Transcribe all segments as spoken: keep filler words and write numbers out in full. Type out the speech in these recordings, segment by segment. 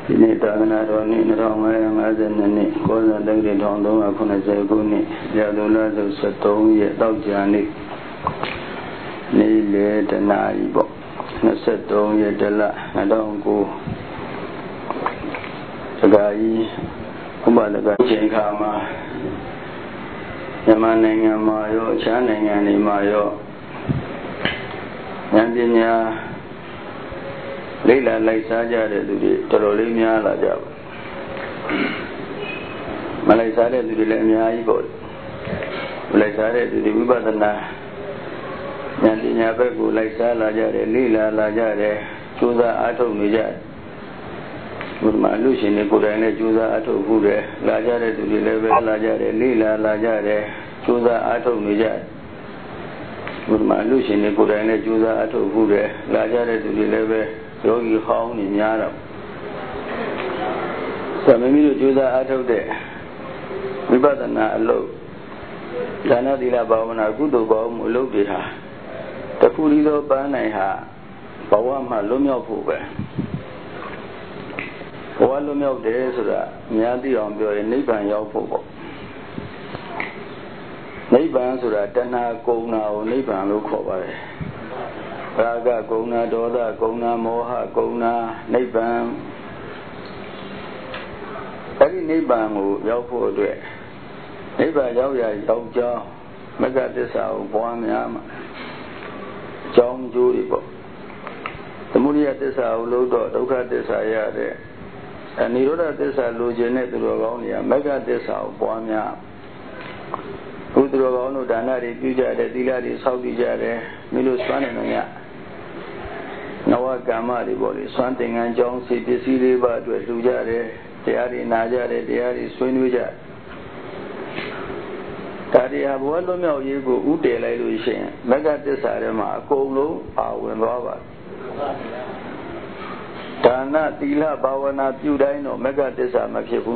ဒီနေ့သာသနာတော်နေ့နှစ်ထောင်ငါးရာငါးဆယ်နှစ်နှစ်ကောဇာတက္ကရာတစ်ထောင်သုံးရာခုနှစ်ဆယ်ခုနှစ်ရာသလစုဆယ်သုံးရက်တောက်ကြနေ့နေ့လေတနာရီပေါ့နှစ်ဆယ်သုံးရက်တလနှစ်ထောင်ကိုစကားကြီးဥပဒကအချိန်ခါမှာမြန်မာနိုင်ငံမှာရောအခြားနိုင်ငံတွေမှာရောဉာဏ်ပညာလိမ့်လာလိုက်စားကြတဲ့သူတွေတော်တော်လေးများလာကြပါမလိုက်စားတဲ့သူတွေလည်းအများကြီးပေါ့မလိုက်စားတဲ့သူတွေဝိပဿနာဉာဏ်ပညာဘက်ကိုလိုက်စားလာကြတယ်လိမ့်လာလာကြတယ်ကြိုးစားအားထုတ်နေကြတယ်ဘုရားလူရှင်တွေကိုယ်တိုင်လည်းကြိုးစားအားထုတ်မှုတယ်လာကြတဲ့သူတွေလည်းပဲလာကြတယ်လိမ့်လာလာကြတယ်ကြိုးစားအားထုတ်နေကြတယ်ဘုရားလူရှင်တွေကိုယ်တိုင်လည်းကြိုးစားအားထုတ်မှုတယ်လာကြတဲ့သူတွေလည်းပဲယောဂီဟောင်းနေများတော့သမမီးတို့ကြိုးစားအားထုတ်တဲ့ဝိပဿနာအလုပ်ဒါနသီလဘာဝနာကုသိုလ်ကောင်းမှုအလုပ်တွေဟာတခုတည်းသောပန်းနိုင်ဟာဘဝမှာလွတ်မြောက်ဖို့ပဲဘဝလွတ်မြောက်တယ်ဆိုတာအများသိအောင်ပြောရင်နိဗ္ဗာန်ရောက်ဖို့ပေါ့နိဗ္ဗာန်ဆိုတာတဏှာကုန်တာကိုနိဗ္ဗာန်လို့ခေါ်ပါတယ်ရာဂကုဏဒေါသကုဏမောဟကုဏနိဗ္ဗာန်အဲ့ဒီနိဗ္ဗာန်ကိုရောက်ဖို့အတွက်နိဗ္ဗာန်ရောက်ရရောက်ကြောင်းမဂ္ဂသစ္စာကိုပွားများမှာအကြောင်းကျိုးတွေပေါ့သမုဒိယသစ္စာကိုလို့တော့ဒုက္ခသစ္စာရတဲ့အနိရောဓသစ္စာလိုချင်တဲ့သူတော်ကောင်းတွေကမဂ္ဂသစ္စာကိုပွားများဘုသူတော်ကောင်းတို့ဒါနတွေပြုကြတယ်သီလတွေဆောက်တည်ကြတယ်မိလို့စွမ်းနေတယ်ညနဝကမ္မတွေပေါ့လေစွမ်းသင်္ကန်းကြောင်းစီပစ္စည်းလေးပါအတွက်လှူကြတယ်တရားတွေနာကြတယ်တရားတွေဆွေးနွေးကြဒါတရားဘဝလွတ်မြောက်ရေးကိုဥတည်လိုက်လို့ရှိရင်မဂ္ဂသစ္စာထဲမှာအကုန်လုံးပါဝင်သွားပါဒါနသီလဘာဝနာပြုတိုင်းတော့မဂ္ဂသစ္စာမဖြစ်ဘူး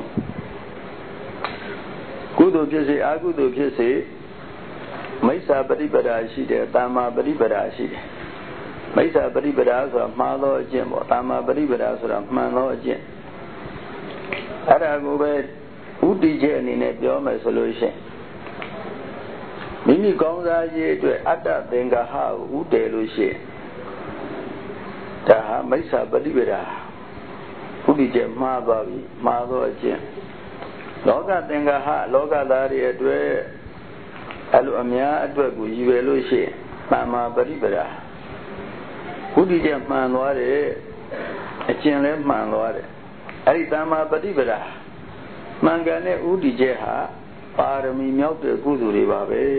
ကုသိုလ်ဖြစ်စေအကုသိုလ်ဖြစ်စေမိစ္ဆာပฏิပဒါရှိတယ်တမ္မာပฏิပဒါရှိတယ်မိစ္ဆာပฏิပဒါဆိုတာမှားသောအကျင့်ပေါ့တမ္မာပฏิပဒါဆိုတာမှန်သောအကျင့်အဲ့ဒါကိုပဲဥတည်ချက်အနေနဲ့ပြောမယ်ဆိုလို့ရှိရင်မိမိကောင်းစားရေးအတွက်အတ္တသင်္ဃဟကိုဥတည်လို့ရှိရင်ဒါဟာမိစ္ဆာပฏิပဒါဥတည်ချက်မှားပါပြီမှားသောအကျင့်လောကသင်္ဃဟလောကသားတွေအတွက်အဲ့လိုအများအတွက်ကိုရည်ရွယ်လို့ရှိရင်တမ္မာပฏิပဒါဥဒိကျမှန်သွားတယ်အကျင့်လည်းမှန်သွားတယ်အဲ့ဒီတမ္မာပฏิပဒါမှန်ကန်တဲ့ဥဒိကျဟာပါရမီမြောက်တဲ့ကုသိုလ်တွေပါပဲ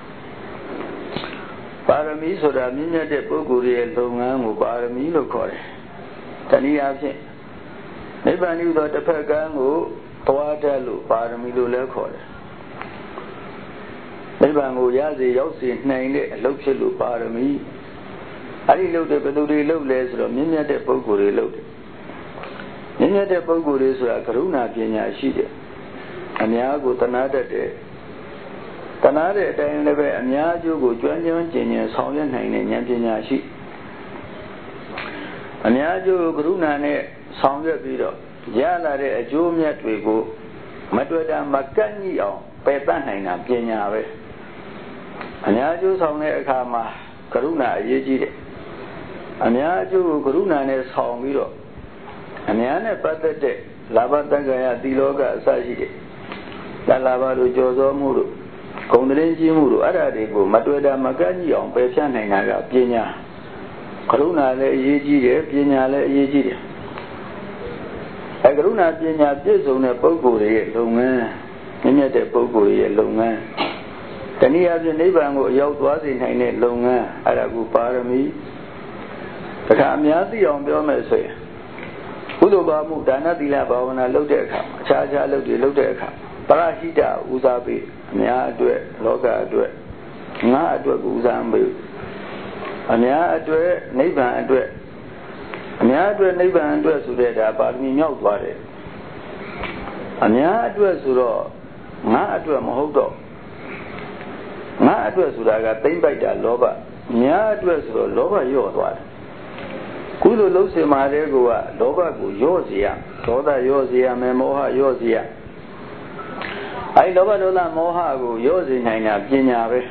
ပါရမီဆိုတာမြင့်မြတ်တဲ့ပုဂ္ဂိုလ်ရဲ့လုပ်ငန်းကိုပါရမီလို့ခေါ်တယ်တနည်းအားဖြင့်နိဗ္ဗာန်ဤသောတစ်ဖက်ကံကိုသွားတတ်လို့ပါရမီလို့လည်းခေါ်တယ်နိဗ္ဗာန်ကိုရစေရောက်စေနိုင်တဲ့အလုပ်ဖြစ်လို့ပါရမီအဲ့ဒီလုပ်တဲ့ဘယ်သူတွေလုပ်လဲဆိုတော့မြင့်မြတ်တဲ့ပုဂ္ဂိုလ်တွေလုပ်တယ်မြင့်မြတ်တဲ့ပုဂ္ဂိုလ်တွေဆိုတာကရုဏာပညာရှိတယ်အများကိုတနာတတ်တယ်တနာတဲ့အတိုင်းလည်းပဲအများကျိုးကိုကျွမ်းကျွမ်းကျင်ကျင်ဆောင်ရွက်နိုင်တဲ့ဉာဏ်ပညာရှိအများကျိုးကရုဏာနဲ့ဆောင်ရွက်ပြီးတော့ရလာတဲ့အကျိုးမြတ်တွေကိုမတွေ့တာမကန့်ညိအောင်ပယ်တတ်နိုင်တာပညာပဲအများကျိုးဆောင်တဲ့အခါမှာကရုဏာအရေးကြီးတယ်အများကျိုးကိုကရုဏာနဲ့ဆောင်ပြီးတော့အများနဲ့ပတ်သက်တဲ့လာဘတက္ကရာတိလောကအစရှိတယ်တလာဘတို့ကြော်စောမှုတို့ဂုဏ်တရင်ကြီးမှုတို့အဲ့ဒါတွေကိုမတွေ့တာမကန့်ညိအောင်ပယ်ဖြတ်နိုင်တာကပညာကရုဏာလည်းအရေးကြီးတယ်ပညာလည်းအရေးကြီးတယ်အကရုဏာပညာပြည့်စုံတဲ့ပုဂ္ဂိုလ်တွေရဲ့လုပ်ငန်းမြင့်မြတ်တဲ့ပုဂ္ဂိုလ်တွေရဲ့လုပ်ငန်းတနည်းအားဖြင့်နိဗ္ဗာန်ကိုအရောက်သွားစေနိုင်တဲ့လုပ်ငန်းအဲ့ဒါကိုပါရမီတခါအများသိအောင်ပြောမယ်ဆိုရင်ကုသိုလ်ကောင်းမှုဒါနသီလဘာဝနာလုပ်တဲ့အခါအခြားခြားလုပ်တွေလုပ်တဲ့အခါပရဟိတဦးစားပေးအများအတွက်လောကအတွက်ငါအတွက်ကိုဦးစားပေးအများအတွက်နိဗ္ဗာန်အတွက်အများအတွက်နိဗ္ဗာန်အတွက်ဆိုတဲ့ဒါပါရမီမြောက်သွားတယ်အများအတွက်ဆိုတော့ငါအတွက်မဟုတ်တော့ငါအတွက်ဆိုတာကသိမ့်ပိုက်တာလောဘအများအတွက်ဆိုတော့လောဘလျော့သွားတယ်ကုကုသိုလ်လုပ်စင်မာတဲ့ကိုကလောဘကိုရော့စေရဒေါသရော့စေရမယ်မောဟရော့စေရအဲဒီလောဘဒေါသမောဟကိုရော့စေနိုင်တာပညာပဲ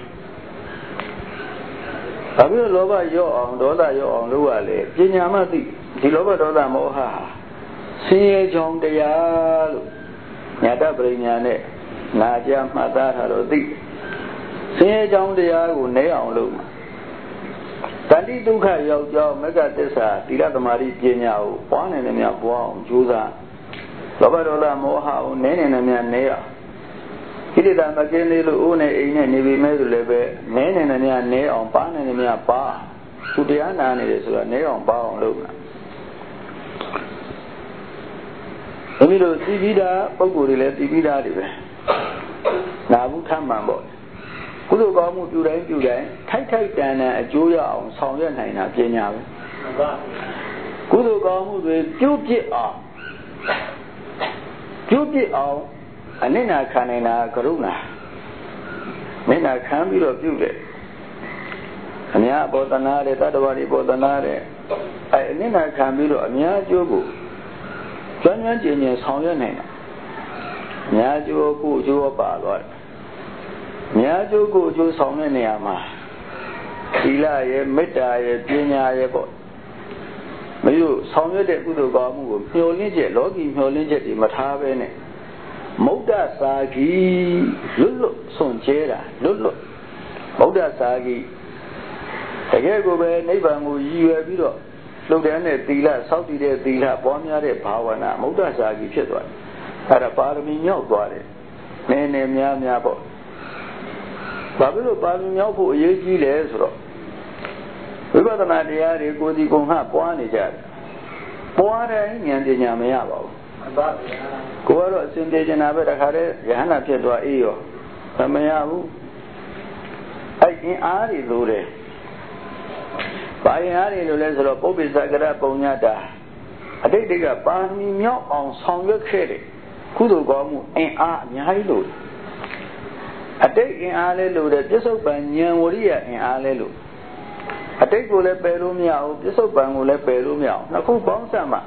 ဘာဖြစ်လို့လောဘရော့အောင်ဒေါသရော့အောင်လုပ်ရလဲပညာမှသိဒီလောဘဒေါသမောဟဟာဆင်းရဲကြောင်းတရားလို့ညာတပရိညာနဲ့နာကြမှတ်သားထားလို့သိဆင်းရဲကြောင်းတရားကိုနည်းအောင်လုပ်မှာတတိဒုက္ခရောက်ကြောင်းမဂ္ဂသစ္စာသီလသမာဓိပညာကိုပွားနိုင်တယ်များပွားအောင်ကြိုးစားလောဘဒေါသမောဟကိုနည်းနေတယ်များနည်းအောင်ခိတ္တမကင်းလေးလို့အိုးနဲ့အိမ်နဲ့နေပြီမဲ့ဆိုလည်းပဲနည်းနေတယ်များနည်းအောင်ပါနေတယ်များပါသူတရားနာနေတယ်ဆိုတာနည်းအောင်ပါအောင်လုပ်မှာဘုရားတို့သိပြီးသားပုဂ္ဂိုလ်တွေလည်းသိပြီးသားတွေပဲနာဘူးထမှန်ပေါ့ကုသိုလ်ကောင်းမှုပြုတိုင်းပြုတိုင်းထိုက်ထိုက်တန်တန်အကျိုးရအောင်ဆောင်ရွက်နိုင်တာပညာပဲကုသိုလ်ကောင်းမှုတွေပြုပြစ်အောင်ပြုပြစ်အောင်အနိနာခံနိုင်တာကရုဏာနိနာခံပြီးတော့ပြုတယ်အများဘောတနာတဲ့တတ္တဝါတွေဘောတနာတဲ့အဲအနိနာခံပြီးတော့အများအကျိုးကိုကျွမ်းကျွမ်းကျင်ကျင်ဆောင်ရွက်နိုင်တာအများအကျိုးကိုအကျိုးပါသွားတယ်အများကျိုးကိုအကျိုးဆောင်တဲ့နေရာမှာသီလရဲ့မေတ္တာရဲ့ပညာရဲ့ပေါ့မယူဆောင်ရွက်တဲ့ကုသိုလ်ကောင်းမှုကိုမျှော်လင့်ချက်လောကီမျှော်လင့်ချက်တွေမထားဘဲနဲ့မௌဒ္ဒစာဂီလွတ်လွတ်ဆွန့်ကျဲတာလွတ်လွတ်မௌဒ္ဒစာဂီတကယ်ကိုပဲနိဗ္ဗာန်ကိုရည်ရွယ်ပြီးတော့လှုပ်တဲ့သီလစောင့်တည်တဲ့သီလပွားများတဲ့ဘာဝနာမௌဒ္ဒစာဂီဖြစ်သွားတယ်အဲ့ဒါပါရမီမြောက်သွားတယ်နည်းနည်းများများပေါ့ဘာဖြစ်လို့ပါဠိမြောက်ဖို့အရေးကြီးလဲဆိုတော့ဝိပဿနာတရားတွေကိုယ်ဒီကိုယ်ဟာပွားနေကြတယ်ပွားတိုင်းဉာဏ်ပညာမရပါဘူးမှန်ပါဗျာကိုယ်ကတော့အစဉ်ပြေကျင်တာပဲတခါတည်းယဟန္တာဖြစ်သွားအေးရောမရဘူးအဲ့အင်အားတွေလိုတယ်ဘာအင်အားတွေလိုလဲဆိုတော့ပုပ္ပိသကရပုံညတာအတိတ်တွေကပါဠိမြောက်အောင်ဆောင်ရွက်ခဲ့တယ်ကုသိုလ်ကောင်းမှုအင်အားအများကြီးလိုတယ်အတိတ်အင်အားလဲလို့တဲ့ပြစ္ဆုတ်ပံဉာဏ်ဝရိယအင်အားလဲလို့အတိတ်ကိုလည်းပယ်လို့မရဘူးပြစ္ဆုတ်ပံကိုလည်းပယ်လို့မရအောင်နှစ်ခုပေါင်းစပ်မှ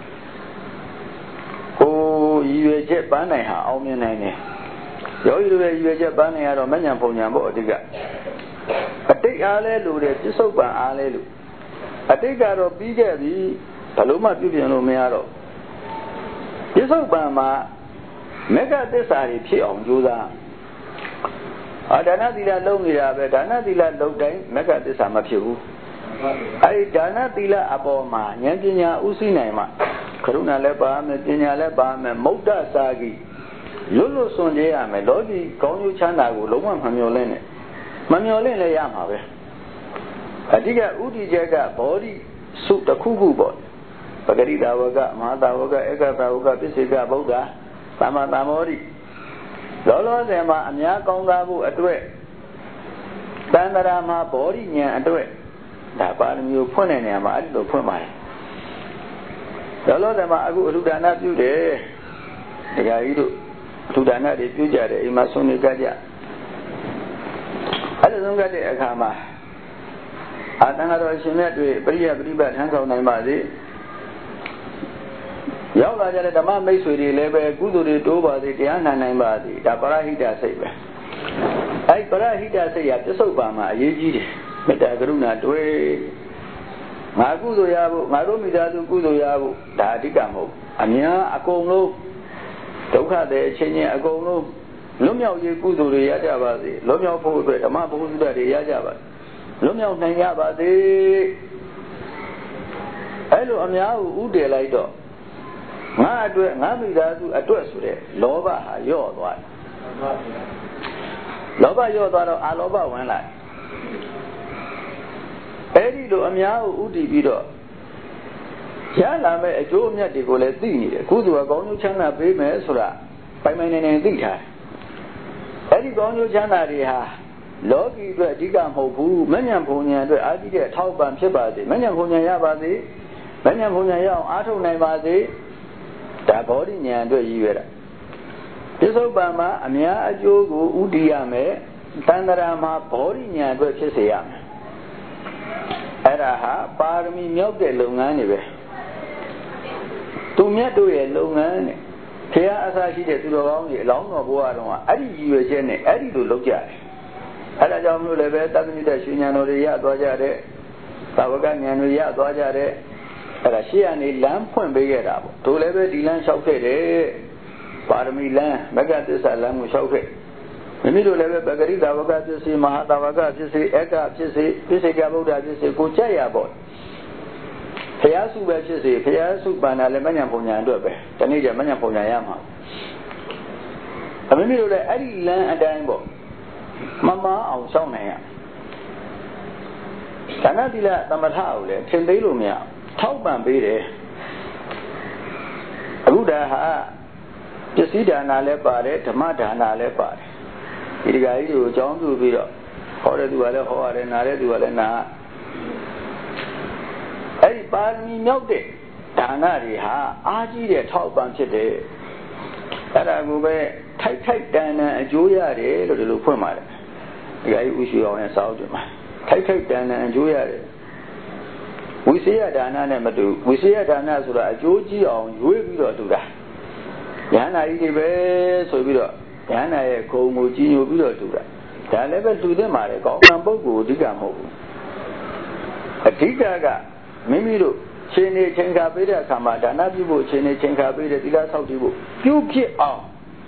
ဟိုရည်ရွယ်ချက်ပန်းနိုင်ဟာအောင်မြင်နိုင်တယ်ယောဂီတို့ရဲ့ရည်ရွယ်ချက်ပန်းနိုင်ရတော့မဉဏ်ပုံဉဏ်ပေါ့အတိတ်ကအတိတ်အားလဲလို့တဲ့ပြစ္ဆုတ်ပံအားလဲလို့အတိတ်ကတော့ပြီးခဲ့ပြီဘလို့မှပြုပြင်လို့မရတော့ပြစ္ဆုတ်ပံမှာမေဃသစ္စာတွေဖြစ်အောင်ကြိုးစားအာဒါနသီလလုံးနေတာပဲဒါနသီလလုံးတိုင်းမဂ္ဂသစ္စာမဖြစ်ဘူးအဲဒီဒါနသီလအပေါ်မှာဉာဏ်ပညာဥသိနိုင်မှကရုဏာလည်းပါမယ်ပညာလည်းပါမယ်မௌဒ္ဒစာဂိလွတ်လွတ်ဆွန်ကြရမယ်လောကီကောင်းကျိုးချမ်းသာကိုလုံးဝမမျှော်လင့်နဲ့မမျှော်လင့်လည်းရမှာပဲအဓိကဥဒိချက်ကဘောဓိစုတစ်ခုခုပေါ့ပဂရိတာဝကမဟာတာဝကဧကတာဝကပစ္စေကဗုဒ္ဓသမ္မာသမ္မောဓိလောလောဆယ်မှာအများကောင်းသားဖို့အတွက်တန်ត្រာမှာဘောဓိဉာဏ်အတွက်ဒါပါရမီကိုဖွင့်တဲ့နေရာမှာအဲ့လိုဖွင့်ပါတယ်လောလောဆယ်မှာအခုအထုဒါနပြုတယ်ဒကာကြီးတို့အထုဒါနတွေပြုကြတယ်အိမ်မှာဆုံးနေကြကြအဲ့လိုဆုံးကြတဲ့အခါမှာအာတန်ဃာတော်ရှင်မြတ်တွေပရိယပရိပတ်ထမ်းဆောင်နိုင်ပါစေရောက်လာကြတဲ့ဓမ္မမိတ်ဆွေတွေလည်းပဲကုသိုလ်တွေတိုးပါစေတရားနာနိုင်ပါစေဒါပရဟိတစိတ်ပဲအဲပရဟိတစိတ်ရပြစ္ဆုတ်ပါမှာအရေးကြီးတယ်မေတ္တာကရုဏာတွေ့ငါကုသိုလ်ရဖို့ငါတို့မိသားစုကုသိုလ်ရဖို့ဒါအဓိကမဟုတ်အများအကုန်လုံးဒုက္ခတဲ့အချင်းချင်းအကုန်လုံးလွတ်မြောက်ရေးကုသိုလ်တွေရကြပါစေလွတ်မြောက်ဖို့အတွက်ဓမ္မဘုဟုတ္တတွေရကြပါလွတ်မြောက်နိုင်ကြပါစေအဲလိုအများကိုဥတည်လိုက်တော့ငါအတွက်ငါမိသားစုအတွက်ဆိုတဲ့လောဘဟာယော့သွားတယ်လောဘယော့သွားတော့အာလောဘဝင်လာအဲ့ဒီလိုအများကိုဥတည်ပြီးတော့ရလာမဲ့အကျိုးအမြတ်တွေကိုလည်းသိနေတယ်ကုသိုလ်ကကောင်းကျိုးချမ်းသာပေးမယ်ဆိုတာပိုင်ပိုင်နေနေသိထားတယ်အဲ့ဒီကောင်းကျိုးချမ်းသာတွေဟာလောကီအတွက်အဓိကမဟုတ်ဘူးမဉ္ဇဉ်ဘုံဉဏ်အတွက်အာတိတဲ့အထောက်ပံ့ဖြစ်ပါစေမဉ္ဇဉ်ဘုံဉဏ်ရပါစေမဉ္ဇဉ်ဘုံဉဏ်ရအောင်အားထုတ်နိုင်ပါစေဒါဘောဓိဉာဏ်အတွက်ရည်ရွယ်တာပြစ္ဆုတ်ပံမှာအများအကျိုးကိုဥတည်ရမယ်တန်ត្រာမှာဘောဓိဉာဏ်အတွက်ဖြစ်စေရမယ် Era ha parmi milk de lungan. To me do a lungan. Here as I see the long long of water, Adi you a jenny, Adi to look at. Ada jam lu level, tapi kita sunya nori ya dua jari, tawakan yang nori ya dua jari. Ada siapa ni lamp pun bergerak. Tu level di lamp syauke de, parmi lamp, bagai tu salam syauke. Ini tu level bagari tawakan tu si maha tawakan tu si eka tu si, tu si kabuda tu si kucaya bot. Fiasu tu si, fiasu mana le banyak punya tu apa? Tani je banyak punya yang mah. Tapi ini tu le ada lamp ada yang bot. Mama au sau này ạ. Cả nó đi là tầm bát hảo lệ, trên đấy luôn mẹ, thâu bàn bì đấy. Abu đà ha, cái sĩ đà na lệ bà đấy, thầm đà na lệ bà đấy. Thì cái gì cũng chọn được bì đó, họ đấy đùa lệ họ đấy, na đấy đùa lệ na. Ấy bà mi nhóc đấy, đà na đi ha, á chỉ để thâu bàn chết đấy. Cái đó cũng vậy. Thay thay đàn là chú ya đấy, rồi được phun mà đấy. Cái u sưu ông ấy sao chứ mà. Thay thay đàn là chú ya đấy. U sưu đàn này mà tu, u sưu đàn là số là chú chỉ ông chú ấy biết tu ra. Nhà này thì bé soi biết rồi, nhà này cô ngồi chỉ nhiều biết rồi tu ra. Nhà này bé tu thế mà đấy, có năm bố cụ đi cả một. Thì cái cái mấy biết rồi. Trên này trên cà phê đấy tham gia, đàn áp bộ trên này trên cà phê đấy đi ra sau đi bộ. Cứu kiệt ông.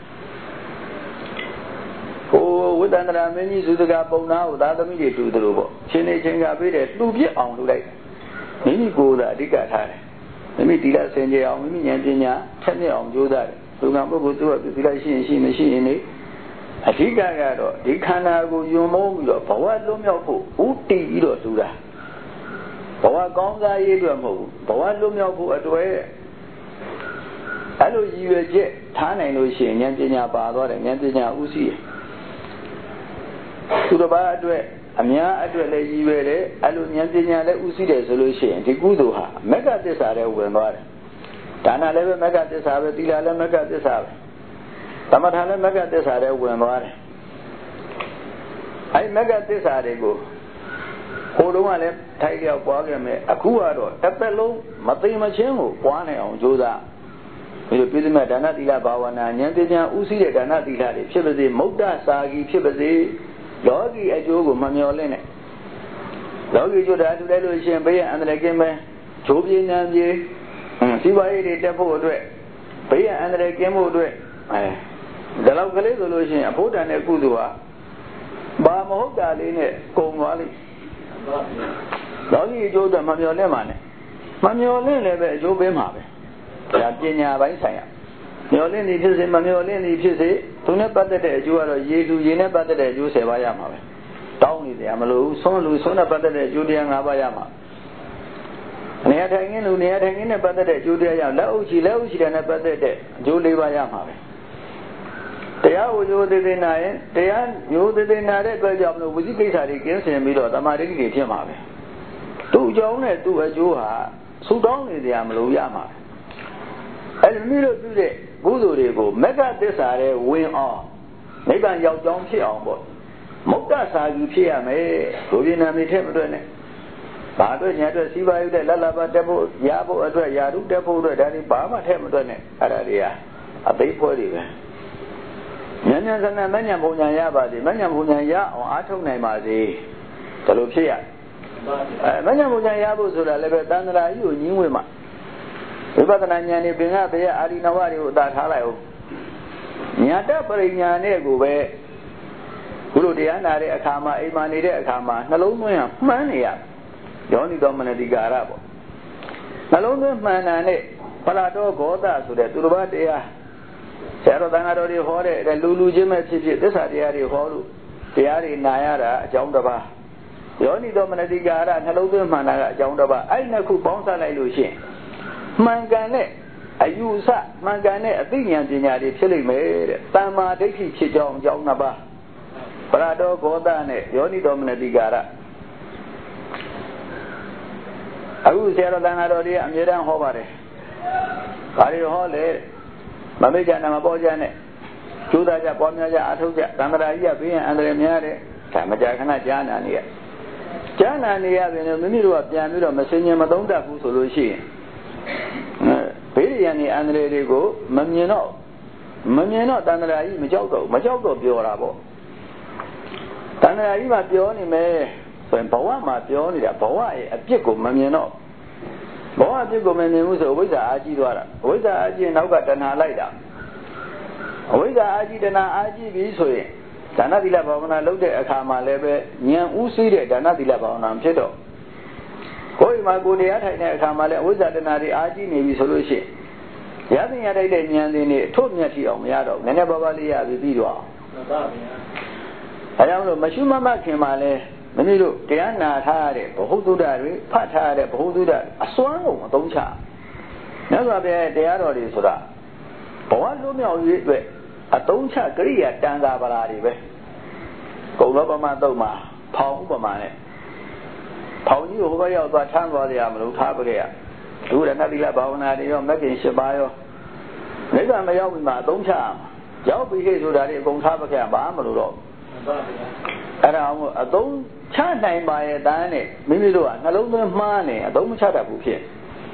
Cô với đàn ra mấy như sự cái bông nào đã tao mới để trụ được bộ. Trên này trên cà phê đấy tu biết ông tu đấy. Mấy như cô đã đi cả thà đấy. Mấy như đi ra xem gì ông, mấy như nhận tiền nhà, xem gì ông chú đấy. Tôi ngắm bố tôi đi ra xin xin mấy xin này. À thì cái cái đó, thì khán giả cô dùng mông rồi, bảoว่าล้มยาวphụ, út tì rồi tu ra. Bảoว่าcon ra gì rồi phụ, bảoว่าล้มยาวphụ ở tuổi. Alo gì vậy chứ? Tháng này nói chuyện nhận tiền nhà bà đó đấy, nhận tiền nhà u xí. Tu đó ba tuổi, anh nhà tuổi này gì vậy đấy? Alo nhận tiền nhà đấy u xí đấy rồi chuyện, thì cú đồ ha, mấy cái thế sao đấy quên rồi. Đàn này với mấy cái thế sao đấy, tila là mấy cái thế sao đấy, tama thằng là mấy cái thế sao đấy quên rồi. Ai mấy cái thế sao đấy cô? Cô đúng không? Thay cái quá cái mẹ, à cú à rồi, tất cả luôn, mà thấy mà chém cô, quá này ông chú ra. Vì vậy mà đàn này là bảo là nhận tiền nhà u xí để đàn này là để phía bên dưới mốc đá sa gì phía bên dưới đó cái ở chỗ của mình nhau lên này đó cái chỗ đó tôi đây rồi xem bây giờ anh này cái mà chỗ gì nam gì xí bay đi tập bộ rồi bây giờ anh này cái bộ rồi này giờ lâu cái đấy rồi xem bộ đàn này cú đùa ba mốc đá lên này cùng vào đi đó cái chỗ đó mình nhau lên mà này mình nhau lên này về chỗ bên mà về là tiền nhà bánh sành à, nhiều lên thìဖြစ်gì mà nhiều lên thìဖြစ်gì, tôi nói bắt được chú rồi, gì chú gì này bắt được chú sẽ bao nhiêu mà, tao này thì à mà lu, số lu số này bắt được chú đi ăn bao nhiêu mà, này thằng này lu này thằng này bắt được chú đi ăn, lâu chỉ lâu chỉ này bắt được chú đi bao nhiêu mà, thế à, u chú đi đến này, thế à, u đi đến này đấy bây giờ mình bây giờ cái sao đi kiếm xem bây giờ tao mà đi cái gì mà, tu cháu này tu ở chú hả, số đó này thì à mà lu ya mà. Anh mới được chú đấy, bố rồi đấy cô, mấy cái thế sao đấy win on, mấy bạn giàu trong phía on bộ, một cái sao gì phía mấy, đối với nam thì thêm một đôi này, bà đôi nhà đôi xí bay đôi, là là bà đẹp bộ, giá bộ ở đôi, giá đúng đẹp bộ đôi, đây bà mà thêm một đôi này, ở đây à, ở đây phố đi về, nhân nhân sinh này mấy nhà phụ nhà giá bà gì, mấy nhà phụ nhà giá ở Á Châu này mà gì, cho lúc xí à, mấy nhà phụ nhà giá bộ số là lấy về tan ra yêu nhiều người mà. Vì vậy nên nhà này bên ngoài bây giờ Ali Nawari họ đã tháo lại, nhà ta phải nhà này cũng vậy, Guru đi ăn này khám mà, Iman đi khám mà, nó lâu nữa mà này à, giờ này đó mình đi gara bộ, nó lâu nữa mà này, phải là đó có ta số đấy, tụi nó đi à, sẽ rồi đang ở đây họ đấy, để lulu chứ mà chỉ chỉ để sao đi ở đây họ luôn, đi ở đây này à, trong đó ba, giờ này đó mình đi gara, nó lâu nữa mà này trong đó ba, ai nó cũng bóng ra lại luôn chứ. Mang cái này, ayu sa, mang cái này, tự nhiên thì nhà đi chơi mấy, ta mà đấy thì chỉ trong trong nào ba, bà đó có ta này, giờ này đó mình đi gara, ayu xe rồi đang ở đây, anh ấy đang học bài, bài đi học đấy, mà bây giờ nằm bao giờ này, chú taจะ พร้อม จะ อาทุก จะ ตาม รา อี bây giờ anh em nhá đấy, cả mà cha khana cha nè nè, ကျမ်းနာနေရပြီလေမိမိတို့ကပြန်ပြီးတော့မစင်ញင်မသုံးတတ်ဘူးဆိုလို့ရှိရင်ဘေးရန်နေအန္တရာယ်တွေကိုမမြင်တော့မမြင်တော့တဏှာကြီးမကြောက်တော့မကြောက်တော့ပြောတာပေါ့တဏှာကြီးမှာပြောနေမယ်ဆိုရင်ဘဝမှာပြောနေတာဘဝရဲ့အပြစ်ကိုမမြင်တော့ဘဝအပြစ်ကိုမမြင်ဘူးဆိုအဝိဇ္ဇာအာကြီးသွားတာအဝိဇ္ဇာအာကြီးနောက်ကတဏှာလိုက်တာအဝိဇ္ဇာအာကြီးတဏှာအာကြီးပြီဆိုရင်ဒါနသီလဘာဝနာလုပ်တဲ့အခါမှာလည်းပဲဉာဏ်ဥသိတဲ့ဒါနသီလဘာဝနာဖြစ်တော့ကိုယ်ဒီမှာကိုယ်တရားထိုင်တဲ့အခါမှာလည်းအဝိဇ္ဇာတဏှာတွေအာကြီးနေပြီဆိုလို့ရှိရင်ရသင်ရတဲ့ဉာဏ်တွေနဲ့အထွတ်မြတ်ထီအောင်မရတော့ဘူးနည်းနည်းပါးပါးလေးရပြီးပြီးတော့မှန်ပါဗျာအဲကြောင့်လို့မရှုမမခင်မှာလဲမင်းတို့တရားနာထားရတဲ့ဘ ഹു သုဒ္ဓတွေဖတ်ထားရတဲ့ဘ ഹു သုဒ္ဓအစွမ်းကုန်အသုံးချမြတ်စွာဘုရားတရားတော်တွေဆိုတာဘဝလွတ်မြောက်ရေးအတွက်အသုံးချကရိယာတန်ခါပလာတွေပဲကုံလောပမာတုတ်မှာဖောင်ဥပမာနဲ့ဖောင်ကြီးကိုဟိုဘက်ရောက်သွားထမ်းသွားကြရမလို့ထားပါခဲ့ရအခုရဏသီလဘာဝနာတွေရောမဂ္ဂင်၈ပါးရောနိဗ္ဗာန်မရောက်ပြီမှာအသုံးချရောက်ပြီဟဲ့ဆိုတာတွေအကုန်ထားပါခဲ့ရဘာမှမလို့တော့အဲ့ဒါအောင်အသုံးချနိုင်ပါရဲ့တန်းနဲ့မိမိတို့ကနှလုံးသွင်းမှားနေအသုံးမချတတ်ဘူးဖြစ်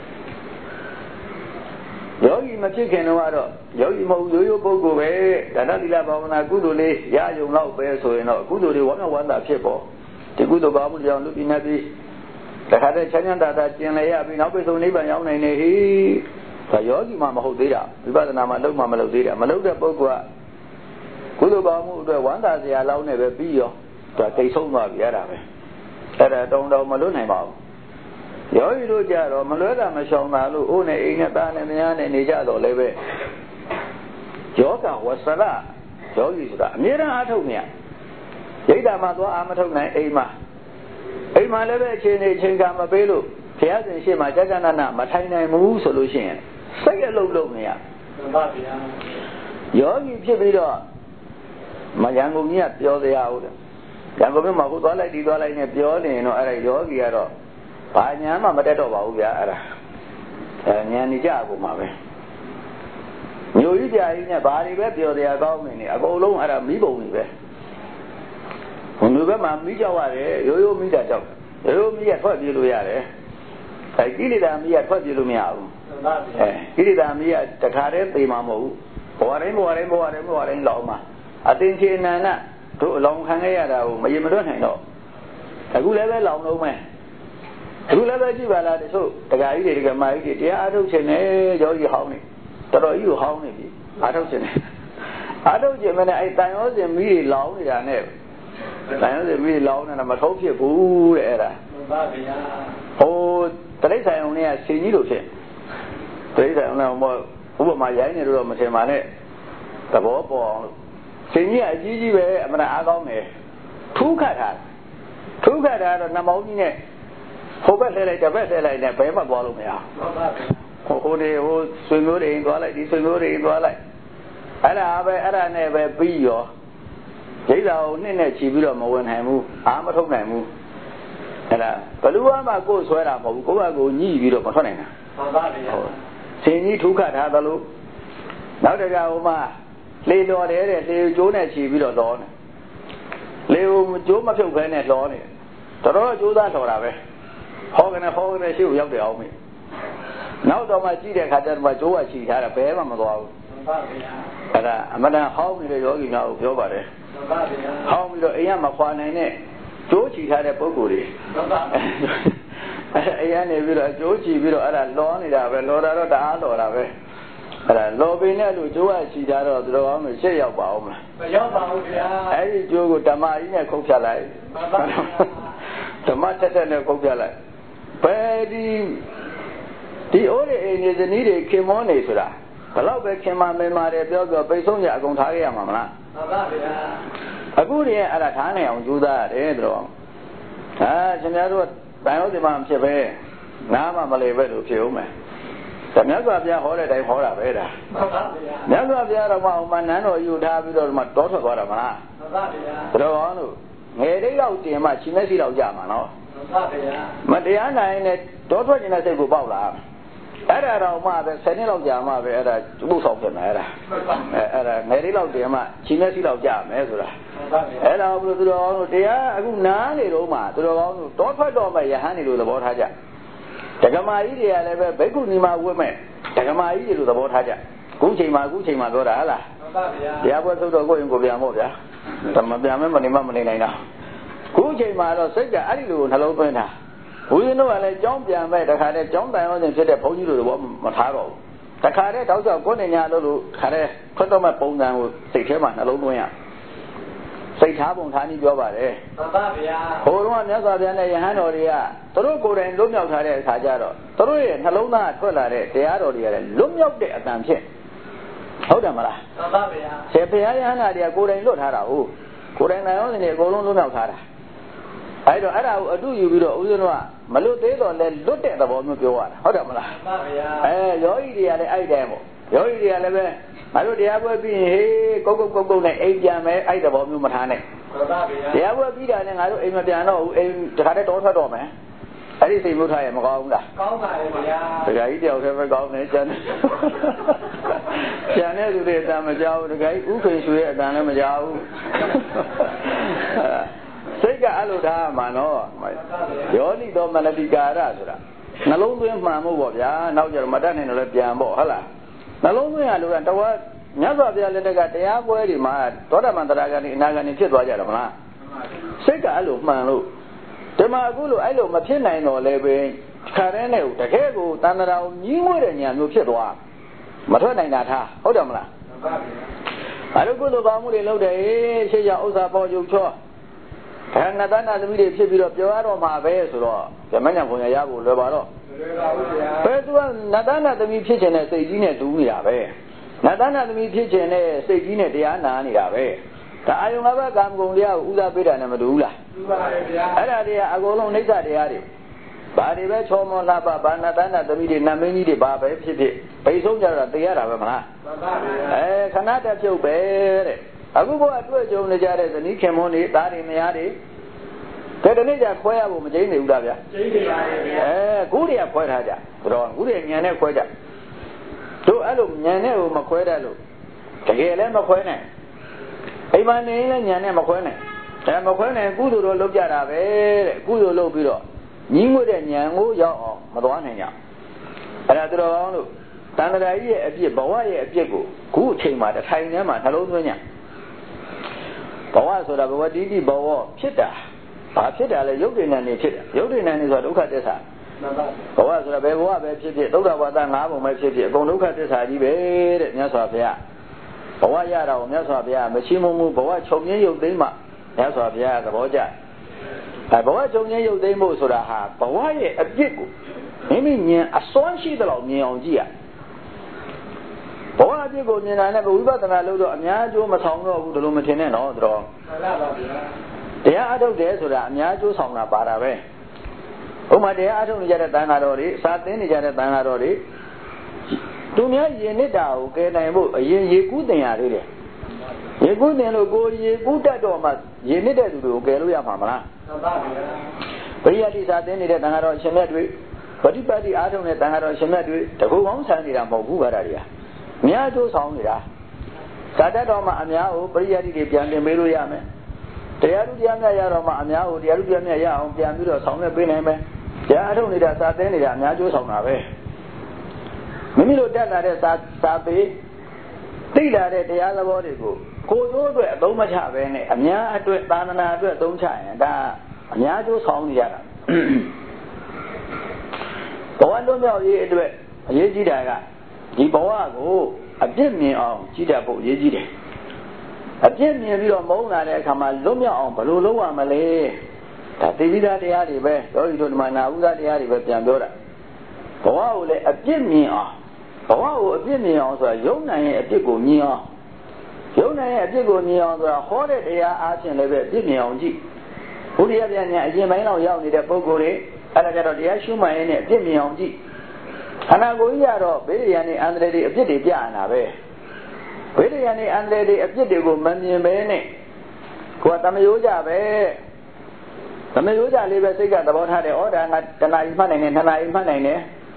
ယောဂီမဖြစ်ခင်တော့ကတော့ယောဂီမဟုတ်ရိုးရိုးပုဂ္ဂိုလ်ပဲဒါနသီလဘာဝနာကုသိုလ်လေးရယုံတော့ပဲဆိုရင်တော့ကုသိုလ်တွေဝမ်းမြောက်ဝမ်းသာဖြစ်ပေါ်ဒီကုသိုလ်ကောင်းမှုကြောင့်လူပြည်နေပြီးတခါတည်းချမ်းချမ်းသာသာကျင်လည်ရပြီးနောက်ပိတ်ဆုံးနိဗ္ဗာန်ရောက်နိုင်နေဟိဒါယောဂီမှမဟုတ်သေးတာဝိပဿနာမှလုံးမှမလုပ်သေးတာမလုပ်တဲ့ပုဂ္ဂိုလ်ကကုသိုလ်ကောင်းမှုအတွက်ဝမ်းသာစရာလောက်နဲ့ပဲပြီးရောဒါတိတ်ဆုံးသွားပြီအဲ့ဒါပဲအဲ့ဒါတုံတုံမလွတ်နိုင်ပါဘူးယောဂီတို့ကြတော့မလွဲတာမရှောင်တာလို့အိုးနဲ့အိမ်နဲ့သားနဲ့မယားနဲ့နေကြတော့လည်းပဲယောဂဝဆရယောဂီဆိုတာအမြဲတမ်းအားထုတ်နေရရိတ်တာမှသွားအားမထုတ်နိုင်အိမ်မှာအိမ်မှာလည်းပဲအချိန်နဲ့အချိန်ကမပေးလို့ဘုရားရှင်ရှေ့မှာကြာကြာနာနာမထိုင်နိုင်ဘူးဆိုလို့ရှိရင်စိတ်အလုံးလုံးနေရမှန်ပါဗျာယောဂီဖြစ်ပြီးတော့မရန်ကုန်ကြီးကပြောတရားဟုတ်တယ်ရန်ကုန်မြို့မှာကိုသွားလိုက်ဒီသွားလိုက်နဲ့ပြောနေရင်တော့အဲ့ဒါယောဂီကတော့ဘာညာမှမတက်တော့ပါဘူးဗျာအဲ့ဒါအဲညာနေကြကုန်မှာပဲမျိုးကြီးပြာကြီးနဲ့ဘာတွေပဲပြောတရားကောင်းနေနေအကုန်လုံးအဲ့ဒါမိဘုံတွေပဲဘုံတွေဘက်မှာမိကြောက်ရတယ်ရိုးရိုးမိတာကြောက်ရိုးရိုးမိရထွက်ပြေးလို့ရတယ်အဲကိလေသာမိရထွက်ပြေးလို့မရဘူးအဲကိလေသာမိရတခါတည်းသေမှာမဟုတ်ဘူးဘဝတိုင်းဘဝတိုင်းဘဝတိုင်းဘဝတိုင်းလောင်မှာအသင်္ချေနန္ဒတို့အလောင်းခံခဲ့ရတာကိုမရေမတွက်နိုင်တော့အခုလည်းပဲလောင်လုံးမယ်အခုလည်းပဲကြည့်ပါလားတချို့တရားကြီးတွေဒကာမကြီးတွေတရားအားထုတ်ခြင်းနဲ့ယောဂီဟောင်းနေတော်တော်ကြီးကိုဟောင်းနေပြီအားထုတ်ခြင်းနဲ့အားထုတ်ခြင်းနဲ့အဲ့တန်ရောစင်မီးတွေလောင်နေတာနဲ့တန်ရောစင်မီးတွေလောင်နေတာမထုတ်ဖြစ်ဘူးတဲ့အဲ့ဒါမှန်ပါဗျာဟိုတရိစ္ဆာန်ုံနဲ့ဆင်ကြီးလို့ဖြစ်တရိစ္ဆာန်ုံနဲ့ဟိုဥပမာရိုင်းနေတော့မထင်ပါနဲ့သဘောပေါ်အောင်ဆင်ကြီးကအကြီးကြီးပဲအမှန်အားကောင်းတယ်ထူးခတ်တာထူးခတ်တာတော့နှမောင်းကြီးနဲ့ဟိုဘက်လှည့်လိုက်တဘက်လှည့်လိုက်နဲ့ဘယ်မှသွားလို့မရဘူးဟိုဒီဟိုဆွေမျိုးတွေအိမ်သွားလိုက်ဒီဆွေမျိုးတွေအိမ်သွားလိုက်အဲ့ဒါပဲအဲ့ဒါနဲ့ပဲပြီးရောဒိဋ္ဌာကိုနှစ်နဲ့ချီပြီးတော့မဝင်နိုင်ဘူးအားမထုတ်နိုင်ဘူးအဲ့ဒါဘလူဝါမှာကိုယ်ဆွဲတာမဟုတ်ဘူးကိုယ့်ဘက်ကိုညှိပြီးတော့မထွက်နိုင်တာမှန်ပါဗျာဆင်ကြီးထူးခတ်ထားသလိုနောက်တကဟိုမှာလေတော်တယ်တဲ့လေကျိုးနဲ့ချီပြီးတော့လောနေလေကိုကျိုးမဖြုတ်ခဲနဲ့လောနေတော်တော်ကျိုးသားတော်တာပဲဟောကနေဟောကနေရှိကိုရောက်တယ်အောင်မေနောက်တော့မှကြည့်တဲ့ခါကျတော့ကျိုးကချီထားတာဘယ်မှမသွားဘူးမှန်ပါဗျာအဲ့ဒါအမှန်တန်ဟောင်းနေတဲ့ယောဂီများကိုပြောပါတယ်မှန်ပါဗျာဟောင်းပြီးတော့အိမ်ကမခွာနိုင်တဲ့ကျိုးချီထားတဲ့ပုဂ္ဂိုလ်တွေမှန်ပါအဲ့အိမ်ကနေပြီးတော့ကျိုးချီပြီးတော့အဲ့ဒါလောနေတာပဲလောတာတော့တအားလောတာပဲအဲ့ဒါလောပင်နဲ့လို့ကျိုးကချီထားတော့သူတော်အောင်လို့ရှေ့ရောက်ပါအောင်မလားမရောက်ပါဘူးဗျာအဲ့ဒီကျိုးကိုဓမ္မကြီးနဲ့ခုတ်ဖြတ်လိုက်မှန်ပါဗျာဓမ္မတက်တက်နဲ့ခုတ်ပြလိုက်ဘယ်ဒီဒီအိုးတွေအိမ်နေဇနီးတွေခင်မောနေဆိုတာဘလောက်ပဲခင်မမင်မာတယ်ပြောပြောပိတ်ဆုံးကြအကုန်ထားခဲ့ရမှာမလားမှန်ပါဗျာအခုတည်းအဲ့ဒါထားနိုင်အောင်ကြိုးစားရတယ်တို့ဟာရှင်များတို့တိုင်ဟုတ်ဒီမှာမဖြစ်ပဲနားမှမလဲပဲလို့ဖြစ်ဦးမယ်ဒါမြတ်စွာဘုရားဟောတဲ့အတိုင်းဟောတာပဲဒါမှန်ပါဗျာမြတ်စွာဘုရားတော်မှာဟိုမှာနန်းတော်ယူထားပြီးတော့ဒီမှာတောထွက်သွားတာမလားမှန်ပါဗျာတို့ဟောလို့ငယ်တိတ်ရောက်တင်မှရှင်မဲ့စီတော့ကြာမှာနော်မှန်ပါဗျာမတရားနိုင်နဲ့တောထွက်ခြင်းတဲ့စိတ်ကိုပေါက်လာအဲ့ဒါဒါတော့မှပဲဆယ်နှစ်လောက်ကြာမှပဲအဲ့ဒါဘုဆောင်ဖြစ်မယ်အဲ့ဒါအဲ့ဒါငယ်လေးလောက်တည်းမှခြေနဲ့စီလောက်ကြာမယ်ဆိုတာအဲ့ဒါဘုရားသူတော်ကောင်းတို့တရားအခုနားနေတော့မှသူတော်ကောင်းတို့တောထွက်တော့မှယဟန်နေလို့သဘောထားကြဒကမာကြီးတွေကလည်းပဲဘိက္ခုနီမဝတ်မဲ့ဒကမာကြီးတွေလို့သဘောထားကြခုချိန်မှာခုချိန်မှာပြောတာဟလားတရားပွဲသုတ်တော့ကိုယ်ရင်ကိုပြန်မို့ဗျာမပြန်မဲမနေမမနေနိုင်တော့ခုချိန်မှာတော့စိတ်ကအဲ့ဒီလိုနှလုံးသွင်းတာဘုရင်တို့ကလည်းကြောင်းပြန်မဲ့တခါတည်းကြောင်းတိုင်အောင်ခြင်းဖြစ်တဲ့ဘုန်းကြီးတို့တော့မထားတော့ဘူးတခါတည်းတောက်လျှောက်ကိုယ်နဲ့ညာလို့လို့ခါတည်းခွတ်တော့မဲ့ပုံစံကိုစိတ်ထဲမှာနှလုံးသွင်းရစိတ်ထားပုံထားနည်းပြောပါတယ်မှန်ပါဗျာဘိုးတော်ကမြတ်စွာဘုရားနဲ့ယဟန်တော်တွေကသူတို့ကိုယ်တိုင်လွတ်မြောက်ထားတဲ့အခါကျတော့သူတို့ရဲ့နှလုံးသားထွက်လာတဲ့တရားတော်တွေကလည်းလွတ်မြောက်တဲ့အတန်ဖြစ်ဟုတ်တယ်မလားမှန်ပါဗျာဆေဘုရားယဟန်တွေကကိုယ်တိုင်လွတ်ထားတာဟုတ်ကိုယ်တိုင်နိုင်အောင်နေအကုန်လုံးလွတ်မြောက်ထားတာအဲ့တော့အဲ့ဒါကိုအတူယူပြီးတော့ဦးဇင်းတို့ကမလွတ်သေးတော့လဲလွတ်တဲ့သဘောမျိုးပြောရတာဟုတ်တယ်မလားမှန်ပါဗျာအဲယောဂီတွေကလည်းအဲ့တိုင်းပေါ့ယောဂီတွေကလည်းပဲငါတို့တရားပွဲပြီးရင်ဟေးကုတ်ကုတ်ကုတ်ကုတ်နဲ့အိမ်ပြန်မယ်အဲ့သဘောမျိုးမထားနဲ့မှန်ပါဗျာတရားပွဲပြီးတာနဲ့ငါတို့အိမ်မပြန်တော့ဘူးအိမ်တခါတည်းတောထွက်တော့မယ်အဲ့ဒီစိတ်မျိုးထားရမကောင်းဘူးလားကောင်းပါရဲ့ဗျာဒကာကြီးတယောက်တည်းပဲကောင်းတယ်ကျန်ကျန်တဲ့သူတွေအတန်မကြောက်ဘူးဒကာကြီးဥခင်ရွှေရဲ့အတန်လည်းမကြောက်ဘူးစိတ်ကအဲ့လိုထားမှာနော်ယောနိတော်မနတိကာရဆိုတာနှလုံးသွင်းမှန်မှုပေါ့ဗျာနောက်ကျတော့မတတ်နိုင်တော့လည်းပြန်ပေါ့ဟုတ်လားနှလုံးသွင်းရလို့ကတဝက်မြတ်စွာဘုရားလက်ထက်ကတရားပွဲတွေမှာသောတာပန်တရားကနေအနာဂတ်နေဖြစ်သွားကြတယ်မလားစိတ်ကအဲ့လိုမှန်လို့ဒီမှာအခုလိုအဲ့လိုမဖြစ်နိုင်တော့လည်းပဲခါတဲ့နဲ့တကယ်ကိုတန်ត្រာကိုညီးငွေ့တဲ့ညာမျိုးဖြစ်သွားမထွက်နိုင်တာထားဟုတ်တယ်မလားအဲ့လိုကုသိုလ်ကောင်းမှုတွေလုပ်တယ်ရှေ့ရဥစ္စာပေါ်ချုပ်ချောဒါနတနာသမီးတွေဖြစ်ပြီးတော့ပြောရတော့မှာပဲဆိုတော့ဓမ္မညာဘုံရရဖို့လွယ်ပါတော့လွယ်ပါဘူးဗျာဘယ်သူကနတနာသမီးဖြစ်ခြင်းနဲ့စိတ်ကြီးနဲ့တူးနေတာပဲနတနာသမီးဖြစ်ခြင်းနဲ့စိတ်ကြီးနဲ့တရားနာနေတာပဲဒါအာယုံငါးပါးကာမဂုဏ်တရားကိုဥစားပေးတာနဲ့မတူဘူးလားတူပါရဲ့ဗျာအဲ့ဒါတွေကအကုန်လုံးနှိစ္စတရားတွေဘာတွေပဲချောမောလှပဘာနတနာသမီးတွေနမင်းကြီးတွေဘာပဲဖြစ်ဖြစ်ပိတ်ဆုံးကြတော့တရားတာပဲမလားမှန်ပါဗျာအဲခဏတက်ပြုတ်ပဲတဲ့အခုဘုရားတွေ့ကြုံနေကြတဲ့ဇနီးခင်မွန်းတွေသားတွေမယားတွေတဲ့တနေ့ကျခွဲရဖို့မကျိန်းနေဘူးလားဗျာကျိန်းနေပါရဲ့ဗျာအဲခုတွေကခွဲထားကြဆိုတော့ခုတွေညံနဲ့ခွဲကြတို့အဲ့လိုညံနဲ့ကိုမခွဲတတ်လို့တကယ်လည်းမခွဲနိုင်အိမ်မနေလည်းညံနဲ့မခွဲနိုင်အဲမခွဲနိုင်ကုသိုလ်တော့လုပ်ကြတာပဲတဲ့ကုသိုလ်လုပ်ပြီးတော့ညီးငွေ့တဲ့ညံကိုရောက်အောင်မသွားနိုင်ကြအဲ့ဒါသူတော်ကောင်းတို့တန်ត្រာကြီးရဲ့အပြစ်ဘဝရဲ့အပြစ်ကိုခုအချိန်မှာတစ်ထိုင်ထဲမှာနှလုံးသွင်းညဘဝဆိုတာဘဝတိတိဘဝဖြစ်တာဘာဖြစ်တာလဲရုပ်တည်ဉာဏ်နေဖြစ်တာရုပ်တည်ဉာဏ်နေဆိုတာဒုက္ခသစ္စာဘဝဆိုတာဘယ်ဘဝပဲဖြစ်ဖြစ်သုဒ္ဓဘာသာ၅ပုံပဲဖြစ်ဖြစ်အကုန်ဒုက္ခသစ္စာကြီးပဲတဲ့မြတ်စွာဘုရားဘဝရတာကိုမြတ်စွာဘုရားမရှိမမှုဘဝချုပ်ငင်းရုပ်သိမ်းမှမြတ်စွာဘုရားသဘောကျအဲဘဝချုပ်ငင်းရုပ်သိမ်းမှုဆိုတာဟာဘဝရဲ့အပြစ်ကိုမိမိဉာဏ်အစွမ်းရှိသလောက်မြင်အောင်ကြည့်ရဘဝအပြစ်ကိုမြင်တာနဲ့ဝိပဿနာလို့တော့အများကျိုးမဆောင်တော့ဘူးဒါလိုမထင်နဲ့နော်တော်မှန်ပါပါဗျာတရားအထုတ်တယ်ဆိုတာအများကျိုးဆောင်တာပါတာပဲဥပမာတရားအထုတ်နေကြတဲ့တန်ခါတော်တွေစာသင်နေကြတဲ့တန်ခါတော်တွေသူများယဉ်နစ်တာကိုကယ်နိုင်ဖို့အရင်ရေကူးတင်ရသေးတယ်ရေကူးတင်လို့ကိုရေကူးတတ်တော့မှယဉ်နစ်တဲ့သူတွေကိုကယ်လို့ရမှာမလားမှန်ပါဗျာပရိယတိစာသင်နေတဲ့တန်ခါတော်အရှင်မြတ်တွေပฏิပတ်တိအားထုတ်တဲ့တန်ခါတော်အရှင်မြတ်တွေတကူကောင်းဆန်းနေတာမဟုတ်ဘူးဗျာဒါတွေကအများကျိုးဆောင်နေတာသာတတ်တော်မှာအများကိုပရိယတိတွေပြန်တင်ပေးလို့ရမယ်တရားလူတရားများရတော့မှအများကိုတရားလူတရားများရအောင်ပြန်ပြီးတော့ဆောင်ရွက်ပေးနိုင်မယ်တရားအထုတ်နေတာစာသင်နေတာအများကျိုးဆောင်တာပဲမိမိတို့တက်လာတဲ့စာစာပေသိလာတဲ့တရားသဘောတွေကိုကိုယ်ကျိုးအတွက်အသုံးမချပဲနဲ့အများအတွက်သာသနာအတွက်အသုံးချရင်ဒါအများကျိုးဆောင်နေရတာဘဝလွတ်မြောက်ရေးအတွက်အရေးကြီးတာကဒီဘဝကိုအပြစ်မြင်အောင်ကြည့်တတ်ဖို့အရေးကြီးတယ်အပြစ်မြင်ပြီးတော့မုန်းလာတဲ့အခါမှာလွတ်မြောက်အောင်ဘယ်လိုလုပ်ရမလဲဒါသိပြီးသားတရားတွေပဲယောဂီတို့ဒီမှာနာဥဒတရားတွေပဲပြန်ပြောတာဘဝကိုလည်းအပြစ်မြင်အောင်ဘဝကိုအပြစ်မြင်အောင်ဆိုတာယုံနိုင်ရဲ့အပြစ်ကိုမြင်အောင်ယုံနိုင်ရဲ့အပြစ်ကိုမြင်အောင်ဆိုတာဟောတဲ့တရားအားဖြင့်လည်းပဲအပြစ်မြင်အောင်ကြည့်ဘုရားပြန်ညာအရင်ပိုင်းလောက်ရောက်နေတဲ့ပုဂ္ဂိုလ်တွေအဲ့ဒါကြတော့တရားရှုမှတ်ရင်လည်းအပြစ်မြင်အောင်ကြည့်ခန္ဓာကိုယ်ကြီးကတော့ဘေးရန်နေအန္တရာယ်တွေအပြစ်တွေပြနေတာပဲဘေးရန်နေအန္တရာယ်တွေအပြစ်တွေကိုမမြင်ပဲနဲ့ကိုယ်ကတမယိုးကြပဲတမယိုးကြလေးပဲစိတ်ကသဘောထားတယ်ဩဒါငါတဏှာကြီးမှတ်နိုင်တယ်နှစ်နာရီမှတ်နိုင်တယ်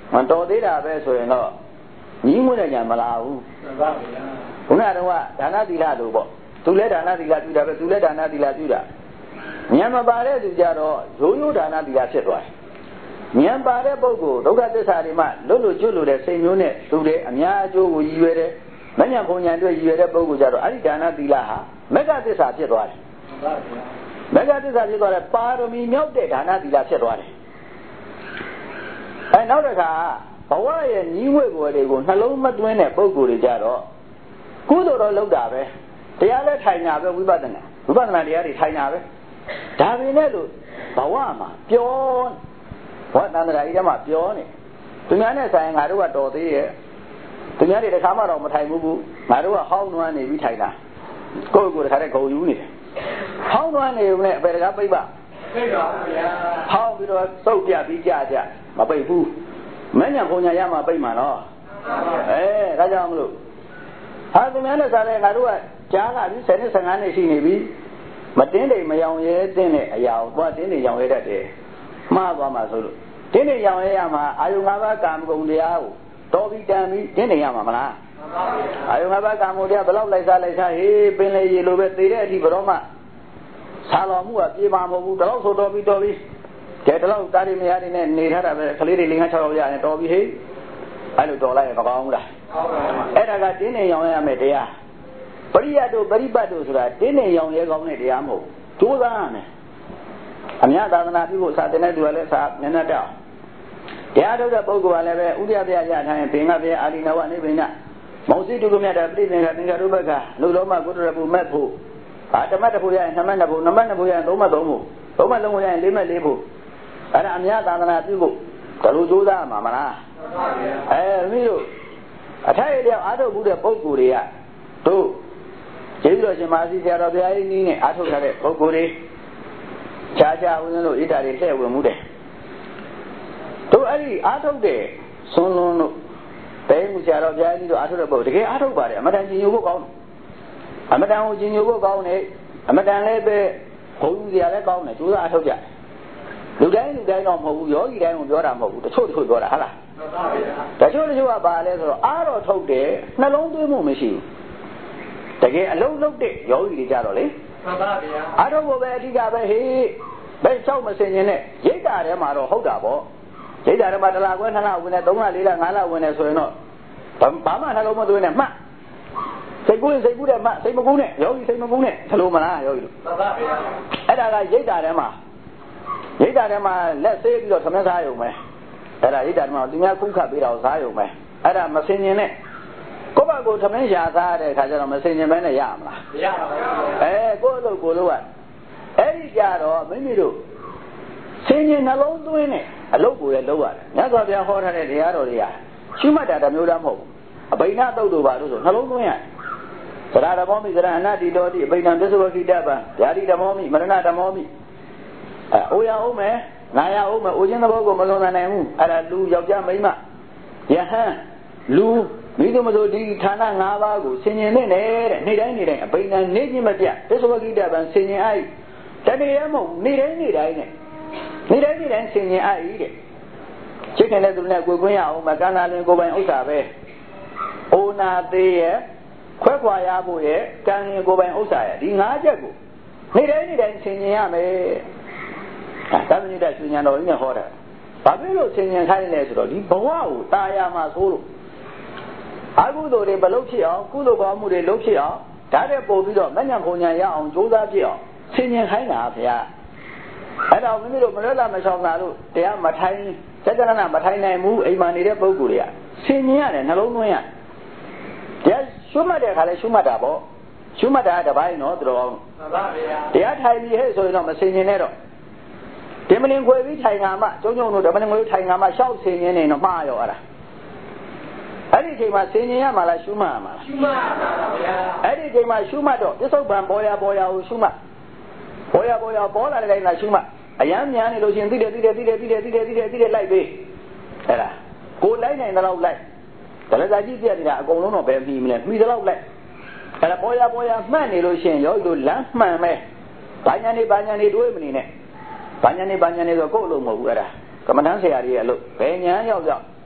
မတော်သေးတာပဲဆိုရင်တော့ညီးမွေးတဲ့ညာမလာဘူးခုနကတော့ဒါနသီလလို့ပေါ့သူလည်းဒါနသီလပြုတာပဲသူလည်းဒါနသီလပြုတာဉာဏ်မပါတဲ့သူကြတော့ရိုးရိုးဒါနသီလဖြစ်သွားတယ်ဉာဏ်ပါတဲ့ပုဂ္ဂိုလ်ဒုက္ခသစ္စာတွေမှလွတ်လွတ်ကျွတ်လွတ်တဲ့စိတ်မျိုးနဲ့သူတွေအများအကျိုးကိုရည်ရွယ်တယ်မဉဏ်ဘုံဉဏ်အတွက်ရည်ရွယ်တဲ့ပုဂ္ဂိုလ်ကြတော့အဲ့ဒီဒါနသီလဟာမေဃသစ္စာဖြစ်သွားတယ်မေဃသစ္စာဖြစ်သွားတဲ့ပါရမီမြောက်တဲ့ဒါနသီလဖြစ်သွားတယ်အဲနောက်တစ်ခါဘဝရဲ့ညီးဝဲဘွယ်တွေကိုနှလုံးမသွင်းတဲ့ပုဂ္ဂိုလ်တွေကြတော့ကုသိုလ်တော့လုပ်တာပဲတရားလည်းထိုင်တာပဲဝိပဿနာဝိပဿနာတရားတွေထိုင်တာပဲဒါပေမဲ့လို့ဘဝမှာပျော်ဘောတန္တရာကြီးကမှပြောနေသူများနဲ့ဆိုင်ငါတို့ကတော်သေးရဲ့သူများတွေတခါမှတော့မထိုင်ဘူးဘူးငါတို့ကဟောင်းနွမ်းနေပြီးထိုင်တာကိုယ့်ကိုယ်တခါတည်းဂုံယူနေတယ်ဟောင်းနွမ်းနေုံနဲ့အပေတကားပိတ်ပါပိတ်ပါဗျာဟောင်းပြီးတော့စုပ်ပြပြီးကြကြမပိတ်ဘူးမညံဘုံညာရမှာပိတ်မှာနော်အဲဒါကြောင့်မလို့ဟာသူများနဲ့ဆိုင်ငါတို့ကကြားလာပြီးဆယ်နှစ်ဆယ်ငါးနှစ်ရှိနေပြီမတင်းတိမ်မယောင်ရဲတင်းတဲ့အရာကိုသွားတင်းတိမ်ရောင်ရဲတတ်တယ်မှားသွားမှာဆိုလို့တင်းနေရောင်ရရမှာအာယု၅ပါးကာမဂုဏ်တရားကိုတော်ပြီးတန်ပြီးတင်းနေရမှာမလားမှန်ပါဗျာအာယု၅ပါးကာမဂုဏ်တရားဘယ်လောက်လိုက်စားလိုက်စားဟေးပင်လေရေလိုပဲသေတဲ့အထိဘယ်တော့မှဆာတော်မှုကပြေမှာမဟုတ်ဘူးတလောက်ဆိုတော်ပြီးတော်ပြီးကဲတလောက်တားရီမရတွေနဲ့နေထားတာပဲကလေးတွေလေးငါးခြောက်ယောက်ရရင်တော်ပြီးဟေးအဲ့လိုတော်လိုက်ရင်မကောင်းဘူးလားဟုတ်ပါဘူးအဲ့ဒါကတင်းနေရောင်ရရမယ်တရားပရိယတ်တို့ပရိပတ်တို့ဆိုတာတင်းနေရောင်ရဲကောင်းတဲ့တရားမဟုတ်ကြိုးစားရမယ်အများသာသနာပြုဖို့စာတင်တဲ့သူကလည်းစာနည်းနည်းတောက်တရားထုတ်တဲ့ပုဂ္ဂိုလ်ကလည်းပဲဥဒယပြရထားရင်ဘင်္ဂပြအာလိနဝနိဗ္ဗိနမောစီတုကမြတ်တာပြိပင်္ဂသင်္ဃရုပ္ပကလူလုံးမကုတ္တရပုမက်ဖို့အာဓမ္မတဖို့ရရင်နှမတ်နှစ်ဖို့နှမတ်နှစ်ဖို့ရရင်သုံးမတ်သုံးဖို့သုံးမတ်လုံးဖို့ရရင်လေးမတ်လေးဖို့အဲ့ဒါအများသာသနာပြုဖို့ဘယ်လိုကြိုးစားမှာမလားအဲမိတို့အထိုက်အလျောက်အားထုတ်မှုတဲ့ပုဂ္ဂိုလ်တွေကတို့ကျေးဇူးတော်ရှင်မာစီဆရာတော်ဘုရားကြီးနည်းနဲ့အားထုတ်ထားတဲ့ပုဂ္ဂိုလ်တွေခြားခြားဦးဇင်းတို့ဣဒ္ဓာတွေလှည့်ဝင်မှုတယ်တို့အဲ့ဒီအားထုတ်တဲ့ဆွန်းလွန်းတို့ဘယ်မှုဆရာတော်ဘုရားကြီးတို့အားထုတ်တဲ့ပုဂ္ဂိုလ်တကယ်အားထုတ်ပါတယ်အမတန်ကြီးညိုဖို့ကောင်းတယ်အမတန်ကိုကြီးညိုဖို့ကောင်းတယ်အမတန်လည်းပဲဘုံစရာလည်းကောင်းတယ်ကျိုးစားအားထုတ်ကြလူတိုင်းလူတိုင်းတော့မဟုတ်ဘူးယောဂီတိုင်းကိုပြောတာမဟုတ်ဘူးတချို့တချို့ပြောတာဟုတ်လားတချို့တချို့ကပါလဲဆိုတော့အားတော့ထုတ်တယ်နှလုံးသွင်းမှုမရှိဘူးတကယ်အလုံးလုံးတဲ့ယောဂီတွေကြတော့လေမှန်ပါဗျာအားထုတ်ဖို့ပဲအဓိကပဲဟေးဘယ်လျှောက်မစင်ရင်နဲ့ရိတ်တာထဲမှာတော့ဟုတ်တာပေါ့ရိတ်တာထဲမှာတစ်လခွဲနှစ်လဝင်နေသုံးလလေးလငါးလဝင်နေဆိုရင်တော့ဘာမှနှလုံးမသွင်းနဲ့မှတ်စိတ်ကူးရင်စိတ်ကူးတဲ့မှတ်စိတ်မကူးနဲ့ယောဂီစိတ်မကူးနဲ့သလိုမလားယောဂီတို့မှန်ပါဗျာအဲ့ဒါကရိတ်တာထဲမှာရိတ်တာထဲမှာလက်ဆေးပြီးတော့သမင်းစားရုံပဲအဲ့ဒါရိတ်တာထဲမှာသူများခုခတ်ပေးတာကိုစားရုံပဲအဲ့ဒါမစင်ရင်နဲ့ကိုယ့်ဘက်ကိုသမင်းရှာစားတဲ့ခါကျတော့မစင်ရင်ပဲနဲ့ရမလားမရပါဘူးအဲကိုယ့်အလုပ်ကိုလို့ကအဲ့ဒီကြတော့မိမိတို့စင်ရင်နှလုံးသွင်းနဲ့အလုပ်ကိုလည်းလုပ်ရတယ်မြတ်စွာဘုရားဟောထားတဲ့တရားတော်တွေကရှုမှတ်တာတမျိုးတည်းမဟုတ်ဘူးအဘိဓါတုတ်တို့ပါလို့ဆိုနှလုံးသွင်းရတယ်သရဓမ္မောမိသရအနတ္တိတောတိအဘိဓံပစ္စဝကိတ္တပံဓာတိဓမ္မောမိမရဏဓမ္မောမိအဲအိုရအောင်မယ်နာရအောင်မယ်အိုခြင်းသဘောကိုမလွန်နိုင်ဘူးအဲ့ဒါလူယောက်ျားမိန်းမယဟန်လူမိသူမဆိုဒီဌာန၅ပါးကိုဆင်ញင်နေတဲ့နေ့တိုင်းနေ့တိုင်းအဘိဓံနေခြင်းမပြတ်ပစ္စဝကိတ္တပံဆင်ញင်အဲ့တနေ့ရမဟုတ်နေ့တိုင်းနေ့တိုင်းနဲ့နေ့တိုင်းနေ့တိုင်းဆင်ញင်အဲ့တဲ့ချစ်ခင်တဲ့သူနဲ့ကိုယ်ကွင်းရအောင်မကန္နာလင်ကိုယ်ပိုင်ဥစ္စာပဲအိုနာသေးရဲ့ခွဲခွာရဖို့ရဲ့ကံရင်ကိုယ်ပိုင်ဥစ္စာရဲ့ဒီ၅ချက်ကိုနေ့တိုင်းနေ့တိုင်းဆင်ញင်ရမယ်သာမဏေတရှင်ညာတော်ကြီးနဲ့ဟောတာဘာဖြစ်လို့ဆင်ញင်ခိုင်းလဲဆိုတော့ဒီဘဝကိုตายာမှာဆိုလို့အကုသိုလ်တွေမလုပ်ဖြစ်အောင်ကုသိုလ်ကောင်းမှုတွေလုပ်ဖြစ်အောင်ဒါတဲ့ပို့ပြီးတော့မညံပုံညာရအောင်ကြိုးစားဖြစ်အောင်ဆင်ញင်ခိုင်းတာဗျာအဲ့တော့မိမိတို့မလွတ်လာမချောင်လာလို့တရားမထိုင်စัจ jana မထိုင်နိုင်ဘူးအိမ်မှာနေတဲ့ပုဂ္ဂိုလ်တွေကဆင်ញင်ရတယ်နှလုံးသွင်းရတရားရှုမှတ်တဲ့အခါလဲရှုမှတ်တာပေါ့ရှုမှတ်တာတပိုင်းနော်တော်အောင်မှန်ပါဗျာတရားထိုင်ပြီးဟဲ့ဆိုရင်တော့မဆင်ញင်နဲ့တော့ဒီမလင်ခွေပြီးထိုင်ငါမှကျုံကျုံတို့ဓမ္မငွေထိုင်ငါမှရှောက်ဆင်ញင်နေတော့မှားရောအဲ့ဒါအဲ့ဒီအချိန်မှာဆင်ញင်ရမှာလားရှုမှတ်ရမှာလားရှုမှတ်ရပါဗျာအဲ့ဒီအချိန်မှာရှုမှတ်တော့ပစ္စုပန်ပေါ်ရပေါ်ရကိုရှုမှတ်ပေါ်ရပေါ်ရပေါ်လာတဲ့တိုင်းလားရှုမှတ်အယမ်းများနေလို့ရှင်သိတယ်သိတယ်သိတယ်သိတယ်သိတယ်သိတယ်သိတယ်လိုက်ပေးအဲ့ဒါကိုလိုက်နိုင်တဲ့လောက်လိုက်ဒါလည်းသာကြည့်ပြနေတာအကုန်လုံးတော့ပဲပြီးမလဲပြီးတဲ့လောက်လိုက်အဲ့ဒါပေါ်ရပေါ်ရမှတ်နေလို့ရှင်ယောဂီတို့လမ်းမှန်မဲ့ဘာညာနေဘာညာနေတွေးမနေနဲ့ဘာညာနေဘာညာနေဆိုကိုယ့်အလုပ်မဟုတ်ဘူးအဲ့ဒါကမ္မဋ္ဌာန်းဆရာကြီးရဲ့အလုပ်ဘယ်ညာရောက်ရောက်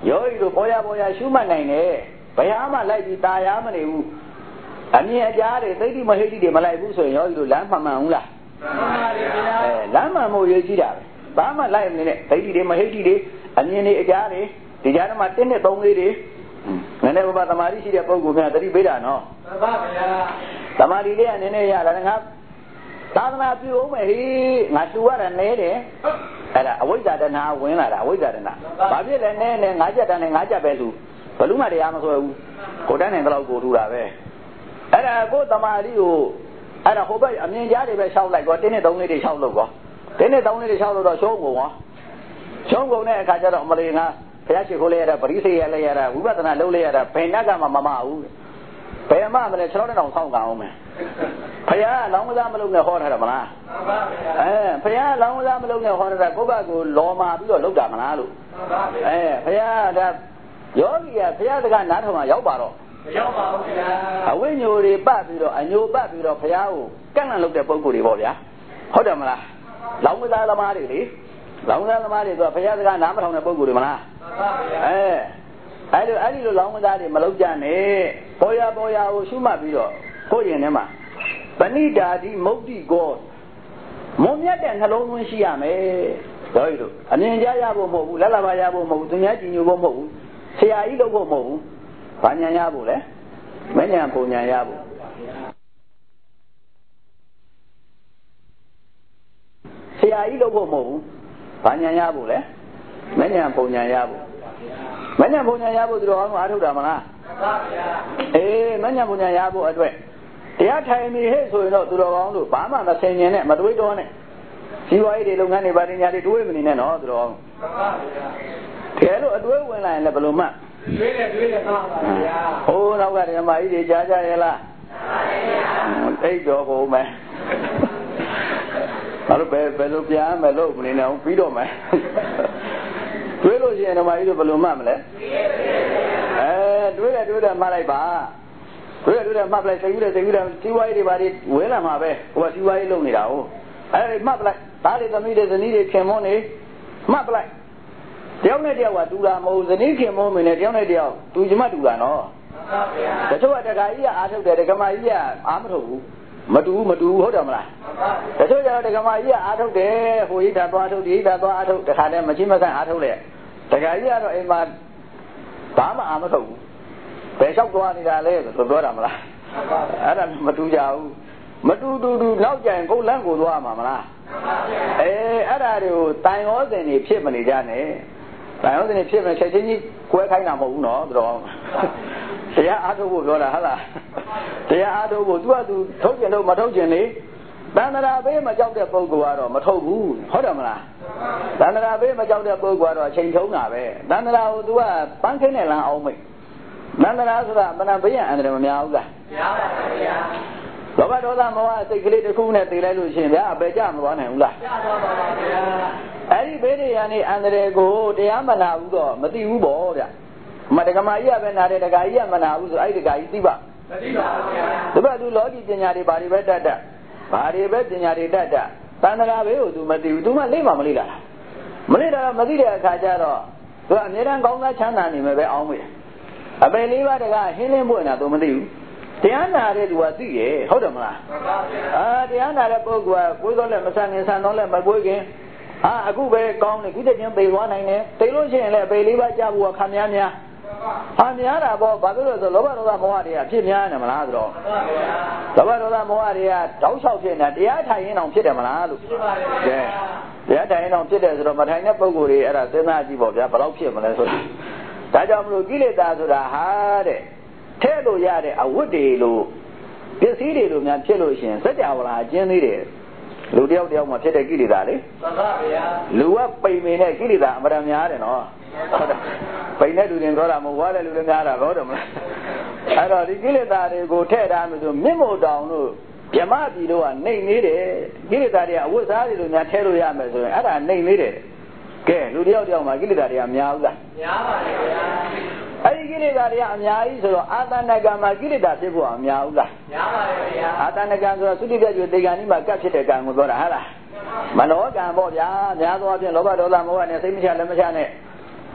ယောဂီတို့ပေါ်ရပေါ်ရရှုမှတ်နိုင်တယ်ဘယ်ဟာမှလိုက်ပြီးตาရမနေဘူးအမြင်အကြားတွေသိတိမဟိတိတွေမလိုက်ဘူးဆိုရင်ယောဂီတို့လမ်းမှန်မှန်ဘူးလားမှန်ပါပါဗျာအဲလမ်းမှန်မို့ရေးကြည့်တာပဲဘာမှလိုက်မနေနဲ့သိတိတွေမဟိတိတွေအမြင်တွေအကြားတွေဒီကြားထဲမှာတစ်နှစ်သုံးလေးတွေနည်းနည်းဘာသမာဓိရှိတဲ့ပုဂ္ဂိုလ်များသတိပေးတာနော်မှန်ပါဗျာသမာဓိလေးကနည်းနည်းရတာငါသာသနာပြုအောင်မယ်ဟိငါတူရတာနဲတယ်အဲ့ဒါအဝိဇ္ဇာတဏှာဝင်လာတာအဝိဇ္ဇာတဏှာဘာဖြစ်လဲနဲနဲငါးချက်တန်းနဲ့ငါးချက်ပဲသူဘလူမှတရားမဆွဲဘူးကိုတန်းနဲ့တော့ကိုထူတာပဲအဲ့ဒါကိုသမာဓိကိုအဲ့ဒါဟိုဘက်အမြင်ကြားတွေပဲရှောက်လိုက်ကောတင်းနဲ့သုံးလေးတွေရှောက်လို့ကောတင်းနဲ့သုံးလေးတွေရှောက်လို့တော့ရှုံးကုန်ရောရှုံးကုန်တဲ့အခါကျတော့အမလေးငါဘုရားရှိခိုးလေးရတာပရိသေရလေးရတာဝိပဿနာလုပ်လေးရတာဘယ်နှက်ကမှမမဘူးဘယ်မှမလဲခြေတော်တောင်ဆောင်းကအောင်မယ်ဘုရားလောင်းကစားမလုပ်နဲ့ဟောထားတာမလားမှန်ပါဗျာအဲဘုရားလောင်းကစားမလုပ်နဲ့ဟောထားတာကိုယ့်ဘက်ကိုလော်မာပြီးတော့လုပ်တာမလားလို့မှန်ပါဗျာအဲဘုရားဒါယောဂီကဘုရားတကနားထောင်မှာရောက်ပါတော့မရောက်ပါဘူးဗျာအဝိညိုတွေပတ်ပြီးတော့အညိုပတ်ပြီးတော့ဘုရားကိုကန့်လန့်လုပ်တဲ့ပုံကိုယ်တွေပေါ့ဗျာဟုတ်တယ်မလားလောင်းကစားသမားတွေလေလောင်းကစားသမားတွေဆိုဘုရားတကနားမထောင်တဲ့ပုံကိုယ်တွေမလားမှန်ပါဗျာအဲအဲ့လိုအဲ့ဒီလိုလောင်းကစားတွေမလုပ်ကြနဲ့ပေါ်ရပေါ်ရကိုရှုမှတ်ပြီးတော့ကိုယ့်ရင်ထဲမှာပဏိတာတိမုတ်တိကောမုံမြတ်တဲ့နှလုံးသွင်းရှိရမယ်ဒါရီတို့အမြင်ကြားရဖို့မဟုတ်ဘူးလက်လာပါရဖို့မဟုတ်ဘူးသူများကြည်ညိုဖို့မဟုတ်ဘူးဆရာကြီးလုပ်ဖို့မဟုတ်ဘူးဘာညာရဖို့လဲမဉ္ဇဉ်ပုံညာရဖို့ဆရာကြီးလုပ်ဖို့မဟုတ်ဘူးဘာညာရဖို့လဲမဉ္ဇဉ်ပုံညာရဖို့မဉ္ဇဉ်ပုံညာရဖို့သူတော်ကောင်းအားထုတ်တာမလားမှန်ပါဗျာအေးမဉ္ဇဉ်ပုံညာရဖို့အတွက်တရားထိုင်နေဟဲ့ဆိုရင်တော့သူတော်ကောင်းတို့ဘာမှမဆင်ញင်နဲ့မတွေးတော့နဲ့ဇီဝရေးတွေလုပ်ငန်းတွေပါတင်ညာတွေတွေးမနေနဲ့နော်သူတော်ကောင်းမှန်ပါဗျာကဲလို့အတွေးဝင်လာရင်လည်းဘယ်လိုမှတွေးတယ်တွေးတယ်မှန်ပါဗျာဟိုးနောက်ကဓမ္မကြီးတွေကြားကြရဲ့လားမှန်ပါဗျာအိတ်တော်ကုန်မယ်အဲ့လိုပဲဘယ်လိုပြန်မယ်လို့မနေနဲ့ပြီးတော့မယ်တွေးလို့ရှိရင်ဓမ္မကြီးတို့ဘယ်လိုမှတ်မလဲအဲတွေးတယ်တွေးတယ်မှတ်လိုက်ပါတွေးတယ်တွေးတယ်မှတ်ပလိုက်သိပြီးတယ်သိပြီးတယ်စီဝါရေးတွေဘာတွေဝဲလာမှာပဲဟိုကစီဝါရေးလုပ်နေတာဟုတ်အဲဒီမှတ်ပလိုက်ဒါတွေသမီးတွေဇနီးတွေခင်မွန်းနေမှတ်ပလိုက်တယောက်နဲ့တယောက်ကတူတာမဟုတ်ဇနီးခင်မွန်းမင်းနဲ့တယောက်နဲ့တယောက်တူချင်မှတူတာနော်မှန်ပါဗျာတချို့ကတခါကြီးကအားထုတ်တယ်တက္ကမကြီးကအားမထုတ်ဘူးမတူဘူးမတူဘူးဟုတ်တယ်မလားမှန်ပါဗျာတချို့ကျတော့တက္ကမကြီးကအားထုတ်တယ်ဟိုရိတ်တာသွားထုတ်ဒီရိတ်တာသွားအားထုတ်တခါတည်းမချင်းမဆန့်အားထုတ်လေတခါကြီးကတော့အိမ်မှာဘာမှအားမထုတ်ဘူးဘယ်လျှောက်သွားနေတာလဲဆိုပြောတာမလားအဲ့ဒါမတူကြဘူးမတူတူတူနောက်ကြရင်ကိုယ်လန့်ကိုသွားမှာမလားအေးအဲ့ဒါတွေကိုတန်ရောစင်တွေဖြစ်မနေကြနဲ့တန်ရောစင်တွေဖြစ်မယ်ချက်ချင်းကြီးကွဲခိုင်းတာမဟုတ်ဘူးနော်သူတော်တရားအားထုတ်ဖို့ပြောတာဟုတ်လားတရားအားထုတ်ဖို့သူကသူထုတ်ကျင်လို့မထုတ်ကျင်လေတန္တရာဘေးမကြောက်တဲ့ပုဂ္ဂိုလ်ကတော့မထုတ်ဘူးဟုတ်တယ်မလားတန္တရာဘေးမကြောက်တဲ့ပုဂ္ဂိုလ်ကတော့ချိန်ထုံးတာပဲတန္တရာကိုသူကပန်းခင်းနဲ့လမ်းအောင်မိတ်နန္ဒနာဆိုတာမနာဘေးရန်အန္တရာယ်မများဘူးလားများပါပါဗျာလောဘဒေါသမောဟစိတ်ကလေးတစ်ခုနဲ့တည်လိုက်လို့ရှိရင်ဗျာအပေကြမသွားနိုင်ဘူးလားကျသွားပါပါဗျာအဲ့ဒီဘေးတွေရန်နေအန္တရာယ်ကိုတရားမနာဘူးတော့မသိဘူးပေါ့ဗျာမတက္ကမကြီးကပဲနာတယ်တက္ကကြီးကမနာဘူးဆိုအဲ့ဒီတက္ကကြီးသိပါမသိပါဘူးဗျာဒါပေမဲ့သူလောကီပညာတွေဘာတွေပဲတတ်တတ်ဘာတွေပဲပညာတွေတတ်တတ်တန္တရာဘေးကို तू မသိဘူး तू မှလိမ့်မှမလိမ့်လားမလိမ့်တာမသိတဲ့အခါကျတော့ तू အမြဲတမ်းကောင်းစားချမ်းသာနေမယ်ပဲအောင်းမိတယ်အပေလေးပါးတကဟင်းလင်းပွင့်တာသူမသိဘူးတရားနာတဲ့သူကသိရဲ့ဟုတ်တယ်မလားမှန်ပါဗျာအာတရားနာတဲ့ပုဂ္ဂိုလ်ကကိုယ်တော်လည်းမဆန်ခင်ဆန်တော့လည်းမကိုယ်ခင်ဟာအခုပဲကောင်းတယ်ခုချက်ချင်းသိသွားနိုင်တယ်သိလို့ရှိရင်လည်းအပေလေးပါးကြားဖို့ခံများများဟာများတာပေါ့ဘာဖြစ်လို့လဲဆိုလောဘဒေါသမောဟတွေအဖြစ်များနေမလားဆိုတော့လောဘဒေါသမောဟတွေကတောက်လျှောက်ဖြစ်နေတာတရားထိုင်ရင်အောင်ဖြစ်တယ်မလားလို့ဖြစ်ပါရဲ့တရားထိုင်ရင်အောင်ဖြစ်တယ်ဆိုတော့မထိုင်တဲ့ပုဂ္ဂိုလ်တွေအဲ့ဒါစဉ်းစားကြည့်ပေါ့ဗျာဘယ်လောက်ဖြစ်မလဲဆိုတော့ဒါကြောင့်မလို့ကိလေသာဆိုတာဟာတဲ့ထဲလို့ရတဲ့အဝတ်တွေလို့ပစ္စည်းတွေလို့များဖြစ်လို့ရှိရင်စัจ java လာအကျဉ်းသေးတယ်လူတယောက်တယောက်မှဖြစ်တဲ့ကိလေသာလေမှန်ပါဗျာလူကပိန်နေတဲ့ကိလေသာအမှန်တများတယ်နော်ဟုတ်တယ်ပိန်တဲ့လူတွေပြောတာမဟုတ်ဘူးတဲ့လူတွေများတာဟုတ်တယ်မလားအဲ့တော့ဒီကိလေသာတွေကိုထည့်ထားမှဆိုမြင့်မို့တောင်လို့ဗြဟ္မပြည်တို့ကနှိမ့်နေတယ်ကိလေသာတွေကအဝတ်စားတွေလို့များထည့်လို့ရမယ်ဆိုရင်အဲ့ဒါနှိမ့်နေတယ်ကဲလူတယောက်တယောက်မှာကိလေသာတွေကများဘူးလားများပါလေဗျာအဲ့ဒီကိလေသာတွေကအများကြီးဆိုတော့အာတဏကံမှာကိလေသာဖြစ်ဖို့အများဘူးလားများပါလေဗျာအာတဏကံဆိုတာသုတိပြကျွေတေကံဒီမှာကပ်ဖြစ်တဲ့ကံကိုပြောတာဟုတ်လားမနောကံပေါ့ဗျာများသောအားဖြင့်လောဘဒေါသမောဟနဲ့စိတ်မချလက်မချနဲ့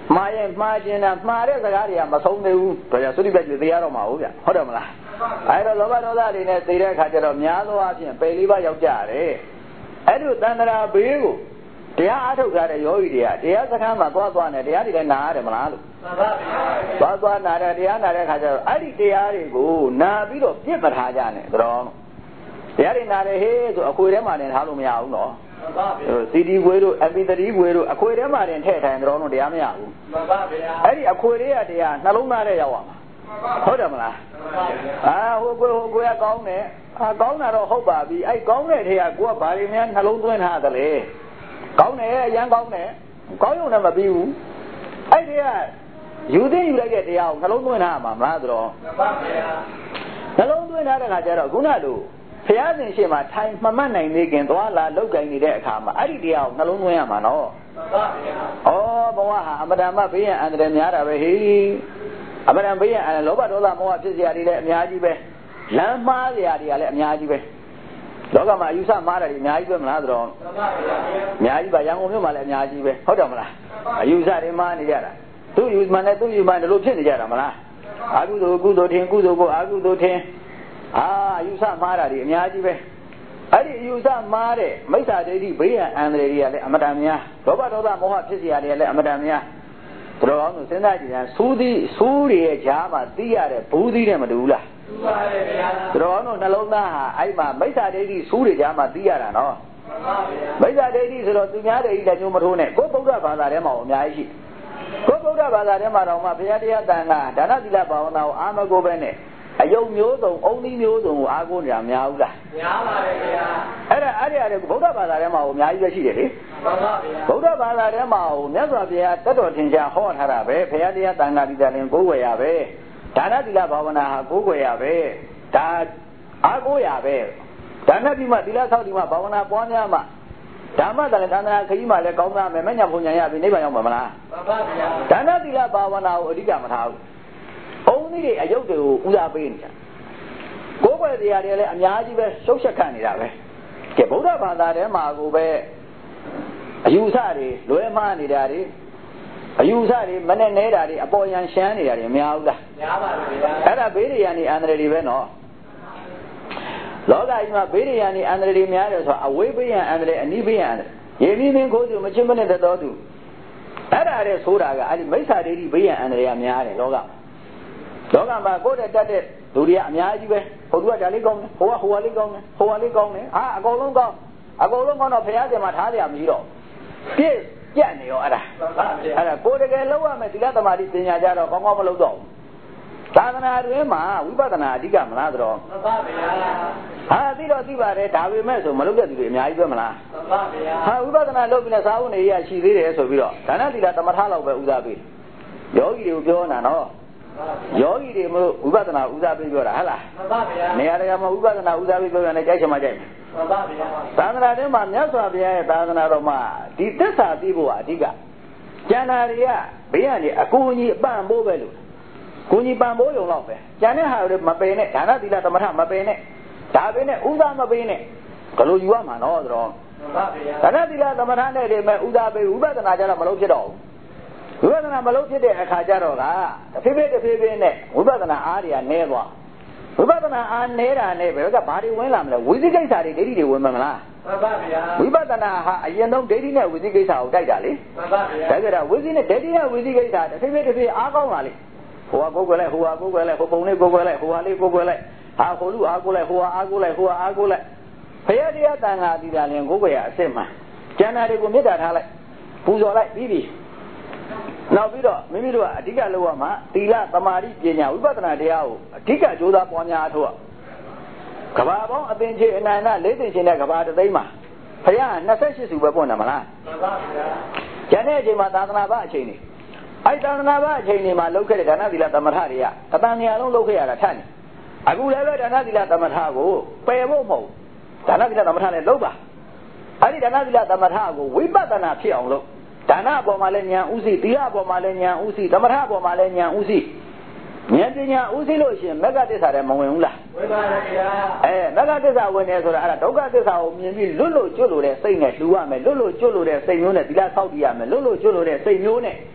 မှားရင်မှားခြင်းနဲ့မှားတဲ့စကားတွေကမဆုံးသေးဘူးဒါကြောင့်သုတိပ္ပကျွေတရားတော့မှာဟုတ်ဗျဟုတ်တယ်မလားအဲဒါလောဘဒေါသတွေနဲ့သိတဲ့အခါကျတော့များသောအားဖြင့်ပယ်လေးပါးရောက်ကြတယ်အဲ့ဒီတဏ္ဍရာဘေးကိုတရားအားထုတ်ကြတဲ့ယောဂီတွေကတရားစခန်းမှာသွားသွားနေတရားတွေလည်းနာရတယ်မလားလို့မှန်ပါဗျာသွားသွားနာတယ်တရားနာတဲ့အခါကျတော့အဲ့ဒီတရားတွေကိုနာပြီးတော့ပြစ်မထားကြနဲ့တော်တရားတွေနာတယ်ဟေးဆိုအခွေထဲမှာတင်ထားလို့မရဘူးနော်မှန်ပါဗျာစီဒီခွေတို့အပီတရီခွေတို့အခွေထဲမှာတင်ထည့်ထိုင်တော်တို့တရားမရဘူးမှန်ပါဗျာအဲ့ဒီအခွေတွေကတရားနှလုံးသားထဲရောက်ရမှာဟုတ်တယ်မလားအာဟိုကိုဟိုကိုရကောင်းတယ်အာကောင်းတာတော့ဟုတ်ပါပြီအဲ့ကောင်းတဲ့ထဲကကိုကဘာတွေများနှလုံးသွင်းထားသလဲကောင်းတယ်အရန်ကောင်းတယ်ကောင်းရုံနဲ့မပြီးဘူးအဲ့ဒီကယူသိယူလိုက်တဲ့တရားကိုနှလုံးသွင်းထားမှာမလားဆိုတော့မှန်ပါဗျာနှလုံးသွင်းထားတဲ့ခါကျတော့ခုနလိုဘုရားရှင်ရှေ့မှာထိုင်မှမတ်နိုင်နေခင်သွားလာလောက်ကင်နေတဲ့အခါမှာအဲ့ဒီတရားကိုနှလုံးသွင်းရမှာနော်မှန်ပါဗျာဩဘဝဟာအမတန်မှဘေးရန်အန္တရာယ်များတာပဲဟေးအမတန်ဘေးရန်လောဘဒေါသမောဟဖြစ်စရာတွေလည်းအများကြီးပဲလမ်းမှားစရာတွေကလည်းအများကြီးပဲလောကမှာအယူဆမှားတာတွေအများကြီးပဲမလားဆိုတော့မှန်ပါဗျာအများကြီးပါရန်ကုန်မြို့မှာလည်းအများကြီးပဲဟုတ်တယ်မလားအယူဆတွေမှားနေကြတာသူ့ယူမှန်နဲ့သူ့ယူမှန်တို့လိုဖြစ်နေကြတာမလားအာကုသိုလ်ကုသိုလ်ထင်ကုသိုလ်ကိုအာကုသိုလ်ထင်အာအယူဆမှားတာတွေအများကြီးပဲအဲ့ဒီအယူဆမှားတဲ့မိစ္ဆာဒိဋ္ဌိဘေးရန်အန္တရာယ်တွေကလည်းအမတန်များလောဘဒေါသမောဟဖြစ်စရာတွေကလည်းအမတန်များတော်အောင်ဆိုစဉ်းစားကြည့်ရင်စူးသီးစူးတွေရဲ့ကြားမှာသိရတဲ့ဘူးသီးနဲ့မတူဘူးလားတူပါတယ်ဗျာတော်အောင်နှလုံးသားဟာအဲ့မှာမိစ္ဆာဒိဋ္ဌိစူးတွေကြားမှာသိရတာနော်မှန်ပါဗျာမိစ္ဆာဒိဋ္ဌိဆိုတော့သူများဒိဋ္ဌိလည်းညှိုးမထိုးနဲ့ကိုယ်ဗုဒ္ဓဘာသာထဲမှာအများကြီးရှိကိုယ်ဗုဒ္ဓဘာသာထဲမှာတော့မှဘုရားတရားတန်ခါဒါနသီလဘာဝနာကိုအာမကိုပဲနဲ့အယုံမျိုးစုံအုံသီးမျိုးစုံကိုအားကိုးနေတာများဘူးလားများပါတယ်ဗျာအဲ့ဒါအဲ့ဒီအရာဗုဒ္ဓဘာသာထဲမှာအများကြီးပဲရှိတယ်လေမှန်ပါဗျာဗုဒ္ဓဘာသာထဲမှာမြတ်စွာဘုရားတတ်တော်ထင်ရှားဟောထားတာပဲဘုရားတရားတန်ခါဒီတန်ရင်ကိုးွယ်ရပဲဒါနသီလဘာဝနာဟာကိုးွယ်ရပဲဒါအားကိုးရပဲဒါနတိမှသီလဆောက်တိမှဘာဝနာပွားများမှဓမ္မတန်တန်ခါခကြီးမှလည်းကောင်းသားမယ်မညံဖုန်ညာရပြီနိဗ္ဗာန်ရောက်မှာမလားမှန်ပါဗျာဒါနသီလဘာဝနာကိုအဓိကမထားဘူးအုံးသီးတွေအယုတ်တွေကိုဦးစားပေးနေတာကိုယ်ွယ်တရားတွေလည်းအများကြီးပဲရှုပ်ရှက်ခတ်နေတာပဲကဲဗုဒ္ဓဘာသာထဲမှာကိုပဲအယူဆတွေလွဲမှားနေတာတွေအယူဆတွေမနဲ့နေတာတွေအပေါ်ယံရှမ်းနေတာတွေမများဘူးလားများပါဗျာအဲ့ဒါဘေးတွေယံနေအန္တရာယ်တွေပဲနော်လောကကြီးမှာဘေးတွေယံနေအန္တရာယ်တွေများတယ်ဆိုတာအဝေးဘေးယံအန္တရာယ်အနီးဘေးယံအန္တရာယ်ရေမင်းမင်းခိုးသူမချင်းမနဲ့တော်သူအဲ့ဒါတဲ့ဆိုတာကအဲ့ဒီမိစ္ဆာဒိဋ္ဌိဘေးယံအန္တရာယ်များတယ်လောကလောကမှာကိုယ်တဲ့တတ်တဲ့လူတွေကအများကြီးပဲဟိုသူကဒါလေးကောင်းတယ်ဟိုကဟိုကလေးကောင်းတယ်ဟိုကလေးကောင်းတယ်ဟာအကုန်လုံးကောင်းအကုန်လုံးကောင်းတော့ဘုရားရှင်မှာထားကြမရှိတော့ပြည့်ပြတ်နေရောအဲ့ဒါအဲ့ဒါကိုယ်တကယ်လောက်ရမယ်သီလသမာဓိပညာကြတော့ကောင်းကောင်းမလုပ်တော့ဘူးသာသနာတွင်မှာဝိပဿနာအဓိကမလားဆိုတော့မှန်ပါဗျာဟာသိတော့သိပါတယ်ဒါပေမဲ့ဆိုမလုပ်တဲ့သူတွေအများကြီးပဲမလားမှန်ပါဗျာဟာဝိပဿနာလုပ်ပြီးလဲစာအုပ်နေရရှိသေးတယ်ဆိုပြီးတော့ဒါနသီလသမထလောက်ပဲဥစားပေးယောဂီတွေကိုပြောနေတာနော်ယောဂီတွေမို့ဝိပဿနာဥစားပေးပြောတာဟဟလားမှန်ပါဗျာနေရာတကာမှာဝိပဿနာဥစားပေးပြောရတယ်ကြိုက်ချင်မှကြိုက်မယ်မှန်ပါဗျာသာသနာ့ထဲမှာမြတ်စွာဘုရားရဲ့သာသနာတော်မှာဒီသစ္စာသိဖို့အဓိကကျန်တာတွေကဘေးကနေအကူအညီအပံ့ပိုးပဲလို့ကိုကြီးပံ့ပိုးရုံတော့ပဲကျန်တဲ့ဟာတွေမပယ်နဲ့ဒါနသီလသမထမပယ်နဲ့ဒါပဲနဲ့ဥစားမပေးနဲ့ဘယ်လိုယူရမှာနော်ဆိုတော့မှန်ပါဗျာဒါနသီလသမထနဲ့တွေမဲ့ဥစားပေးဝိပဿနာကြတော့မလုပ်ဖြစ်တော့ဘူးဝိပဿနာမလုပ်ဖြစ်တဲ့အခါကျတော့ကတဖြည်းဖြည်းတဖြည်းဖြည်းနဲ့ဝိပဿနာအားတွေကနည်းသွားဝိပဿနာအားနည်းတာနဲ့ဘယ်ကဘာတွေဝင်လာမလဲဝိသိကိစ္စတွေဒိဋ္ဌိတွေဝင်မှာမလားမှန်ပါဗျာဝိပဿနာဟာအရင်ဆုံးဒိဋ္ဌိနဲ့ဝိသိကိစ္စကိုတိုက်တာလေမှန်ပါဗျာဒါကြတော့ဝိသိနဲ့ဒိဋ္ဌိနဲ့ဝိသိကိစ္စတဖြည်းဖြည်းတဖြည်းအားကောင်းလာလေဟိုဟာကိုယ်ကိုယ်လိုက်ဟိုဟာကိုယ်ကိုယ်လိုက်ဟိုပုံလေးကိုယ်ကိုယ်လိုက်ဟိုဟာလေးကိုယ်ကိုယ်လိုက်ဟာဟိုလူအားကိုယ်လိုက်ဟိုဟာအားကိုယ်လိုက်ဟိုဟာအားကိုယ်လိုက်ဖရာတရားတန်ခါဒီတာလည်းကိုယ်ကိုယ်ရအစ်စ်မှကျန်တာတွေကိုမေတ္တာထားလိုက်ပူဇော်လိုက်ပြီးပြီနောက်ပြီးတော့မိမိတို့ကအဓိကလုပ်ရမှာသီလသမာဓိပညာဝိပဿနာတရားကိုအဓိကကြိုးစားပွားများအားထုတ်ရကဘာပေါင်းအပင်ချေအနန္တလေးသိရှင်တဲ့ကဘာတသိန်းမှာဖရာနှစ်ဆယ့်ရှစ်စုပဲပွင့်တယ်မလားမှန်ပါဗျာကျန်တဲ့အချိန်မှာသာသနာ့ဘအချိန်နေအဲ့သာသနာ့ဘအချိန်နေမှာလုပ်ခဲ့တဲ့ဒါနသီလသမထတွေကတတန်မြာလုံးလုပ်ခဲ့ရတာထက်နေအခုလည်းပဲဒါနသီလသမထကိုပယ်ဖို့မဟုတ်ဒါနသီလသမထနဲ့လုပ်ပါအဲ့ဒီဒါနသီလသမထကိုဝိပဿနာဖြစ်အောင်လုပ်ဒါနအပေါ်မှာလည်းဉာဏ်ဥသိသီလအပေါ်မှာလည်းဉာဏ်ဥသိသမထအပေါ်မှာလည်းဉာဏ်ဥသိဉာဏ်ပညာဥသိလို့ရှိရင်မဂ္ဂသစ္စာတွေမဝင်ဘူးလားဝင်ပါရဲ့ဗျာအဲမဂ္ဂသစ္စာဝင်နေဆိုတာအဲ့ဒါဒုက္ခသစ္စာကိုမြင်ပြီးလွတ်လို့ကျွတ်လို့တဲ့စိတ်နဲ့လှူရမယ်လွတ်လို့ကျွတ်လို့တဲ့စိတ်မျိုးနဲ့သီလဆောက်တည်ရမယ်လွတ်လို့ကျွတ်လို့တဲ့စိတ်မျိုးနဲ့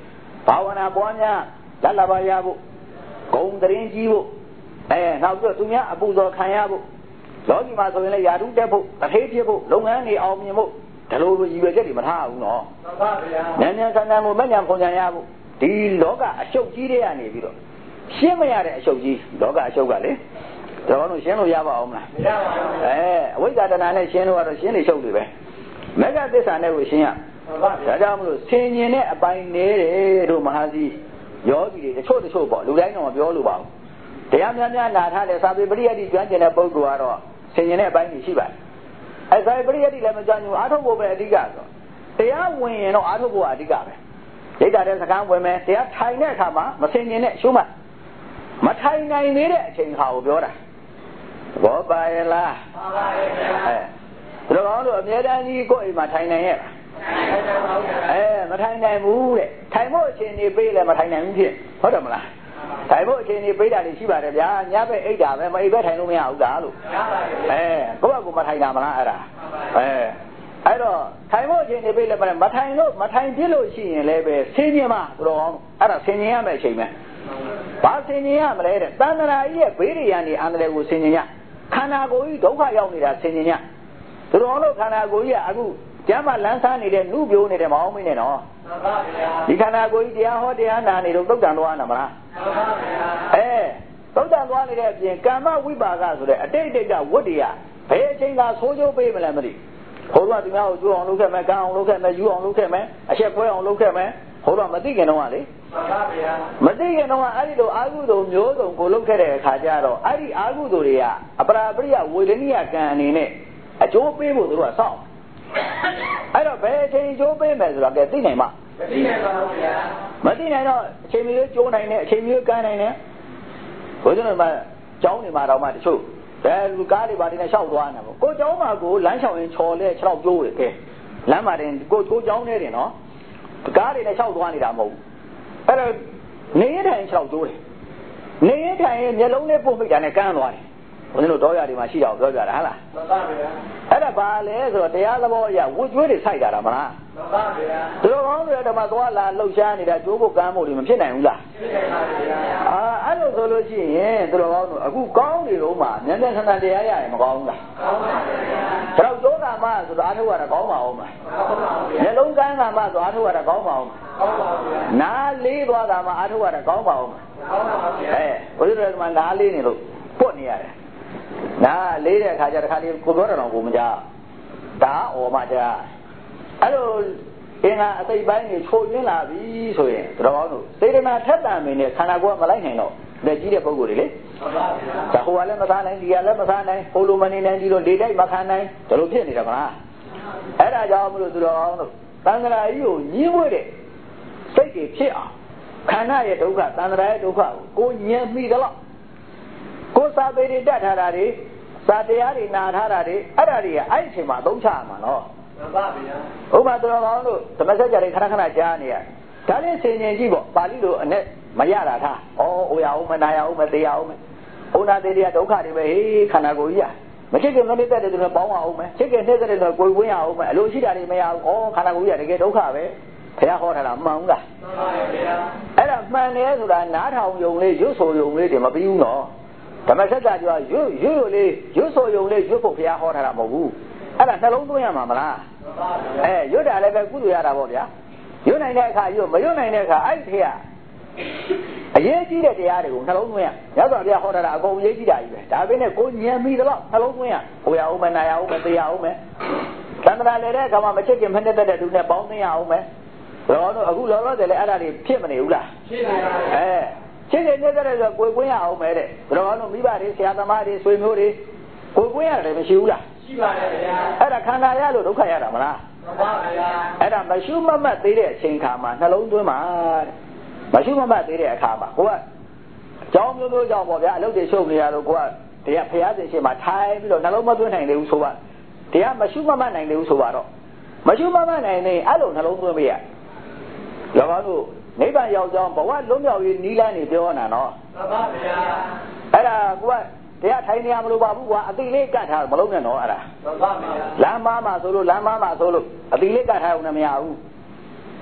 ဘာဝနာပွားများလက်လာပါရဖို့ဂုံတရင်ကြီးဖို့အဲနောက်ပြီးသူများအပူဇော်ခံရဖို့လောကီမှာဆိုရင်လည်းယာတုတက်ဖို့တထေးဖြစ်ဖို့လုပ်ငန်းတွေအောင်မြင်ဖို့ဒါလိုလိုရည်ရွယ်ချက်တွေမထားဘူးနော်မှန်ပါဗျာဉာဏ်ဉာဏ်ဆန်းဆန်းကိုမဉဏ်ဖွန်ဉာဏ်ရဖို့ဒီလောကအရှုပ်ကြီးတွေကနေပြီးတော့ရှင်းမရတဲ့အရှုပ်ကြီးလောကအရှုပ်ကလေတော်တော်ရှင်းလို့ရပါအောင်မလားမရပါဘူးအဲအဝိဇ္ဇာတဏှာနဲ့ရှင်းလို့ကတော့ရှင်းနေရှုပ်တွေပဲမေဃသစ္စာနဲ့ကိုရှင်းရဒါကြောင့်မလို့ဆင်ញင်တဲ့အပိုင်းနေတယ်တို့မဟာစီယောဂီတွေတချို့တချို့ပေါ့လူတိုင်းတော့မပြောလို့ပါဘူးတရားများများနာထားတဲ့သာဝေပရိယတ်ကျွမ်းကျင်တဲ့ပုဂ္ဂိုလ်ကတော့ဆင်ញင်တဲ့အပိုင်းကြီးရှိပါတယ်အဲသာဝေပရိယတ်လည်းမကျွမ်းကျင်ဘူးအားထုတ်ဖို့ပဲအဓိကဆိုတရားဝင်ရင်တော့အားထုတ်ဖို့အဓိကပဲရိတ်တာတဲ့စကားဝင်မယ်တရားထိုင်တဲ့အခါမှာမဆင်ញင်တဲ့ရှုမှတ်မထိုင်နိုင်သေးတဲ့အချိန်ခါကိုပြောတာဘောပါရဲ့လားပါပါရဲ့အဲဒါတော့လို့အမြဲတမ်းကြီးကိုယ့်အိမ်မှာထိုင်နိုင်ရဲ့လားအဲမထိုင်နိုင်ဘူးတဲ့ထိုင်ဖို့အချိန်နေပေးလည်းမထိုင်နိုင်ဘူးဖြစ်ဟုတ်တယ်မလားထိုင်ဖို့အချိန်နေပေးတာတွေရှိပါတယ်ဗျာညဘက်အိတ်တာပဲမအိတ်ပဲထိုင်လို့မရဘူးလားလို့အဲကိုယ့်ဘက်ကမထိုင်တာမလားအဲ့ဒါအဲအဲ့တော့ထိုင်ဖို့အချိန်နေပေးလည်းမထိုင်လို့မထိုင်ပြစ်လို့ရှိရင်လည်းပဲဆင်းရဲမှာသူတော်ကောင်းအဲ့ဒါဆင်းရဲရမယ့်အချိန်ပဲဘာဆင်ញင်ရမလဲတဲ့တဏ္ဍာကြီးရဲ့ဘေးတွေရနေအန္တရာယ်ကိုဆင်ញင်ရခန္ဓာကိုယ်ကြီးဒုက္ခရောက်နေတာဆင်ញင်ရသူတော်လို့ခန္ဓာကိုယ်ကြီးကအခုကျမ်းမှာလမ်းစားနေတဲ့နှုတ်ပြိုးနေတဲ့မအောင်မင်းနဲ့နော်မှန်ပါဗျာဒီခန္ဓာကိုယ်ကြီးတရားဟောတရားနာနေတော့သုတ်တန်သွားနာမလားမှန်ပါဗျာအဲသုတ်တန်သွားနေတဲ့အပြင်ကာမဝိပါကဆိုတဲ့အတိတ်တိတ်ကဝတ်တွေကဘယ်အချိန်ကဆိုးကျိုးပေးမလဲမသိဘုရားသူများကိုကျိုးအောင်လုပ်ခဲ့မယ်ကံအောင်လုပ်ခဲ့မယ်ယူအောင်လုပ်ခဲ့မယ်အချက်ခွဲအောင်လုပ်ခဲ့မယ်ဘုရားမသိခင်တော့ကလေမှန်ပါဗျာမသိခင်တော့အဲ့ဒီလိုအာဟုတုမျိုးစုံကိုလုပ်ခဲ့တဲ့အခါကျတော့အဲ့ဒီအာဟုတုတွေကအပရာပရိယဝေဒနိယကံအနေနဲ့အကျိုးပေးဖို့သူတို့ကစောင့်အဲ့တော့ဘယ်အချိန်ကျိုးပေးမယ်ဆိုတာကသိနိုင်မှာမသိနိုင်ပါဘူးဗျာမသိနိုင်တော့အချိန်မျိုးကျိုးနိုင်တယ်အချိန်မျိုးကမ်းနိုင်တယ်ဘုရားတို့ကကျောင်းနေမှာတော့မှတချို့ဘယ်လူကားတွေပါနေနဲ့ရှောက်သွားနေတာပေါ့ကိုကျောင်းမှာကိုလမ်းလျှောက်ရင်ချော်လဲခြေထောက်ကျိုးတယ်ကဲလမ်းမှာတင်ကိုကိုကျောင်းနေတယ်နော်ကားတွေနဲ့ရှောက်သွားနေတာမဟုတ်ဘူးအဲ့တော့နေရထိုင်ခြေထောက်ကျိုးတယ်နေရထိုင်ရင်မျက်လုံးနဲ့ပုတ်မိတာနဲ့ကမ်းသွားတယ်ဘုန်းကြီးတို့တော်ရတွေမှာရှိတာကိုပြောပြတာဟုတ်လားမှန်ပါဗျာအဲ့ဒါဘာလဲဆိုတော့တရားသဘောအရဝတ်ကျွေးတွေစိုက်တာမလားမှန်ပါဗျာသူတော်ကောင်းတွေဓမ္မသွားလာလှုပ်ရှားနေတာကျိုးဖို့ကမ်းဖို့တွေမဖြစ်နိုင်ဘူးလားဖြစ်နိုင်ပါဗျာအာအဲ့လိုဆိုလို့ရှိရင်သူတော်ကောင်းတို့အခုကောင်းနေလို့မှဉာဏ်ဉာဏ်ဆန္ဒတရားရရင်မကောင်းဘူးလားကောင်းပါဗျာဒါတော့ယောဂမဆိုတော့အားထုတ်ရတာကောင်းပါအောင်မလားကောင်းပါဗျာမျက်လုံးကမ်းတာမှဆိုအားထုတ်ရတာကောင်းပါအောင်ကောင်းပါဗျာနားလေးသွားတာမှအားထုတ်ရတာကောင်းပါအောင်ကောင်းပါဗျာအဲဘုရားတော်ကနားလေးနေလို့ပွတ်နေရတယ်နားလေးတဲ့အခါကျတခါလေးကိုပြောတော်ကိုမကြားဒါဩမကြားအဲ့လိုအင်္ဂါအသိပိုင်းတွေချိုးရင်းလာပြီဆိုရင်တော်ကောင်းတို့စေတနာထက်တန်မင်းနဲ့ခန္ဓာကိုယ်ကမလိုက်နိုင်တော့လက်ကြီးတဲ့ပုံကိုယ်တွေလေဟုတ်ပါဗျာဒါဟိုကလည်းမစားနိုင်ဒီကလည်းမစားနိုင်ဟိုလိုမနေနိုင်ဒီလိုလေတိုက်မခံနိုင်ဒါလိုဖြစ်နေတာမလားအဲ့ဒါကြောင့်မလို့သူတော်ကောင်းတို့သံဃာကြီးကိုညှင်းဝဲတဲ့စိတ်တွေဖြစ်အောင်ခန္ဓာရဲ့ဒုက္ခသံဃာရဲ့ဒုက္ခကိုကိုညံမိတယ်လို့ကိုစာပေတွေတတ်ထားတာတွေစာတရားတွေနာထားတာတွေအဲ့ဒါတွေကအဲ့ဒီအချိန်မှာအသုံးချရမှာနော်မှန်ပါဗျာဥပမာတော်ကောင်းတို့သမစကြာတွေခဏခဏကြားနေရဒါလေးဆင်ញင်ကြည့်ပေါ့ပါဠိလိုအနဲ့မရတာထားဩအိုရအောင်မနာရအောင်မသေးရအောင်ဩနာသေးတွေကဒုက္ခတွေပဲဟေးခန္ဓာကိုယ်ကြီးရမချစ်ခင်မနစ်တဲ့တွေပေါင်းအောင်မယ်ချစ်ခင်နှိမ့်တဲ့တွေကိုယ်ဝင်းရအောင်မယ်အလိုရှိတာတွေမရဘူးဩခန္ဓာကိုယ်ကြီးကတကယ်ဒုက္ခပဲဘုရားဟောထားတာမှန်ဘူးလားမှန်ပါဗျာအဲ့ဒါမှန်တယ်ဆိုတာနားထောင်ယုံလေးရွတ်ဆိုယုံလေးတွေမပြီးဘူးနော်ဓမ္မစကြာပြောရွတ်ရွတ်လေးရွတ်ဆိုယုံလေးရွတ်ဖို့ဘုရားဟောထားတာမဟုတ်ဘူးအဲ့ဒါနှလုံးသွင်းရမှာမလားမှန်ပါဗျာအဲရွတ်တာလည်းပဲကုသိုလ်ရတာပေါ့ဗျာရွတ်နိုင်တဲ့အခါရွတ်မရွတ်နိုင်တဲ့အခါအဲ့ဒီကအရေးကြီးတဲ့တရားတွေကိုနှလုံးသွင်းရရသော်ဘုရားဟောထားတာအကုန်ရေးကြီးတာကြီးပဲဒါပေမဲ့ကိုညံမိတော့နှလုံးသွင်းရဟိုရအောင်မနာရအောင်မသေးရအောင်မယ်သန္တရာလေတဲ့အခါမှာမချစ်ခင်ဖက်တဲ့တဲ့သူနဲ့ပေါင်းသိရအောင်မယ်တော့တော့အခုလောလောဆယ်လည်းအဲ့ဒါတွေဖြစ်မနေဘူးလားဖြစ်နေပါဘူးအဲချစ်ခင်နေတဲ့ဆိုကိုယ်ကွင်းရအောင်မယ်တဲ့တော့တော့မိဘတွေဆရာသမားတွေဆွေမျိုးတွေကိုယ်ကွင်းရတယ်မရှိဘူးလားရှိပါတယ်ဗျာအဲ့ဒါခန္ဓာရလို့ဒုက္ခရတာမလားမှန်ပါဗျာအဲ့ဒါမရှုမမှတ်သေးတဲ့အချိန်ခါမှာနှလုံးသွင်းပါတဲ့မရှုမမှတ်သေးတဲ့အခါမှာကိုကအကြောင်းမျိုးမျိုးကြောင့်ပေါ့ဗျာအလုပ်တွေရှုပ်နေရတော့ကိုကတရားဖျားရှင်ရှင်မှာထိုင်ပြီးတော့နှလုံးမသွင်းနိုင်သေးဘူးဆိုပါတရားမရှုမမှတ်နိုင်သေးဘူးဆိုပါတော့မရှုမမှတ်နိုင်နေအဲ့လိုနှလုံးသွင်းပေးရလောကတို့နိဗ္ဗာန်ရောက်ကြောင်းဘဝလွတ်မြောက်ရေးနိလန်းနေပြောနေတာနော်မှန်ပါဗျာအဲ့ဒါကိုကတရားထိုင်နေရမလို့ပါဘူးကွာအတိလေးကတ်ထားမလုံးနဲ့နော်အဲ့ဒါမှန်ပါဗျာလမ်းမမှာဆိုလို့လမ်းမမှာဆိုလို့အတိလေးကတ်ထားအောင်လည်းမရဘူး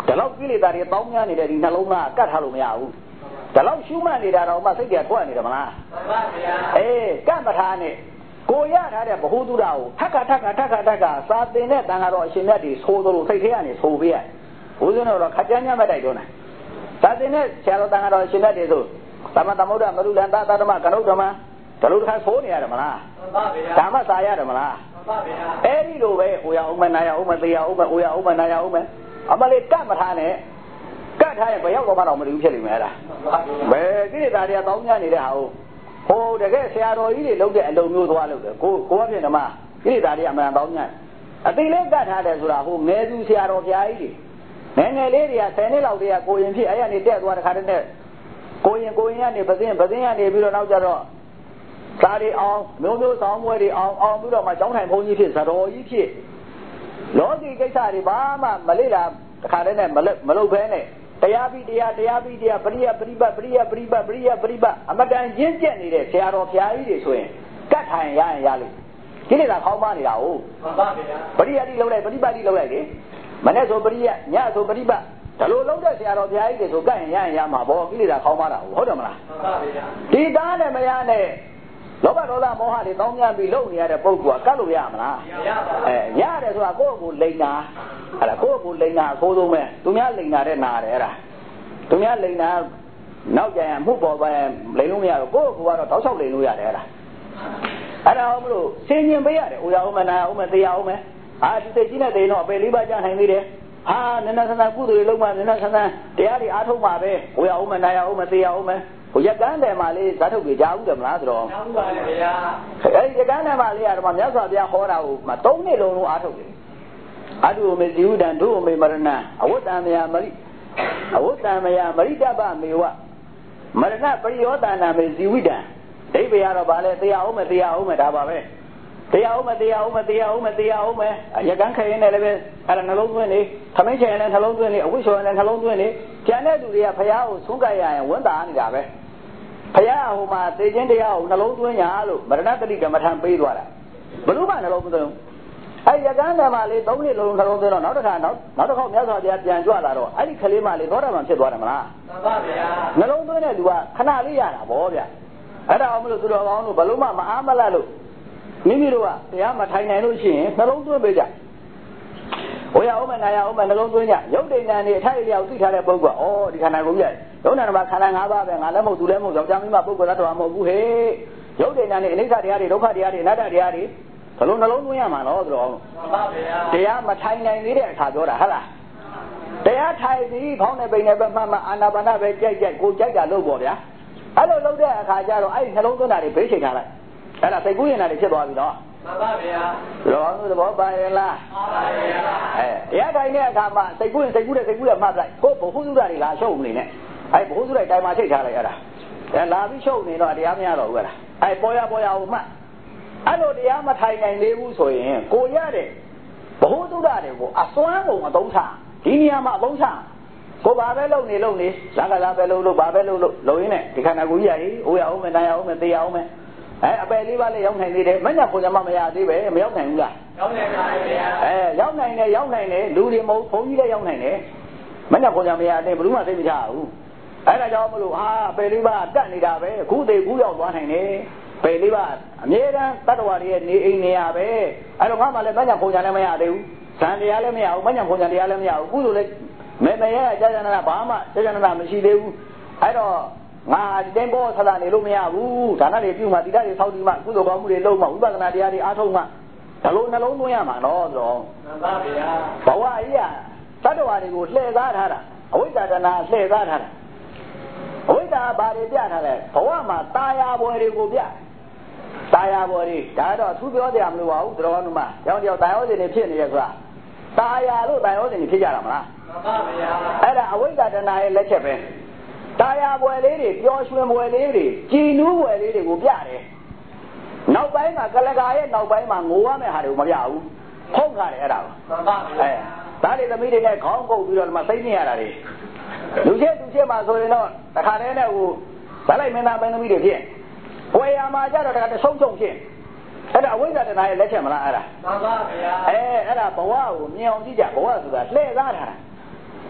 ဒါလောက်ကိလေသာတွေတောင်းများနေတဲ့ဒီနှလုံးသားကတ်ထားလို့မရဘူးဒါလောက်ရှုမှတ်နေတာတော့မှစိတ်ကထွက်နေတယ်မလားမှန်ပါဗျာအေးကတ်မထားနဲ့ကိုရထားတဲ့ဘ ഹു တုဒ္ဒကိုထက်ခါထက်ခါထက်ခါထက်ခါစာသင်တဲ့တန်ခါတော်အရှင်မြတ်တွေဆိုသလိုစိတ်ထဲကနေဆိုပေးရဘုရားတော်ခကြမ်းညမတိုက်တော့နဲ့စာသင်တဲ့ဆရာတော်တန်ခါတော်အရှင်မြတ်တွေဆိုသမသမုဒ္ဒမရုလန်သာသဓမ္မကနုဒ္ဓမဒါလို့တစ်ခါဆိုးနေရတယ်မလားမှန်ပါဗျာဒါမှစာရတယ်မလားမှန်ပါဗျာအဲ့ဒီလိုပဲဟိုရအောင်မနာရအောင်မသေးရအောင်မဟိုရအောင်မနာရအောင်မအမလေးကတ်မထားနဲ့ကတ်ထားရင်ဘယ်ရောက်တော့မှတော့မလို့ဖြစ်လိမ့်မယ်လားဘယ်ကိလေသာတွေကတောင်းညနေတဲ့ဟာဟုတ်ဟိုတကယ်ဆရာတော်ကြီးတွေလုပ်တဲ့အလုံးမျိုးသွားလုပ်တယ်ကိုကိုကဖြစ်နေမှာကိလေသာတွေအမှန်တောင်းညအတိလေးကတ်ထားတယ်ဆိုတာဟိုငယ်သူဆရာတော်ဘုရားကြီးတွေငယ်ငယ်လေးတွေကဆယ်နှစ်လောက်တည်းကကိုရင်ဖြစ်အဲ့ရနေတက်သွားတဲ့ခါတည်းနဲ့ကိုရင်ကိုရင်ကနေပသိပသိကနေပြီးတော့နောက်ကြတော့သားတွေအောင်မျိုးမျိုးဆောင်ပွဲတွေအောင်အောင်ပြီးတော့မှကျောင်းထိုင်ဘုန်းကြီးဖြစ်ဇတော်ကြီးဖြစ်လောကီကိစ္စတွေဘာမှမလေ့လာတခါတည်းနဲ့မလုပ်မလုပ်ဘဲနဲ့တရားပြီးတရားတရားပြီးတရားပရိယပရိပတ်ပရိယပရိပတ်ပရိယပရိပတ်အမတန်ရင့်ကျက်နေတဲ့ဆရာတော်ဘုရားကြီးတွေဆိုရင်ကတ်ထိုင်ရရင်ရလိမ့်ဒီနေ့ကခေါင်းမနေတာဟုတ်မှန်ပါဗျာပရိယတိလုပ်လိုက်ပရိပတ်တိလုပ်လိုက်လေမနေ့ဆိုပရိယညဆိုပရိပတ်ဒါလိုလုံးတဲ့ဆရာတော်ဘုရားကြီးတွေဆိုကတ်ရင်ရရင်ရမှာပေါ့ကိလေသာခေါင်းမတာဟုတ်တယ်မလားမှန်ပါဗျာဒီသားနဲ့မရနဲ့လောဘဒေါသမောဟတွေတောင်းများပြီးလုံနေရတဲ့ပုဂ္ဂိုလ်ကကတ်လို့ရမလားမရပါဘူးအဲရတယ်ဆိုတာကိုယ့်ကိုယ်လိန်တာအဲ့ဒါကိုယ့်ကိုယ်လိန်တာအဆိုးဆုံးပဲသူများလိန်တာတဲ့နာတယ်အဲ့ဒါသူများလိန်တာနောက်ကြရင်မှုပေါ်ပါရင်လိန်လို့မရတော့ကိုယ့်ကိုယ်ကတော့တောက်လျှောက်လိန်လို့ရတယ်အဲ့ဒါအဲ့ဒါဟုတ်မလို့ဆင်ញင်ပေးရတယ်ဥရအောင်မနာအောင်မတရားအောင်မဟာဒီစိတ်ကြီးနဲ့တေတော့အပေလေးပါးကြနိုင်သေးတယ်ဟာနန္ဒဆန္ဒကုသိုလ်တွေလုံးမနန္ဒဆန္ဒတရားတွေအားထုတ်မှာပဲဥရအောင်မနာအောင်မတရားအောင်မဟိုရကန်းတယ်မှာလေးဇာတ်ထုတ်ကြကြားဦးတယ်မလားဆိုတော့ကြားဦးပါလေဗျာအဲဒီရကန်းတယ်မှာလေးကတော့မြတ်စွာဘုရားဟောတာကိုမသုံးနှစ်လုံးလုံးအားထုတ်တယ်အတုမေဇီဝတံဒုမေမရဏအဝတ္တမယမရိအဝတ္တမယမရိတ္တပမေဝမရဏပရိယောတနာမေဇီဝိတံဒိဗေရတော့ဗာလဲတရားအောင်မတရားအောင်မဒါပါပဲတရားအောင်မတရားအောင်မတရားအောင်မတရားအောင်မရကန်းခရင်နဲ့လည်းပဲအဲ့ဒါနှလုံးသွင်းနေသမင်းချင်ရင်လည်းနှလုံးသွင်းနေအဝိရှောရင်လည်းနှလုံးသွင်းနေကျန်တဲ့လူတွေကဘုရားကိုဆုံးကရရင်ဝန်တာနေတာပဲဘုရားဟိုမှာသေခြင်းတရားကိုနှလုံးသွင်းရလို့မရဏတတိကမ္မထံပေးသွားတာဘယ်လိုမှနှလုံးမသွင်းအဲ့ရကန်းဓမ္မလေးသုံးနှစ်လုံးနှလုံးသွင်းတော့နောက်တစ်ခါနောက်နောက်တစ်ခေါက်မြတ်စွာဘုရားပြန်ကြွလာတော့အဲ့ဒီကလေးမလေးသောတာပန်ဖြစ်သွားတယ်မလားမှန်ပါဗျာနှလုံးသွင်းတဲ့လူကခဏလေးရတာဗောဗျာအဲ့ဒါအောင်မလို့သူတော်ကောင်းတို့ဘယ်လိုမှမအားမလတ်လို့မိမိတို့ကတရားမထိုင်နိုင်လို့ရှိရင်နှလုံးသွင်းပေးကြဟိုရအောင်မနာရအောင်မနှလုံးသွင်းကြရုပ်တည်ဉာဏ်နဲ့အထိုက်အလျောက်သိထားတဲ့ပုဂ္ဂိုလ်ကဩဒီခန္ဓာကိုယ်ကြီးရုပ်နာမှာခန္ဓာ၅ပါးပဲငါလည်းမဟုတ်သူလည်းမဟုတ်ယောက်ျားမိန်းမပုဂ္ဂိုလ်သတ္တဝါမဟုတ်ဘူးဟဲ့ရုပ်တည်ဉာဏ်နဲ့အနိစ္စတရားတွေဒုက္ခတရားတွေအနတ္တတရားတွေဘယ်လိုနှလုံးသွင်းရမှာနော်ဆိုတော့မှန်ပါဗျာတရားမထိုင်နိုင်သေးတဲ့အခါပြောတာဟုတ်လားတရားထိုင်ပြီးဖောင်းနေပိန်နေပဲမှမှအာနာပါနပဲကြိုက်ကြိုက်ကိုကြိုက်တာလို့ပေါ့ဗျာအဲ့လိုလုပ်တဲ့အခါကျတော့အဲ့ဒီနှလုံးသွင်းတာတွေဘေးချိန်ထားလိုက်အဲ့ဒါစိတ်ကူးရင်တာတွေဖြစ်သွားပြီနော်မှန်ပါဗျာလောကသဘောပါရဲ့လားမှန်ပါဗျာအဲတရားထိုင်တဲ့အခါမှာစိတ်ကူးရင်စိတ်ကူးတဲ့စိတ်ကူးတဲ့မှတ်လိုက်ကိုဘုဟုသုဒ္ဓတွေလာရှုပ်နေနဲ့အဲ့ဘုဟုသုဒ္ဓတိုင်မှာချိန်ထားလိုက်အဲ့ဒါအဲလာပြီးရှုပ်နေတော့တရားမရတော့ဘူးအဲ့ဒါအဲ့ပေါ်ရပေါ်ရအောင်မှတ်အဲ့လိုတရားမထိုင်နိုင်သေးဘူးဆိုရင်ကိုရတဲ့ဘ ഹു တုဒ္ဒတွေကိုအစွမ်းကုန်အသုံးချဒီနေရာမှာအသုံးချကိုဘာပဲလုပ်နေလုပ်နေလက်ကလာပဲလုပ်လို့ဘာပဲလုပ်လို့လုပ်ရင်းနဲ့ဒီခန္ဓာကိုယ်ကြီးရည်အိုးရအောင်မနိုင်အောင်မသေးအောင်မအဲအပယ်လေးပါးလေးရောက်နိုင်သေးတယ်မညံပုံညမမရသေးပဲမရောက်နိုင်ဘူးလားရောက်နိုင်ပါဗျာအဲရောက်နိုင်တယ်ရောက်နိုင်တယ်လူတွေမဟုတ်ဘုန်းကြီးလည်းရောက်နိုင်တယ်မညံပုံညမရသေးဘယ်သူမှသိမချဘူးအဲဒါကြောင့်မလို့ဟာအပယ်လေးပါးတက်နေတာပဲခုသေးခုရောက်သွားနိုင်တယ်ပယ်လေးပါအမြဲတမ်းတတ္တဝါတွေရဲ့နေအိမ်နေရပဲအဲ့တော့ငါမှလည်းမညံပုံညာလည်းမရသေးဘူးဇန်တရားလည်းမရဘူးမညံပုံညာတရားလည်းမရဘူးကုသိုလ်လည်းမေမေရဲ့ကြာကြာနာဘာမှကြာကြာနာမရှိသေးဘူးအဲ့တော့ငါဒီတိုင်းပေါ်ဆလာနေလို့မရဘူးဒါနတွေပြုမှတိတ္တတွေဆောက်တည်မှကုသိုလ်ကောင်းမှုတွေလုပ်မှဝိပဿနာတရားတွေအားထုတ်မှဒါလိုနှလုံးသွင်းရမှာနော်ဆိုတော့မှန်ပါဗျာဘဝကြီးကတတ္တဝါတွေကိုလှည့်စားထားတာအဝိဇ္ဇာတဏှာလှည့်စားထားတာအဝိဇ္ဇာဘာတွေပြထားလဲဘဝမှာတာယာဘွယ်တွေကိုပြတာယာဘွယ်တွေဒါတော့သူပြောကြရမလို့ပါဘူးတော်တော်မှကြောင်းကြောင်းတာယောဇဉ်တွေဖြစ်နေရဆိုတာတာယာလို့တာယောဇဉ်တွေဖြစ်ကြတာမလားမှန်ပါဗျာအဲ့ဒါအဝိဇ္ဇာတဏှာရဲ့လက်ချက်ပဲတာယာဘွယ်လေးတွေပျော်ရွှင်ဘွယ်လေးတွေကြည်နူးဘွယ်လေးတွေကိုပြတယ်နောက်ပိုင်းမှာကလကာရဲ့နောက်ပိုင်းမှာငိုရမယ့်ဟာတွေကိုမပြဘူးဖုံးထားတယ်အဲ့ဒါမှန်ပါဗျာအဲဒါတွေသမီးတွေနဲ့ခေါင်းကုပ်ပြီးတော့ဒီမှာသိနေရတာတွေလူချင်းလူချင်းမှာဆိုရင်တော့တခါတည်းနဲ့ဟိုဇာလိုက်မင်းသားပိုင်းသမီးတွေဖြစ်ဝေယမှာကြတော့တခါတဆုံးဆုံးဖြစ်အဲ့ဒါအဝိဇ္ဇာတဏှာရဲ့လက်ချက်မလားအဲ့ဒါမှန်ပါဗျာအဲအဲ့ဒါဘဝကိုမြင်အောင်ကြည့်ကြဘဝဆိုတာလှည့်စားထားတာ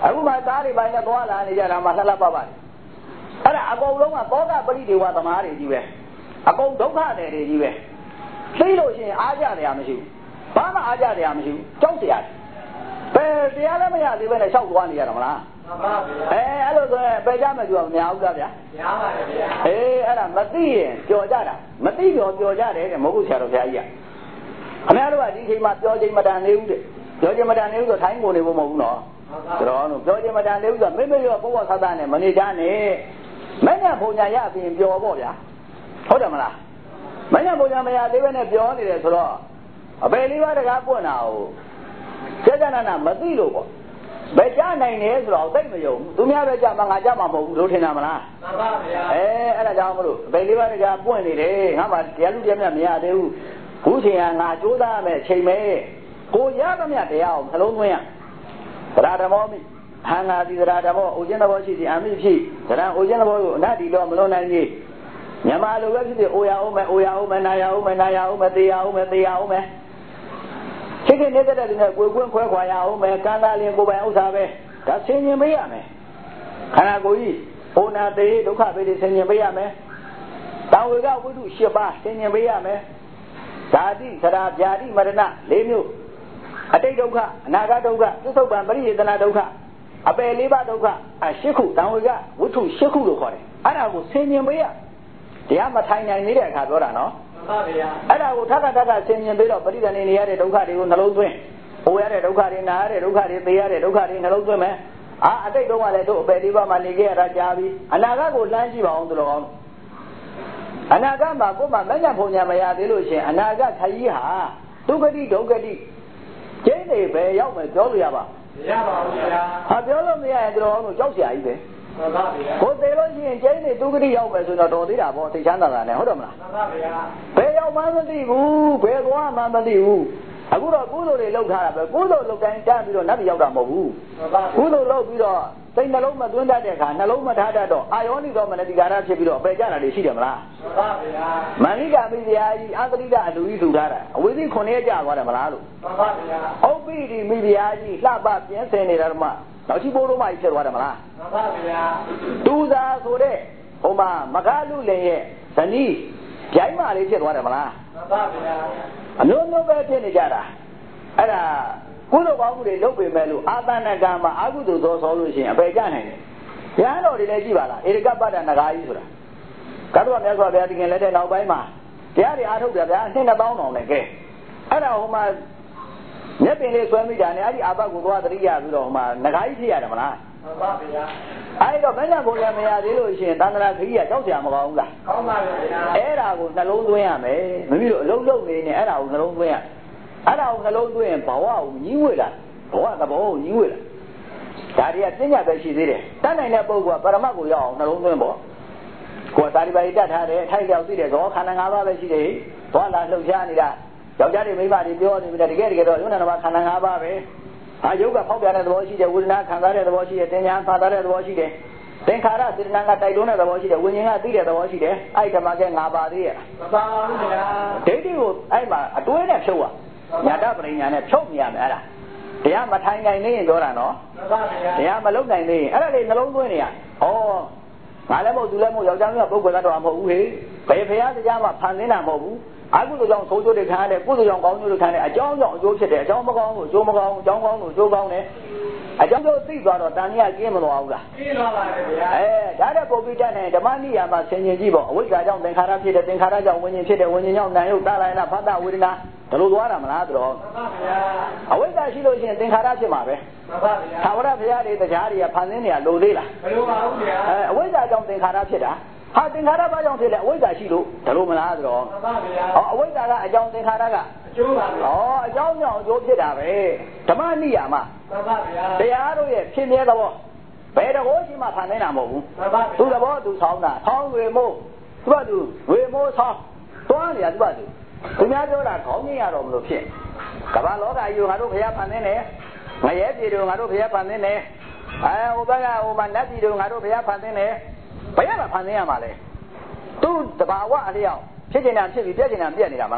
အခုမှသားတွေပိုင်းနဲ့သွားလာနေကြတာမှလှလှပပအဲ့ဒါအကုန်လုံးကသောကပရိဒေဝသမားတွေကြီးပဲအကုန်ဒုက္ခတွေတွေကြီးပဲသိလို့ရှိရင်အားကြတယ်မရှိဘူးဘာမှအားကြတယ်မရှိဘူးကြောက်စရာဘယ်တရားလည်းမရသေးပဲနဲ့လျှောက်သွားနေရတာမလားမှန်ပါဗျာအဲအဲ့လိုဆိုရင်ပယ်ကြမယ်သူကမများဘူးလားဗျာများပါတယ်ဗျာအေးအဲ့ဒါမသိရင်ပျော်ကြတာမသိပျော်ပျော်ကြတယ်တဲ့မဟုတ်ဘူးဆရာတော်ဘုရားကြီးကခင်ဗျားတို့ကဒီချိန်မှာပျော်ချိန်မတန်နေဘူးတဲ့ပျော်ချိန်မတန်နေဘူးဆိုထိုင်းကုန်နေဖို့မဟုတ်ဘူးနော်ဆိုတော့ပျော်ချိန်မတန်နေဘူးဆိုမိမိရောဘဝသတ္တနဲ့မနေကြနဲ့မညံပုံညာရပြီးပျော်ပေါ့ဗျာဟုတ်တယ်မလားမညံပုံညာမရသေးပဲနဲ့ပျော်နေတယ်ဆိုတော့အပေလေးပါးတကားပွင့်တာကိုစေတနာနာမသိလို့ပေါ့ဘယ်ကြနိုင်လဲဆိုတော့သိမယုံသူများပဲကြမှာငါကြမှာမဟုတ်ဘူးလို့ထင်တာမလားမှန်ပါဗျာအဲအဲ့ဒါကြောင့်မလို့ဘယ်လေးပါးတကားပွင့်နေတယ်ငါမှတရားလူတရားမြတ်မရသေးဘူးခုချိန်ကငါကြိုးစားရမယ်ချိန်မဲကိုရသမျှတရားအောင်နှလုံးသွင်းရသရဓမ္မောမိဟံငါတိသရဓမ္မောအိုခြင်းသဘောရှိသည်အမိဖြစ်သရံအိုခြင်းသဘောကိုအနတ္တိတော့မလွန်နိုင်ကြီးမြန်မာလိုပဲဖြစ်ဖြစ်အိုရအောင်မယ်အိုရအောင်မယ်နာရအောင်မယ်နာရအောင်မယ်သေရအောင်မယ်သေရအောင်မယ်ချိန်ခနေတဲ့တဲ့နဲ့ကိုယ်ကွင်းခွဲခွာရအောင်မယ်ကံသားလင်ကိုယ်ပိုင်ဥစ္စာပဲဒါဆင်ញင်ပေးရမယ်ခန္ဓာကိုယ်ကြီးအိုနာသေးဒုက္ခပဲဆင်ញင်ပေးရမယ်တာဝေကဝိတု၈ပါးဆင်ញင်ပေးရမယ်ဓာတိသရာဗျာတိမရဏ၄မျိုးအတိတ်ဒုက္ခအနာဂတ်ဒုက္ခသစ္ဆုတ်ပံပရိယေတနာဒုက္ခအပယ်လေးပါးဒုက္ခအရှစ်ခုတံဝေကဝိထုရှစ်ခုလို့ခေါ်တယ်အဲ့ဒါကိုဆင်ញင်ပေးရတရားမထိုင်နိုင်နေတဲ့အခါပြောတာနော်မှန်ပါဗျာအဲ့ဒါကိုထပ်ထပ်ထပ်ဆင်ញင်ပေးတော့ပရိသနေနေရတဲ့ဒုက္ခတွေကိုနှလုံးသွင်းဟိုရတဲ့ဒုက္ခတွေနာရတဲ့ဒုက္ခတွေသိရတဲ့ဒုက္ခတွေနှလုံးသွင်းမယ်အာအတိတ်တုန်းကလည်းတို့အပယ်လေးပါးမှနေခဲ့ရတာကြားပြီအနာဂတ်ကိုလှမ်းကြည့်ပါအောင်သူတော်ကောင်းအနာဂတ်မှာကိုယ်မှမညံ့ပုံညာမရသေးလို့ရှင်အနာဂတ်ခရီးဟာဒုက္ခတိဒုက္ခတိကျင်းနေပဲရောက်မယ်ပြောလို့ရပါမရပါဘူးဗျာဟာပြောလို့မရရင်သူတော်ကောင်းတို့ကြောက်เสียကြီးပဲမှန်ပါဗျာကိုသေးလို့ရှိရင်ကျင်းနေဒုက္ခတိရောက်မယ်ဆိုတော့တော်သေးတာပေါ့သိချမ်းသာတာနဲ့ဟုတ်တယ်မလားမှန်ပါဗျာဘယ်ရောက်မှမသိဘူးဘယ်သွားမှမသိဘူးအခုတော့ကုသိုလ်တွေလုပ်ထားတာပဲကုသိုလ်လုပ်တိုင်းတန်းပြီးတော့နတ်ပြည်ရောက်တာမဟုတ်ဘူးကုသိုလ်လုပ်ပြီးတော့စိတ်နှလုံးမသွင်းတတ်တဲ့အခါနှလုံးမထားတတ်တော့အာယောနိသောမနတိကာရဖြစ်ပြီးတော့အပေကြတာတွေရှိတယ်မလားမှန်ပါဗျာမန္လိကာမိဖုရားကြီးအာသရိတအလူကြီးထူထားတာအဝိဇ္ဇိခုနှစ်ရက်ကြာသွားတယ်မလားလို့မှန်ပါဗျာဥပ္ပိတိမိဖုရားကြီးလှပပြင်းစင်နေတာတော့မှနောက်ရှိဘိုးတို့မှဖြစ်သွားတယ်မလားမှန်ပါဗျာတူသာဆိုတဲ့ဟိုမှာမဂလူလင်ရဲ့ဇနီးဂျိုင်းမာလေးဖြစ်သွားတယ်မလားမှန်ပါဗျာအမျိုးမျိုးပဲဖြစ်နေကြတာအဲ့ဒါကုသိုလ်ကောင်းမှုတွေလုပ်ပေမဲ့လို့အာသနကံမှာအကုသိုလ်သောဆောလို့ရှိရင်အပေကြနိုင်တယ်။ဉာဏ်တော်တွေလည်းကြည့်ပါလားဧရကပ္ပတ္တနဂါကြီးဆိုတာကတော့မြတ်စွာဘုရားတခင်လက်တဲ့နောက်ပိုင်းမှာတရားတွေအားထုတ်တယ်ဗျာနှစ်နှစ်ပေါင်းတော်နဲ့ကဲအဲ့ဒါဟိုမှာမျက်ပင်လေးဆွဲမိတာနဲ့အဲ့ဒီအာဘကိုသွားသတိရပြီးတော့ဟိုမှာနဂါကြီးဖြစ်ရတယ်မလားမှန်ပါဗျာအဲ့တော့မညံ့ဘုရားမရသေးလို့ရှိရင်သန္တရာခကြီးကကြောက်စရာမကောင်းဘူးလားကောင်းပါဗျာအဲ့ဒါကိုနှလုံးသွင်းရမယ်မိမိတို့အလုံးလုံးနေနေအဲ့ဒါကိုနှလုံးသွင်းရအဲ့ဒါကိုနှလုံးသွင်းရင်ဘဝကိုညှိဝေလာဘဝသဘောကိုညှိဝေလာဒါတွေကပညာပဲရှိသေးတယ်တတ်နိုင်တဲ့ပုဂ္ဂိုလ်ကပရမတ်ကိုရောက်အောင်နှလုံးသွင်းပေါ့ကိုယ်သာရိပါတိတတ်ထားတယ်အထိုက်လျောက်သိတယ်ဇောခန္ဓာ၅ပါးပဲရှိတယ်ဘောလာလှုပ်ရှားနေတာယောက်ျားတွေမိန်းမတွေပြောနေပြီတကယ်တကယ်တော့ယုံနာမှာခန္ဓာ၅ပါးပဲဟာယုတ်ကဖောက်ပြန်တဲ့သဘောရှိတယ်ဝေဒနာခံစားတဲ့သဘောရှိတယ်သင်ညာဖာသားတဲ့သဘောရှိတယ်သင်္ခါရစေတနာကတိုက်တွန်းတဲ့သဘောရှိတယ်ဝိညာဉ်ကသိတဲ့သဘောရှိတယ်အဲ့ဒီဓမ္မကငါပါသေးရဲ့မပါဘူးခင်ဗျာဒိဋ္ဌိကိုအဲ့မှာအတွဲနဲ့ဖြုတ်ရညာတပရိညာနဲ့ဖြုတ်နေရမယ်အဲ့ဒါတရားမထိုင်နိုင်နေရင်ပြောတာနော်မှန်ပါဗျာတရားမလုံနိုင်နေရင်အဲ့ဒါတွေနှလုံးသွင်းနေရဩငါလည်းမဟုတ်သူလည်းမဟုတ်ယောက်ျားမျိုးပုဂ္ဂိုလ်ကတော့မဟုတ်ဘူးဟေ့ဘယ်ဖရာတရားမှဖန်ဆင်းတာမဟုတ်ဘူးအကုသိုလ်ကြောင့်သိုးကျိုးတွေခံရတဲ့ကုသိုလ်ကြောင့်ကောင်းကျိုးတွေခံတဲ့အကြောင်းကြောင့်အကျိုးဖြစ်တယ်အကြောင်းမကောင်းဘူးအကျိုးမကောင်းဘူးအကြောင်းကောင်းလို့အကျိုးကောင်းတယ်အကြောင်းကျိုးသိသွားတော့တန်မြတ်ကျင်းမသွားဘူးလားကျင်းသွားပါတယ်ဗျာအဲဒါတဲ့ပုံပြီးတတ်နေဓမ္မနိယာမှာဆင်ញင်ကြည့်ပေါ့အဝိဇ္ဇာကြောင့်သင်္ခါရဖြစ်တယ်သင်္ခါရကြောင့်ဝိညာဉ်ဖြစ်တယ်ဝိညာဉ်ကြောင့်နာယုတ်တာလိုက်နာဖတ်တာဝေဒနာဒါလိုသွားတာမလားတော်မှန်ပါဗျာအဝိဇ္ဇာရှိလို့ရှိရင်သင်္ခါရဖြစ်မှာပဲမှန်ပါဗျာသာဝရဘုရားတွေတရားတွေကဖန်ဆင်းနေတာလိုသေးလားမလိုပါဘူးဗျာအဲအဝိဇ္ဇာကြောင့်သင်္ခါရဖြစ်တာဟာသင်္ခါရဘာကြောင့်ဖြစ်လဲအဝိဇ္ဇာရှိလို့ဒါလိုမလားဆိုတော့မှန်ပါဗျာဟောအဝိဇ္ဇာကအကြောင်းသင်္ခါရကအကျိုးပါဗျာဟောအကြောင်းကြောင့်အကျိုးဖြစ်တာပဲဓမ္မနိယာမမှန်ပါဗျာတရားတို့ရဲ့ဖြစ်မြဲသဘောဘယ်တော့ရှိမှဖန်နေတာမဟုတ်ဘူးမှန်ပါဗျာသူသဘောသူဆောင်းတာဆောင်းဝေမိုးသူကသူဝေမိုးဆောင်းတွန်းနေရသူကသူသူများပြောတာခေါင်းကြီးရတော့မလို့ဖြစ်ကမ္ဘာလောကကြီးကိုငါတို့ဘုရားဖန်နေတယ်ငရဲပြည်တို့ငါတို့ဘုရားဖန်နေတယ်အဲဟိုဘက်ကဟိုမှာနတ်ပြည်တို့ငါတို့ဘုရားဖန်နေတယ်ဘယ်ရမှာဖန်နေရမှာလဲသူတဘာဝအလျောက်ဖြစ်နေတာဖြစ်ပြီးပြည့်နေတာပြည့်နေတာမလားမှန်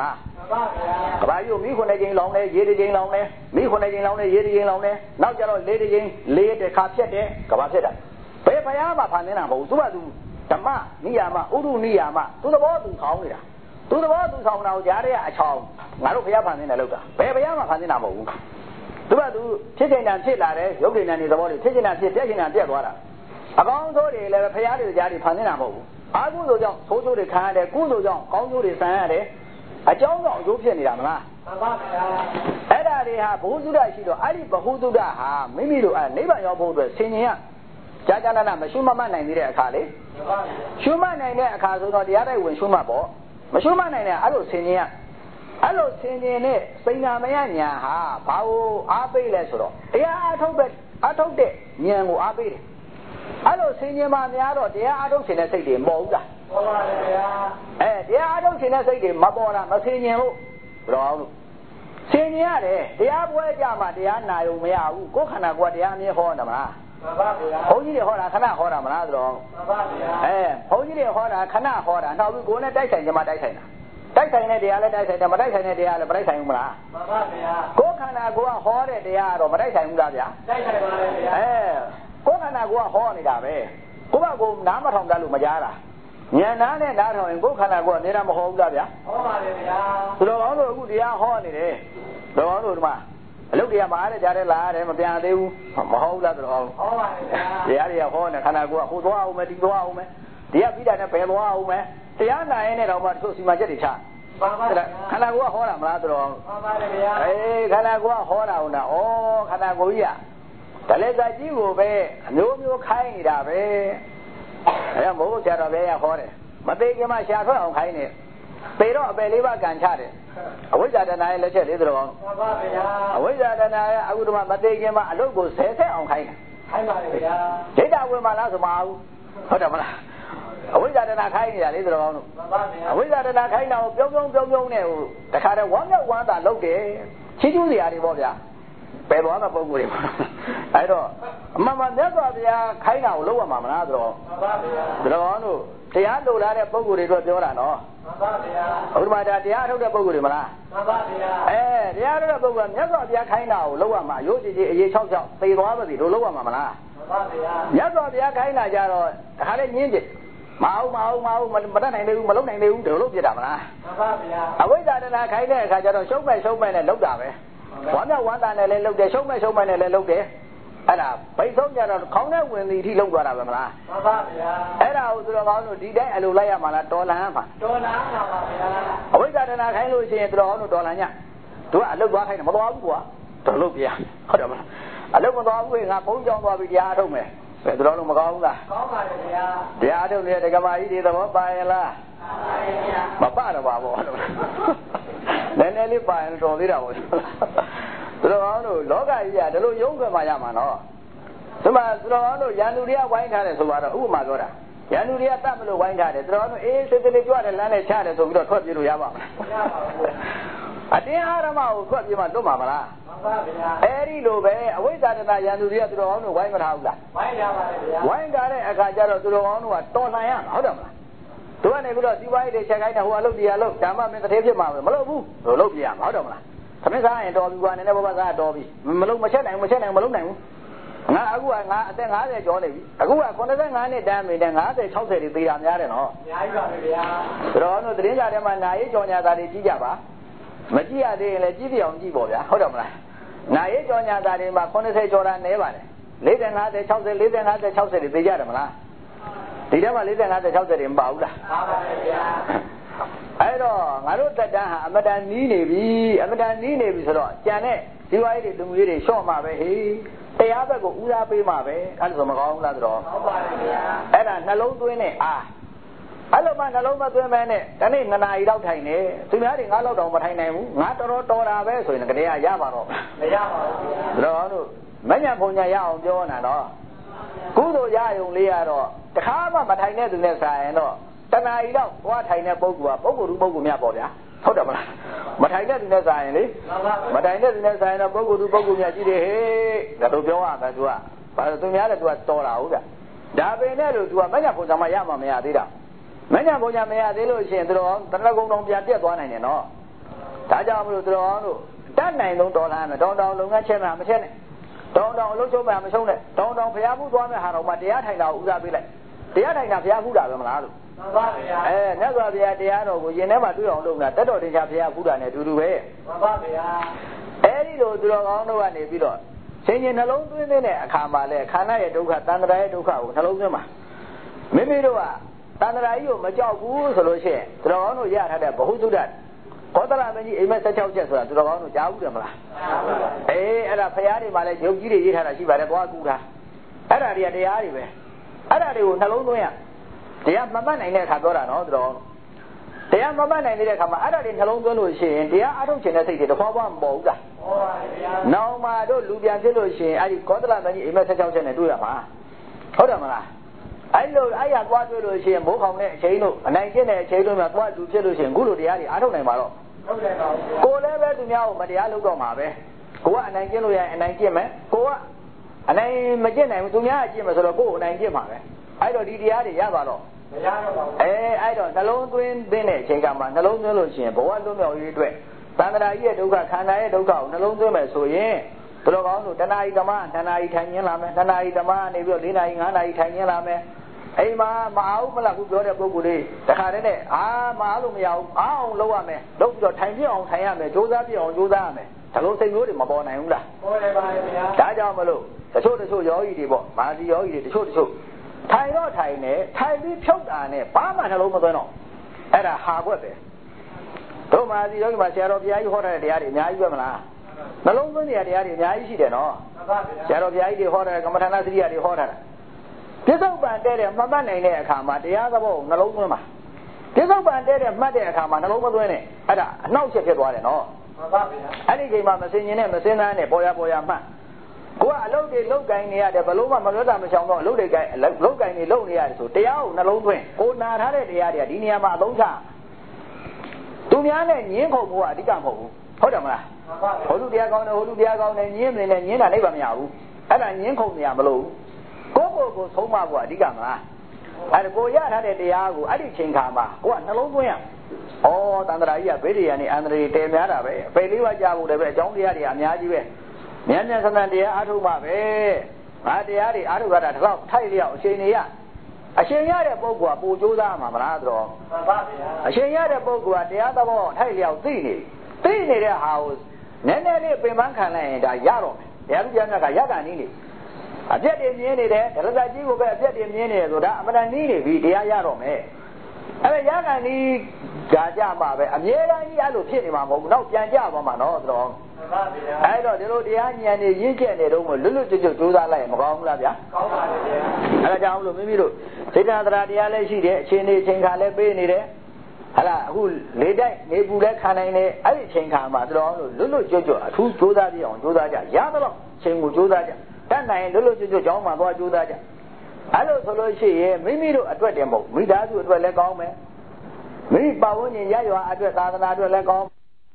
ကဘာကြီးကိုမိခုနှစ်ကြိမ်လောင်းတယ်ရေတစ်ကြိမ်လောင်းတယ်မိခုနှစ်ကြိမ်လောင်းတယ်ရေတစ်ကြိမ်လောင်းတယ်နောက်ကျတော့လေးတစ်ကြိမ်လေးတစ်ခါဖြတ်တယ်ကဘာဖြစ်တာဘယ်ဘုရားမှဖန်နေတာမဟုတ်ဘူးသူကသူဓမ္မနိယာမဥဒုနိယာမသူသဘောသူဆောင်းနေတာသူသဘောသူဆောင်းတာကိုကြားရတဲ့အချောင်းငါတို့ဘုရားဖန်နေတာလောက်တာဘယ်ဘုရားမှဖန်နေတာမဟုတ်ဘူးသူကသူဖြစ်ချင်တာဖြစ်လာတယ်ရုပ်ဉာဏ်တွေသဘောတွေဖြစ်ချင်တာဖြစ်ပြက်ချင်တာပြက်သွားတာအကောင်းဆုံးတွေလည်းဘုရားတွေကြားတွေဖန်နေတာမဟုတ်ဘူးအာကုသိုလ်ကြောင့်သိုးကျိုးတွေခံရတယ်ကုသိုလ်ကြောင့်ကောင်းကျိုးတွေဆံရတယ်အကြောင်းကြောင့်အကျိုးဖြစ်နေတာမလားမှန်ပါဗျာအဲ့ဒါတွေဟာဘ ഹു တုဒ္ဒရှိတော့အဲ့ဒီဘ ഹു တုဒ္ဒဟာမိမိတို့အဲနိဗ္ဗာန်ရောက်ဖို့အတွက်ဆင်ញင်ရကြာကြာနာနာမရှုမှတ်နိုင်သေးတဲ့အခါလေမှန်ပါဗျာရှုမှတ်နိုင်တဲ့အခါဆိုတော့တရားတိုက်ဝင်ရှုမှတ်ပေါ့မရှုမှတ်နိုင်တဲ့အဲ့လိုဆင်ញင်ရအဲ့လိုဆင်ញင်တဲ့စိဏမယညာဟာဘာကိုအားပေးလဲဆိုတော့တရားအားထုတ်တဲ့အားထုတ်တဲ့ဉာဏ်ကိုအားပေးတယ်အဲ့လိုဆင်ញင်မှများတော့တရားအားထုတ်ခြင်းတဲ့စိတ်တွေမပေါ်ဘူးလားပေါ်ပါလေဗျာအဲတရားအားထုတ်ခြင်းတဲ့စိတ်တွေမပေါ်တာမဆင်ញင်လို့ဘယ်လိုအောင်လို့ဆင်ញင်ရတယ်တရားပွဲကြမှာတရားနာယုံမရဘူးကိုယ်ခန္ဓာကိုယ်တရားအမြဲဟောတယ်မလားမှန်ပါဗျာဘုန်းကြီးတွေဟောတာခဏဟောတာမလားဆိုတော့မှန်ပါဗျာအဲဘုန်းကြီးတွေဟောတာခဏဟောတာနောက်ပြီးကိုယ်နဲ့တိုက်ဆိုင်ကြမှာတိုက်ဆိုင်တာတိုက်ဆိုင်တဲ့တရားလည်းတိုက်ဆိုင်တယ်မတိုက်ဆိုင်တဲ့တရားလည်းမတိုက်ဆိုင်ဘူးမလားမှန်ပါဗျာကိုယ်ခန္ဓာကိုယ်ကဟောတဲ့တရားတော့မတိုက်ဆိုင်ဘူးလားဗျာတိုက်ဆိုင်ပါလေဗျာအဲကိုယ်ခန္ဓာကိုယ်ကဟောနေတာပဲကိုယ့်ဘကိုနားမထောင်တတ်လို့မကြားတာဉာဏ်နာနဲ့နားထောင်ရင်ကိုယ်ခန္ဓာကိုယ်ကနေတော့မဟောဘူးလားဗျာဟောပါလေဗျာသူတော်ကောင်းတို့အခုတရားဟောနေတယ်တော်ကောင်းတို့ဒီမှာအလုပ်တရားမအားတဲ့ကြားတဲ့လာရတယ်မပြန်သေးဘူးမဟုတ်လားတော်ကောင်းဟောပါလေဗျာတရားတွေကဟောနေခန္ဓာကိုယ်ကဟိုသွားအောင်မယ်ဒီသွားအောင်မယ်တရားပြီးတာနဲ့ဘယ်သွားအောင်မယ်တရားနာရင်လည်းတော့မှသူ့စီမံချက်တွေချပါပါခန္ဓာကိုယ်ကဟောတာမလားတော်ပါပါလေဗျာအေးခန္ဓာကိုယ်ကဟောတာဟုတ်လားဩခန္ဓာကိုယ်ကြီးကတလက်စာကြီးကိုပဲအမျိုးမျိုးခိုင်းနေတာပဲအဲမို့ဆရာတော်ဘယ်ရဟောတယ်မသေးခင်မှရှာထွက်အောင်ခိုင်းနေပေတော့အပယ်လေးပါးကန်ချတယ်အဝိဇ္ဇာတဏှာရဲ့လက်ချက်လေးတော်ပါပါဗျာအဝိဇ္ဇာတဏှာရဲ့အခုတည်းမသေးခင်မှအလုပ်ကိုဆယ်ဆက်အောင်ခိုင်းတယ်ခိုင်းပါလေဗျာဒိဋ္ဌဝင်မှလားဆိုမအောင်ဟုတ်တယ်မလားအဝိဇ္ဇာတဏှာခိုင်းနေတာလေးတော်ကောင်းတို့မှန်ပါဗျာအဝိဇ္ဇာတဏှာခိုင်းတာကိုပြုံးပြုံးပြုံးပြုံးနဲ့ဟိုတခါတည်းဝမ်းမြောက်ဝမ်းသာလုပ်တယ်ချီးကျူးစရာတွေပေါ့ဗျာပယ်သွားတဲ့ပုံကိုယ်တွေပါအဲ့တော့အမှန်မှန်မြတ်စွာဘုရားခိုင်းတာကိုလုပ်ရမှာမလားဆိုတော့မှန်ပါဗျာတော်ကောင်းတို့တရားလိုလားတဲ့ပုံကိုယ်တွေတော့ပြောတာနော်မှန်ပါဗျာဥပမာတရားထုတ်တဲ့ပုံကိုယ်တွေမလားမှန်ပါဗျာအဲတရားထုတ်တဲ့ပုံကမြတ်စွာဘုရားခိုင်းတာကိုလုပ်ရမှာရိုးကြည်ကြည်အေး၆၆သိသွားပါစီတို့လုပ်ရမှာမလားမှန်ပါဗျာမြတ်စွာဘုရားခိုင်းတာကြတော့တခါလေညင်းကြည့်မအောင်မအောင်မအောင်မတတ်နိုင်သေးဘူးမလုပ်နိုင်သေးဘူးတို့လုပ်ပြတာမလားမှန်ပါဗျာအဝိဇ္ဇာတဏှာခိုင်းတဲ့အခါကျတော့ရှုံးမဲ့ရှုံးမဲ့နဲ့လုပ်တာပဲဝမ်းမြောက်ဝမ်းသာနဲ့လည်းလုပ်တယ်ရှုံးမဲ့ရှုံးမဲ့နဲ့လည်းလုပ်တယ်အဲ့ဒါဗိတ်ဆုံးကြတော့ခေါင်းနဲ့ဝင်သည်အထိလုပ်သွားတာပဲမလားမှန်ပါဗျာအဲ့ဒါကိုသူတော်ကောင်းတို့ဒီတိုင်းအလိုလိုက်ရမှာလားတော်လန်မှာတော်လန်ပါပါဗျာအဝိဇ္ဇာတဏှာခိုင်းလို့ရှိရင်သူတော်ကောင်းတို့တော်လန်ညသူကအလုပ်သွားခိုင်းတယ်မသွားဘူးကွာတော်လုပ်ပြဟုတ်တယ်မလားအလုပ်မသွားဘူးငါဘုံကြောင်းသွားပြီးတရားထုတ်မယ်ဘယ်တော်လုံးမကောင်းဘူးလားကောင်းပါလေဗျာတရားထုတ်နေတဲ့ဓမ္မကြီးတွေသဘောပါရဲ့လားမပါတော့ပါဘောနည်းနည်းလေးပါရင်တော်သေးတာပေါ့သူတော်ကောင်းတို့လောကကြီးကဒီလိုရုံးခွဲမှရမှာနော်ဒီမှာသူတော်ကောင်းတို့ရန်သူတွေကဝိုင်းထားတယ်ဆိုတော့ဥပမာပြောတာရန်သူတွေကတတ်မလို့ဝိုင်းထားတယ်သူတော်ကောင်းတို့အေးစိတ်ကလေးကြွတယ်လမ်းနဲ့ချတယ်ဆိုပြီးတော့ထွက်ပြေးလို့ရပါမလားမရပါဘူးအတင်းအာရမကိုထွက်ပြေးမှလွတ်မှာမလားမှန်ပါဗျာအဲ့ဒီလိုပဲအဝိဇ္ဇာတဏရန်သူတွေကသူတော်ကောင်းတို့ဝိုင်းမထားဘူးလားဝိုင်းထားပါလေဗျာဝိုင်းထားတဲ့အခါကျတော့သူတော်ကောင်းတို့ကတော်လှန်ရမှာဟုတ်တယ်မလားသူကနေပြီးတော့စီးပွားရေးတွေချက်ခိုင်းတယ်ဟိုအလုပ်တရားလုပ်ဓမ္မမင်းတစ်သေးဖြစ်မှာပဲမလုပ်ဘူးလို့လုပ်ပြရမှာဟုတ်တယ်မလားသမင်းစားရင်တော်ပြီကွာနည်းနည်းဘောပါစားတော်ပြီမလုပ်မချက်နိုင်မချက်နိုင်မလုပ်နိုင်ဘူးငါအခုကငါအသက်၅၀ကျော်နေပြီအခုကခုနှစ်ငါးနှစ်တန်းမိတယ်၅၀ ၆၀တွေသေးတာများတယ်နော်အများကြီးပါပဲဗျာဆိုတော့တို့သတင်းစာထဲမှာနာရေးကြော်ညာသားတွေကြီးကြပါမကြည့်ရသေးရင်လည်းကြည့်ပြအောင်ကြည့်ပေါ့ဗျာဟုတ်တယ်မလားနာရေးကြော်ညာသားတွေမှာခုနှစ်ကျော်တာနည်းပါတယ်၄၀ ၅၀ ၆၀ ၄၀ ၅၀ ၆၀တွေသေးကြတယ်မလားဒီထဲမှာ၄၀ ၅၀ ၆၀တွေမပါဘူးလားပါပါတယ်ဗျာအဲ့တော့ငါတို့တက်တန်းဟာအမတန်နီးနေပြီအမတန်နီးနေပြီဆိုတော့ကြံတဲ့ဒီဝါးကြီးတွေလူမျိုးတွေရှော့မှာပဲဟေးတရားဘက်ကိုဦးစားပေးမှာပဲအဲ့လိုဆိုမကောင်းဘူးလားဆိုတော့ဟုတ်ပါတယ်ဗျာအဲ့ဒါနှလုံးသွင်းနဲ့အာအဲ့လိုမှနှလုံးမသွင်းမဲနဲ့ဒီနေ့နှစ်နာရီလောက်ထိုင်နေသူများတွေငါးလောက်တောင်မထိုင်နိုင်ဘူးငါတော်တော်တော်တာပဲဆိုရင်ကလေးကရပါတော့မရပါဘူးဗျာဒါတော့တို့မညံပုံညာရအောင်ပြောနေတာတော့ကုသိုလ်ရယုံလေးရတော့တခါမှမထိုင်တဲ့သူနဲ့ဆိုင်ရင်တော့တဏှာကြီးတော့ဘွားထိုင်တဲ့ပုဂ္ဂိုလ်ကပုဂ္ဂိုလ်သူပုဂ္ဂိုလ်များပေါ့ဗျာဟုတ်တယ်မလားမထိုင်တဲ့သူနဲ့ဆိုင်ရင်လေမထိုင်တဲ့သူနဲ့ဆိုင်ရင်တော့ပုဂ္ဂိုလ်သူပုဂ္ဂိုလ်များကြီးတယ်ဟေးဒါတို့ပြောရမယ်သူကဘာလို့သူများလဲသူကတော်တာဟုတ်ဗျာဒါပေမဲ့လို့သူကမညံပုံညာမရမှမရသေးတာမညံပုံညာမရသေးလို့ရှိရင်သူတော့တဏှာကုံတော်ပြန်ပြတ်သွားနိုင်တယ်နော်ဒါကြောင့်မလို့တော်တို့တတ်နိုင်ဆုံးတော်လာမယ်တောင်းတောင်းလုပ်ငန်းချက်မှာမချက်နဲ့တောင်းတောင်းအလုပ်ချုပ်မှာမရှုံးနဲ့တောင်းတောင်းဖျားမှုသွားမဲ့ဟာတော့မှတရားထိုင်တာကိုဦးစားပေးလိုက်တရားထိုင်တာဖျားမှုတာပဲမလားလို့မှန်ပါဗျာအဲမြတ်စွာဘုရားတရားတော်ကိုယင်ထဲမှာတွေ့အောင်လုပ်တာတက်တော်တင်ချာဖျားမှုတာနဲ့အတူတူပဲမှန်ပါဗျာအဲဒီလိုသူတော်ကောင်းတို့ကနေပြီးတော့ရှင်ရှင်နှလုံးသွင်းတဲ့အခါမှာလဲခန္ဓာရဲ့ဒုက္ခတန်ត្រာရဲ့ဒုက္ခကိုနှလုံးသွင်းမှာမိမိတို့ကတန်ត្រာကြီးကိုမကြောက်ဘူးဆိုလို့ရှိရင်သူတော်ကောင်းတို့ရထားတဲ့ဘ ഹു သုဒ္ဓကောသလမင်းကြီးအိမ်မက်၁၆ချက်ဆိုတာသူတော်ကောင်းတို့ကြားဘူးတယ်မလားကြားပါဘူးအေးအဲ့ဒါဖရာတွေမှာလဲရုပ်ကြီးတွေရေးထားတာရှိပါတယ်သွားကူတာအဲ့ဒါတွေကတရားတွေပဲအဲ့ဒါတွေကိုနှလုံးသွင်းရတရားမမှတ်နိုင်တဲ့အခါပြောတာနော်သူတော်တရားမမှတ်နိုင်တဲ့အခါမှာအဲ့ဒါတွေနှလုံးသွင်းလို့ရှိရင်တရားအထုတ်ခြင်းတဲ့စိတ်တွေတစ်ခွားခွားမပေါ်ဘူးလားပေါ်ပါဗျာနောက်မှတို့လူပြန်ဖြစ်လို့ရှိရင်အဲ့ဒီကောသလမင်းကြီးအိမ်မက်၁၆ချက်နဲ့တွေ့ရမှာဟုတ်တယ်မလားအဲ့လိုအဲ့ရသွားတွေ့လို့ရှိရင်မိုးခေါင်တဲ့အချိန်တို့အနိုင်ကျင့်တဲ့အချိန်တို့မှာသွားလူဖြစ်လို့ရှိရင်ခုလိုတရားတွေအားထုတ်နိုင်ပါတော့ဟုတ်တယ်ပါကိုလည်းပဲသူများကိုမတရားလုပ်တော့မှာပဲကိုကအနိုင်ကျင့်လို့ရရင်အနိုင်ကျင့်မယ်ကိုကအနိုင်မကျင့်နိုင်ဘူးသူများအကျင့်မယ်ဆိုတော့ကိုကိုအနိုင်ကျင့်မှာပဲအဲ့တော့ဒီတရားတွေရပါတော့မရတော့ပါဘူးအဲအဲ့တော့နှလုံးသွင်းတဲ့အချိန်ကမှနှလုံးသွင်းလို့ရှိရင်ဘဝလွတ်မြောက်ရေးအတွက်သန္တာကြီးရဲ့ဒုက္ခခန္ဓာရဲ့ဒုက္ခကိုနှလုံးသွင်းမယ်ဆိုရင်ဘယ်လိုကောင်းလို့တဏှာဤဓမ္မတဏှာဤထိုင်ရင်းလာမယ်တဏှာဤဓမ္မနေပြီးတော့၄နာရီ၅နာရီထိုင်ရင်းလာမယ်အိမ်မှာမအောင်မလားခုပြောတဲ့ပုဂ္ဂိုလ်လေးတခါတည်းနဲ့အာမအားလို့မရဘူးအားအောင်လုပ်ရမယ်လုပ်ပြီးတော့ထိုင်ပြအောင်ထိုင်ရမယ်ကြိုးစားပြအောင်ကြိုးစားရမယ်ဒါလို့စိတ်မျိုးတွေမပေါ်နိုင်ဘူးလားပေါ်တယ်ပါဗျာဒါကြောင့်မလို့တချို့တချို့ယောဂီတွေပေါ့မာစီယောဂီတွေတချို့တချို့ထိုင်တော့ထိုင်နေထိုင်ပြီးဖြုတ်တာနဲ့ဘာမှနှလုံးမသွင်းတော့အဲ့ဒါဟာခွက်ပဲတို့မာစီယောဂီမှာဆရာတော်ဘုရားကြီးဟောတဲ့တရားတွေအများကြီးပဲမလားနှလုံးသွင်းတဲ့တရားတွေအများကြီးရှိတယ်နော်မှန်ပါဗျာဆရာတော်ဘုရားကြီးတွေဟောတဲ့ကမ္မထာနာစရိယတွေဟောတာပြစ္ဆုတ်ပံတဲ့တဲ့မှတ်မှတ်နိုင်တဲ့အခါမှာတရားသဘောကိုနှလုံးသွင်းပါပြစ္ဆုတ်ပံတဲ့တဲ့မှတ်တဲ့အခါမှာနှလုံးမသွင်းနဲ့အဲ့ဒါအနှောက်အယှက်ဖြစ်သွားတယ်နော်မှန်ပါဗျာအဲ့ဒီချိန်မှာမစင်ရင်နဲ့မစင်သားနဲ့ပေါ်ရပေါ်ရမှတ်ကိုကအလုပ်တွေလုပ်ကိုင်နေရတယ်ဘလို့မှမလွတ်တာမချောင်တော့အလုပ်တွေကိုင်လုပ်ကိုင်နေလုပ်နေရတယ်ဆိုတရားကိုနှလုံးသွင်းကိုနာထားတဲ့တရားတွေကဒီနေရာမှာအသုံးချသူများနဲ့ညင်းခုန်ဖို့ကအဓိကမဟုတ်ဘူးဟုတ်တယ်မလားမှန်ပါဗျာဟိုလူတရားကောင်းတယ်ဟိုလူတရားကောင်းတယ်ညင်းမနေနဲ့ညင်းတာလည်းမရဘူးအဲ့ဒါညင်းခုန်နေရမလို့ကိုကိုကိုသုံးမဖို့အဓိကမလားအဲ့ဒါကိုရထားတဲ့တရားကိုအဲ့ဒီချိန်ခါမှာကိုကနှလုံးသွင်းရဩတန်ត្រာကြီးကဘေးတရားနဲ့အန္တရာယ်တည်များတာပဲပေလေးပါးကြားဖို့လည်းပဲအကြောင်းတရားတွေအများကြီးပဲမြန်မြန်ဆန်ဆန်တရားအားထုတ်မှပဲငါတရားတွေအားထုတ်ရတာတစ်လောက်ထိုက်လျောက်အချိန်တွေရအချိန်ရတဲ့ပုဂ္ဂိုလ်ကပိုကြိုးစားမှာမလားဆိုတော့မှန်ပါဗျာအချိန်ရတဲ့ပုဂ္ဂိုလ်ကတရားသဘောထိုက်လျောက်သိနေသိနေတဲ့ဟာကိုနည်းနည်းလေးပင်ပန်းခံလိုက်ရင်ဒါရတော့မယ်တရားသူတရားမြတ်ကရကန်နည်းနေအပြက်တွေမြင်နေတယ်ဒရဇာကြီးကိုပဲအပြက်တွေမြင်နေတယ်ဆိုတာအမှန်တန်နည်းနေပြီတရားရတော့မယ်အဲ့ဒါရကန်နည်းကြာကြမှာပဲအမြဲတမ်းကြီးအဲ့လိုဖြစ်နေမှာမဟုတ်ဘူးနောက်ပြန်ကြပါမှာနော်ဆိုတော့အဲ့တော့ဒီလိုတရားဉာဏ်တွေရင့်ကျက်နေတော့လွတ်လွတ်ကျွတ်ကျွတ်ကြိုးစားလိုက်ရင်မကောင်းဘူးလားဗျာကောင်းပါပြီဗျာအဲ့ဒါကြောင့်လို့မိမိတို့စေတနာတရားတရားလည်းရှိတယ်အချိန်လေးအချိန်ခါလည်းပေးနေတယ်ဟာလားအခုလေတိုက်နေပူလည်းခံနိုင်တယ်အဲ့ဒီအချိန်ခါမှာတော်လို့လွတ်လွတ်ကျွတ်ကျွတ်အထူးကြိုးစားပြအောင်ကြိုးစားကြရသလောက်အချိန်ကိုကြိုးစားကြတတ်နိုင်လွတ်လွတ်ကျွတ်ကျွတ်ကြောင်းမှသွားကြိုးစားကြအဲ့လိုဆိုလို့ရှိရင်မိမိတို့အတွက်တင်မဟုတ်မိသားစုအတွက်လည်းကောင်းမယ်မိပါဝဉ္ဇဉ်ရရွာအတွက်သာသနာအတွက်လည်းကောင်း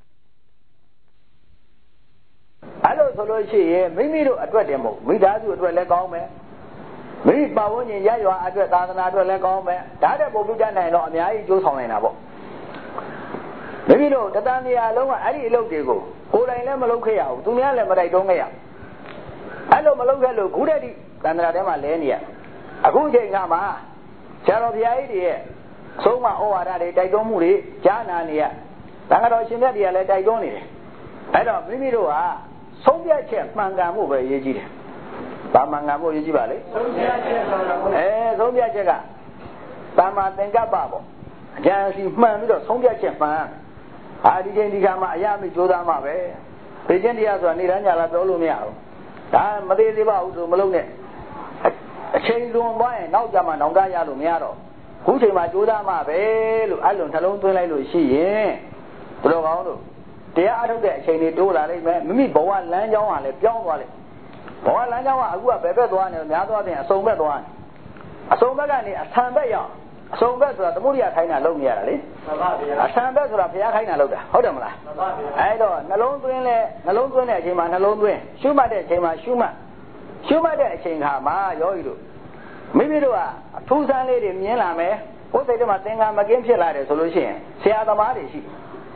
အဲ့လိုဆိုလို့ရှိရင်မိမိတို့အတွက်တင်မဟုတ်မိသားစုအတွက်လည်းကောင်းမယ်မိပါဝဉ္ဇဉ်ရရွာအတွက်သာသနာအတွက်လည်းကောင်းမယ်ဒါတဲ့ပုံပြတတ်နိုင်တော့အများကြီးကျိုးဆောင်နိုင်တာပေါ့မိမိတို့တတန်တရားလုံးကအဲ့ဒီအလုပ်တွေကိုကိုယ်တိုင်လည်းမလုပ်ခဲ့ရဘူးသူများလည်းမတိုက်တွန်းခဲ့ရအဲ့လိုမလုပ်ခဲ့လို့ခုတည်းဒီတန်ត្រာထဲမှာလဲနေရအခုချိန်ကမှဆရာတော်ဘုရားကြီးတွေရဲ့သုံးမဩဝါဒတွေတိုက်တွန်းမှုတွေကြားနာနေရတန်ခါတော်ရှင်မြတ်တွေကလည်းတိုက်တွန်းနေတယ်အဲ့တော့မိမိတို့ကဆုံးဖြတ်ချက်မှန်ကန်မှုပဲရေးကြည့်တယ်။ဘာမှန်ကန်မှုရေးကြည့်ပါလေ။ဆုံးဖြတ်ချက်မှန်ကန်မှုအဲဆုံးဖြတ်ချက်ကတမ္မာသင်္ကပ္ပပေါ့အကျဉ်းစီမှန်ပြီးတော့ဆုံးဖြတ်ချက်မှန်ဟာဒီချိန်ဒီခါမှာအရမိကြိုးစားမှာပဲသိချင်းတရားဆိုတာနေတန်းကြလားပြောလို့မရဘူးဒါမသေးသေးပါဘူးဆိုမလုံးနဲ့အချိန်လွန်သွားရင်နောက်ကြမှာနောင်တရလို့မရတော့ခုချိန်မှာကြိုးစားမှာပဲလို့အဲ့လိုနှလုံးသွင်းလိုက်လို့ရှိရင်ဘယ်လိုကောင်းလို့တရားအထုတ်တဲ့အချိန်တွေတိုးလာလိမ့်မယ်မိမိဘဝလမ်းကြောင်းဟာလည်းပြောင်းသွားလိမ့်ဘဝလမ်းကြောင်းကအခုကဘယ်ဘက်သွားနေလဲများသွားတဲ့အစုံဘက်သွားနေအစုံဘက်ကနေအဆံဘက်ရောက်အစုံဘက်ဆိုတာသမုဒိယခိုင်းတာလုပ်နေရတာလေမှန်ပါဗျာအဆံဘက်ဆိုတာဘုရားခိုင်းတာလုပ်တာဟုတ်တယ်မလားမှန်ပါဗျာအဲ့တော့နှလုံးသွင်းလဲနှလုံးသွင်းတဲ့အချိန်မှာနှလုံးသွင်းရှုမှတ်တဲ့အချိန်မှာရှုမှတ်ရှုမှတ်တဲ့အချိန်ခါမှာယောဂီတို့မိမိတို့ကအထူးဆန်းလေးတွေမြင်လာမယ်ကိုယ်စိတ်ထဲမှာသင်္ကန်းမကင်းဖြစ်လာတယ်ဆိုလို့ရှိရင်ဆရာသမားတွေရှိ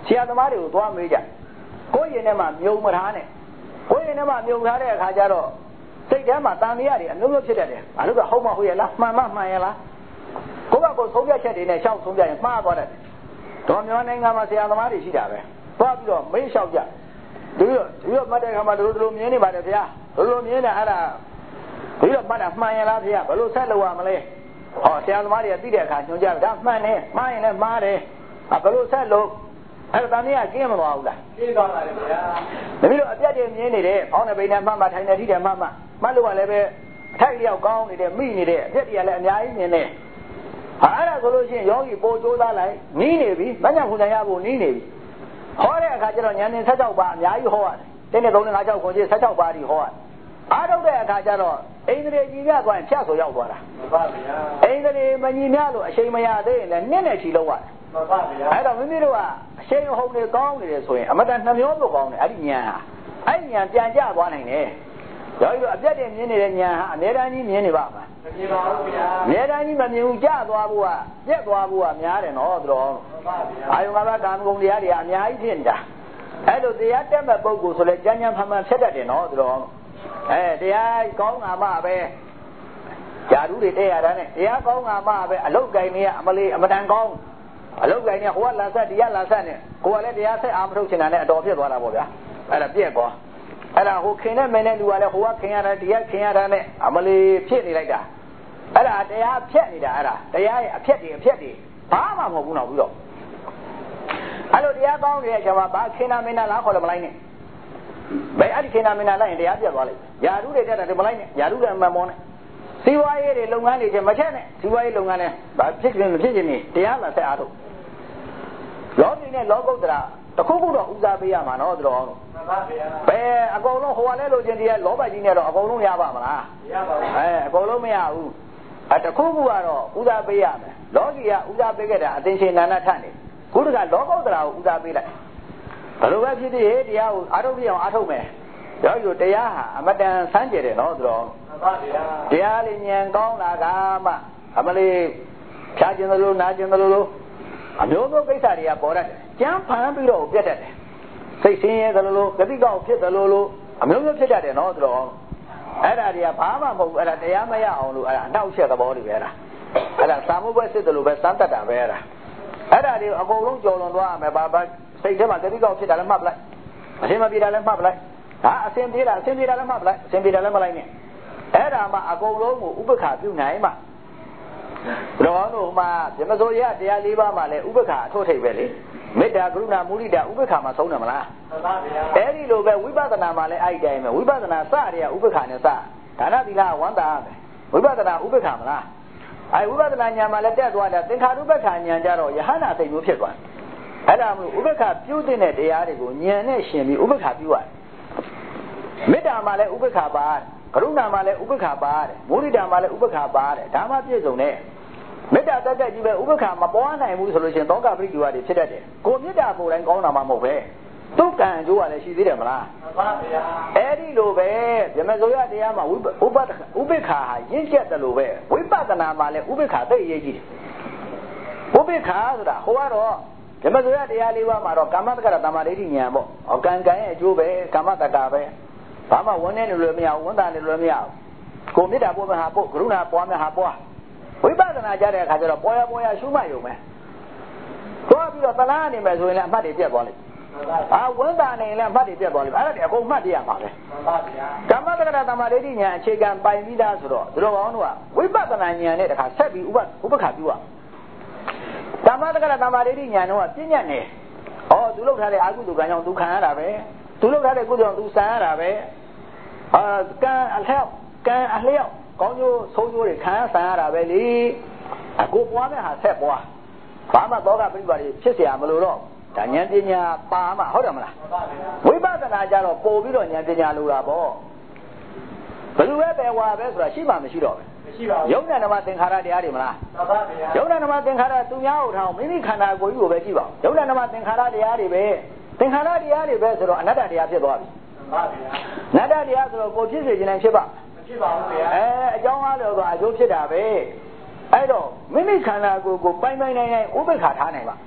ဆရာသမားတွေကိုသွားမေးကြကိုယ်ရင်ထဲမှာမြုံမထားနဲ့ကိုယ်ရင်ထဲမှာမြုံထားတဲ့အခါကျတော့စိတ်ထဲမှာတန်တရားတွေအမျိုးမျိုးဖြစ်တတ်တယ်ဘာလို့ကဟုတ်မဟုတ်ရဲ့လားမှန်မမှန်ရဲ့လားကိုယ့်ဘက်ကိုဆုံးဖြတ်ချက်တွေနဲ့ရှောက်ဆုံးဖြတ်ရင်မှားသွားတယ်တော်မြန်မာနိုင်ငံမှာဆရာသမားတွေရှိတာပဲသွားပြီးတော့မေးလျှောက်ကြဒီလိုဒီလိုမှတ်တဲ့အခါမှာဒီလိုဒီလိုမြင်နေပါတယ်ဗျာဒီလိုမြင်နေအဲ့ဒါဒီလိုမှတ်တာမှန်ရဲ့လားဗျာဘယ်လိုဆက်လုပ်ရမလဲဟောဆရာသမားတွေကသိတဲ့အခါညွှန်ကြတယ်ဒါမှန်တယ်မှားရင်လည်းမှားတယ်ဘယ်လိုဆက်လုပ်အဲ့ဒါတည်းကကျင်းမသွားဘူးလားကျင်းသွားပါတယ်ဗျာတမီးတို့အပြတ်တွေမြင်နေတယ်ဖောင်းနေပိန်နဲ့မှတ်မှထိုင်နေထိတယ်မှတ်မှမှတ်လို့ကလည်းပဲအထိုက်လျောက်ကောင်းနေတယ်မိနေတယ်အပြတ်တွေကလည်းအများကြီးမြင်နေဟာအဲ့ဒါဆိုလို့ရှိရင်ယောဂီပို့ကြိုးစားလိုက်နီးနေပြီမညံခုန်ရဖို့နီးနေပြီဟောတဲ့အခါကျတော့ဉာဏ်သင်ဆက်၆ပါးအများကြီးဟောရတယ်တင်းနဲ့သုံးနဲ့ငါး၆ခုကြီးဆက်၆ပါးကြီးဟောရတယ်အားထုတ်တဲ့အခါကျတော့အိန္ဒြေကြီးမြတ်သွားရင်ဖြတ်ဆိုရောက်သွားတာမှန်ပါဗျာအိန္ဒြေမညီမြလို့အချိန်မရသေးရင်လည်းနင့်နဲ့ချီလို့ရတယ်မှန်ပါဗျာအဲ့တော့မိမိတို့ကအချိန်ဟုတ်နေကောင်းနေတယ်ဆိုရင်အမတန်နှမျိုးလို့ကောင်းတယ်အဲ့ဒီဉာဏ်ဟာအဲ့ဒီဉာဏ်ပြန်ကြသွားနိုင်တယ်ယောဂီတို့အပြတ်တင်မြင်နေတဲ့ဉာဏ်ဟာအများတန်းကြီးမြင်နေပါမှာမမြင်ပါဘူးဗျာအများတန်းကြီးမမြင်ဘူးကြသွားဖို့ကပြက်သွားဖို့ကများတယ်နော်သူတော်မှန်ပါဗျာအာယုံငါးပါးကာမဂုဏ်တရားတွေကအများကြီးဖြစ်နေတာအဲ့လိုတရားတက်မဲ့ပုဂ္ဂိုလ်ဆိုလဲကြမ်းကြမ်းဖန်ဖန်ဖြစ်တတ်တယ်နော်သူတော်အဲတရားကောင်းငါမှပဲဓာတုတွေတဲ့ရတာနဲ့တရားကောင်းငါမှပဲအလုတ်ကိုင်းနေရအမလေးအမတန်ကောင်းအလုတ်ကိုင်းနေဟိုကလာဆက်တရားလာဆက်နဲ့ကိုကလည်းတရားဆက်အာမထုတ်ချင်တာနဲ့အတော်ဖြစ်သွားတာပေါ့ဗျာအဲ့ဒါပြက်သွားအဲ့ဒါဟိုခင်နဲ့မင်းနဲ့လူကလည်းဟိုကခင်ရတာတရားခင်ရတာနဲ့အမလေးဖြစ်နေလိုက်တာအဲ့ဒါတရားဖြက်နေတာအဲ့ဒါတရားရဲ့အဖြက်တွေအဖြက်တွေဘာမှမဟုတ်ဘူးတော့ဘူးတော့အဲ့လိုတရားကောင်းနေတဲ့အချိန်မှာဘာခင်နာမင်းနာလားခေါ်တယ်မလိုက်နဲ့ဘယ်အဲ့ဒီခင်နာမင်းနာလိုက်ရင်တရားပြတ်သွားလိမ့်မယ်ယာရုတွေတက်တာဒီမလိုက်နဲ့ယာရုကအမှန်ပေါ်နဲ့စီဝါရေးတွေလုပ်ငန်းတွေချင်းမချက်နဲ့စီဝါရေးလုပ်ငန်းနဲ့ဘာဖြစ်ခြင်းမဖြစ်ခြင်းနေတရားလာဆက်အားထုတ်လောကီနဲ့လောကုတ္တရာတခုခုတော့ဥစားပေးရမှာနော်သူတော်အောင်မှန်ပါဗျာဘယ်အကုန်လုံးဟိုကလည်းလို့ချင်းတရားလောဘကြီးနဲ့တော့အကုန်လုံးရပါမလားမရပါဘူးအဲအကုန်လုံးမရဘူးအဲတခုခုကတော့ဥစားပေးရမယ်လောကီကဥစားပေးခဲ့တာအသင်္ချေနာနာထနေခုတကလောကုတ္တရာကိုဥစားပေးလိုက်ဘယ်လိုပဲဖြစ်ဖြစ်တရားကိုအားထုတ်ပြအောင်အားထုတ်မယ်ယောဂီတို့တရားဟာအမတန်ဆန်းကျယ်တယ်နော်သူတော်မှန်ပါဗျာတရားလေးဉာဏ်ကောင်းလာကမှအမလေးဖြားခြင်းသလိုနားခြင်းသလိုအမျိုးမျိုးကိစ္စတွေကပေါ်တတ်တယ်ကြမ်းဖန်ပြီးတော့ပြတ်တတ်တယ်စိတ်ဆင်းရဲသလိုလိုဂတိကောက်ဖြစ်သလိုလိုအမျိုးမျိုးဖြစ်တတ်တယ်နော်သူတော်အဲ့ဒါတွေကဘာမှမဟုတ်ဘူးအဲ့ဒါတရားမရအောင်လို့အဲ့ဒါအနောက်ချက်သဘောတွေပဲအဲ့ဒါအဲ့ဒါသာမုဘွဲစစ်တယ်လို့ပဲစမ်းတတ်တာပဲအဲ့ဒါအဲ့ဒါတွေအကုန်လုံးကြော်လွန်သွားရမယ်ဘာဘာစိတ်ထဲမှာဂတိကောက်ဖြစ်တာလည်းမှတ်ပလိုက်အရှင်းမပြေတာလည်းမှတ်ပလိုက်ဟာအစဉ်ပြေတာအစဉ်ပြေတာလည်းမှတ်ပလိုက်အစဉ်ပြေတာလည်းမလိုက်နဲ့အဲ့ဒါမှအကုန်လုံးကိုဥပ္ပခါပြုနိုင်မှတော်တို့မှဓမ္မစိုးရတရား၄ပါးမှလည်းဥပ္ပခါအထုတ်ထိပ်ပဲလေမေတ္တာကရုဏာမုဒိတာဥပ္ပခါမှာဆုံးတယ်မလားမှန်ပါဗျာအဲ့ဒီလိုပဲဝိပဿနာမှာလည်းအဲ့ဒီတိုင်းပဲဝိပဿနာစတွေကဥပ္ပခါနဲ့စဒါနသီလဝန္တာပဲဝိပဿနာဥပ္ပခါမလားအဲ့ဝိပဿနာဉာဏ်မှာလည်းတက်သွားတာသင်္ခါရုပ္ပခါဉာဏ်ကြတော့ယဟနာစိတ်မျိုးဖြစ်သွားအဲ့ဒါမျိုးဥပ္ပခါပြုတဲ့တရားတွေကိုဉာဏ်နဲ့ရှင်ပြီးဥပ္ပခါပြုရတယ်မေတ္တာမှာလည်းဥပ္ပခါပါတယ်ကရုဏာမှာလည်းဥပ္ပခါပါတယ်မုဒိတာမှာလည်းဥပ္ပခါပါတယ်ဒါမှပြည့်စုံတယ်မေတ္တာတက်တက်ကြီးပဲဥပ္ပခါမပွားနိုင်ဘူးဆိုလို့ရှိရင်သောကပရိဒီဝါတွေဖြစ်တတ်တယ်ကိုမေတ္တာကိုယ်တိုင်ကောင်းတာမှမဟုတ်ပဲသူကံအကျိုးကလည်းရှိသေးတယ်မလားမှန်ပါဗျာအဲ့ဒီလိုပဲဗြဟ္မစိုးရတရားမှာဥပ္ပဥပ္ပဥပ္ပခါဟာရင့်ကျက်တယ်လို့ပဲဝိပဿနာမှာလည်းဥပ္ပခါသိအရေးကြီးတယ်ဥပ္ပခါဆိုတာဟိုကတော့ဗြဟ္မစိုးရတရားလေးပါးမှာတော့ကာမတက္ကရတမာဒိဋ္ဌိဉာဏ်ပေါ့အကံကံရဲ့အကျိုးပဲကာမတက္ကပဲဘာမှဝန်နေလို့မရဘူးဝန်တာနေလို့မရဘူးကိုမေတ္တာပွားမှာပို့ကရုဏာပွားမှာပွားဝိပဿနာကြတဲ့အခါကျတော့ပေါ်ရပေါ်ရရှုမှတ်ရုံပဲသွားပြီးတော့သလားနေမယ်ဆိုရင်လည်းအမှတ်တွေပြတ်သွားလိမ့်အာဝန်တာနေလည်းအမှတ်တွေပြတ်သွားလိမ့်အဲ့ဒါတွေအကုန်မှတ်ပြရမှာပဲမှန်ပါဗျာကာမတက္ကရတမာဒိဋ္ဌိဉာဏ်အခြေခံပိုင်ပြီးသားဆိုတော့တို့ဘောင်းတို့ကဝိပဿနာဉာဏ်နဲ့တခါဆက်ပြီးဥပဥပခါပြုရကာမတက္ကရတမာဒိဋ္ဌိဉာဏ်တော့ပြဉ္ညာနေဩသူလောက်ထားတဲ့အာဟုတုကံကြောင့်သူခံရတာပဲသူလောက်ထားတဲ့ကုသိုလ်ကြောင့်သူဆံရတာပဲအာကံအလျောက်ကံအလျောက်ကောင်းကျိုးဆိုးကျိုးတွေခံရဆံရတာပဲလေအကိုပွားတဲ့ဟာဆက်ပွားဘာမှသောကပရိပါတွေဖြစ်เสียမလို့တော့ဒါဉာဏ်ပညာပါမှဟုတ်တယ်မလားဝိပဿနာကြတော့ပို့ပြီးတော့ဉာဏ်ပညာလိုတာပေါ့ဘယ်လိုပဲပဲဝါပဲဆိုတာရှိမှမရှိတော့ဘူးမရှိပါဘူးယုံနာဓမ္မသင်္ခါရတရားတွေမလားမှန်ပါဗျာယုံနာဓမ္မသင်္ခါရသူများဟုတ်ထောင်မိမိခန္ဓာကိုယ်ကြီးကိုပဲကြည့်ပါယုံနာဓမ္မသင်္ခါရတရားတွေပဲသင်္ခါရတရားတွေပဲဆိုတော့အနတ္တတရားဖြစ်သွားပြီမှန်ပါဗျာအနတ္တတရားဆိုတော့ကိုဖြစ်စေခြင်းနဲ့ဖြစ်ပါဖြစ်ပါဘူးဗျာအဲအကြောင်းအားလို့ဆိုအကျိုးဖြစ်တာပဲအဲ့တော့မိမိခန္ဓာကိုယ်ကိုပိုင်ပိုင်နိုင်နိုင်ဥပ္ပခါထားနိုင်ပါ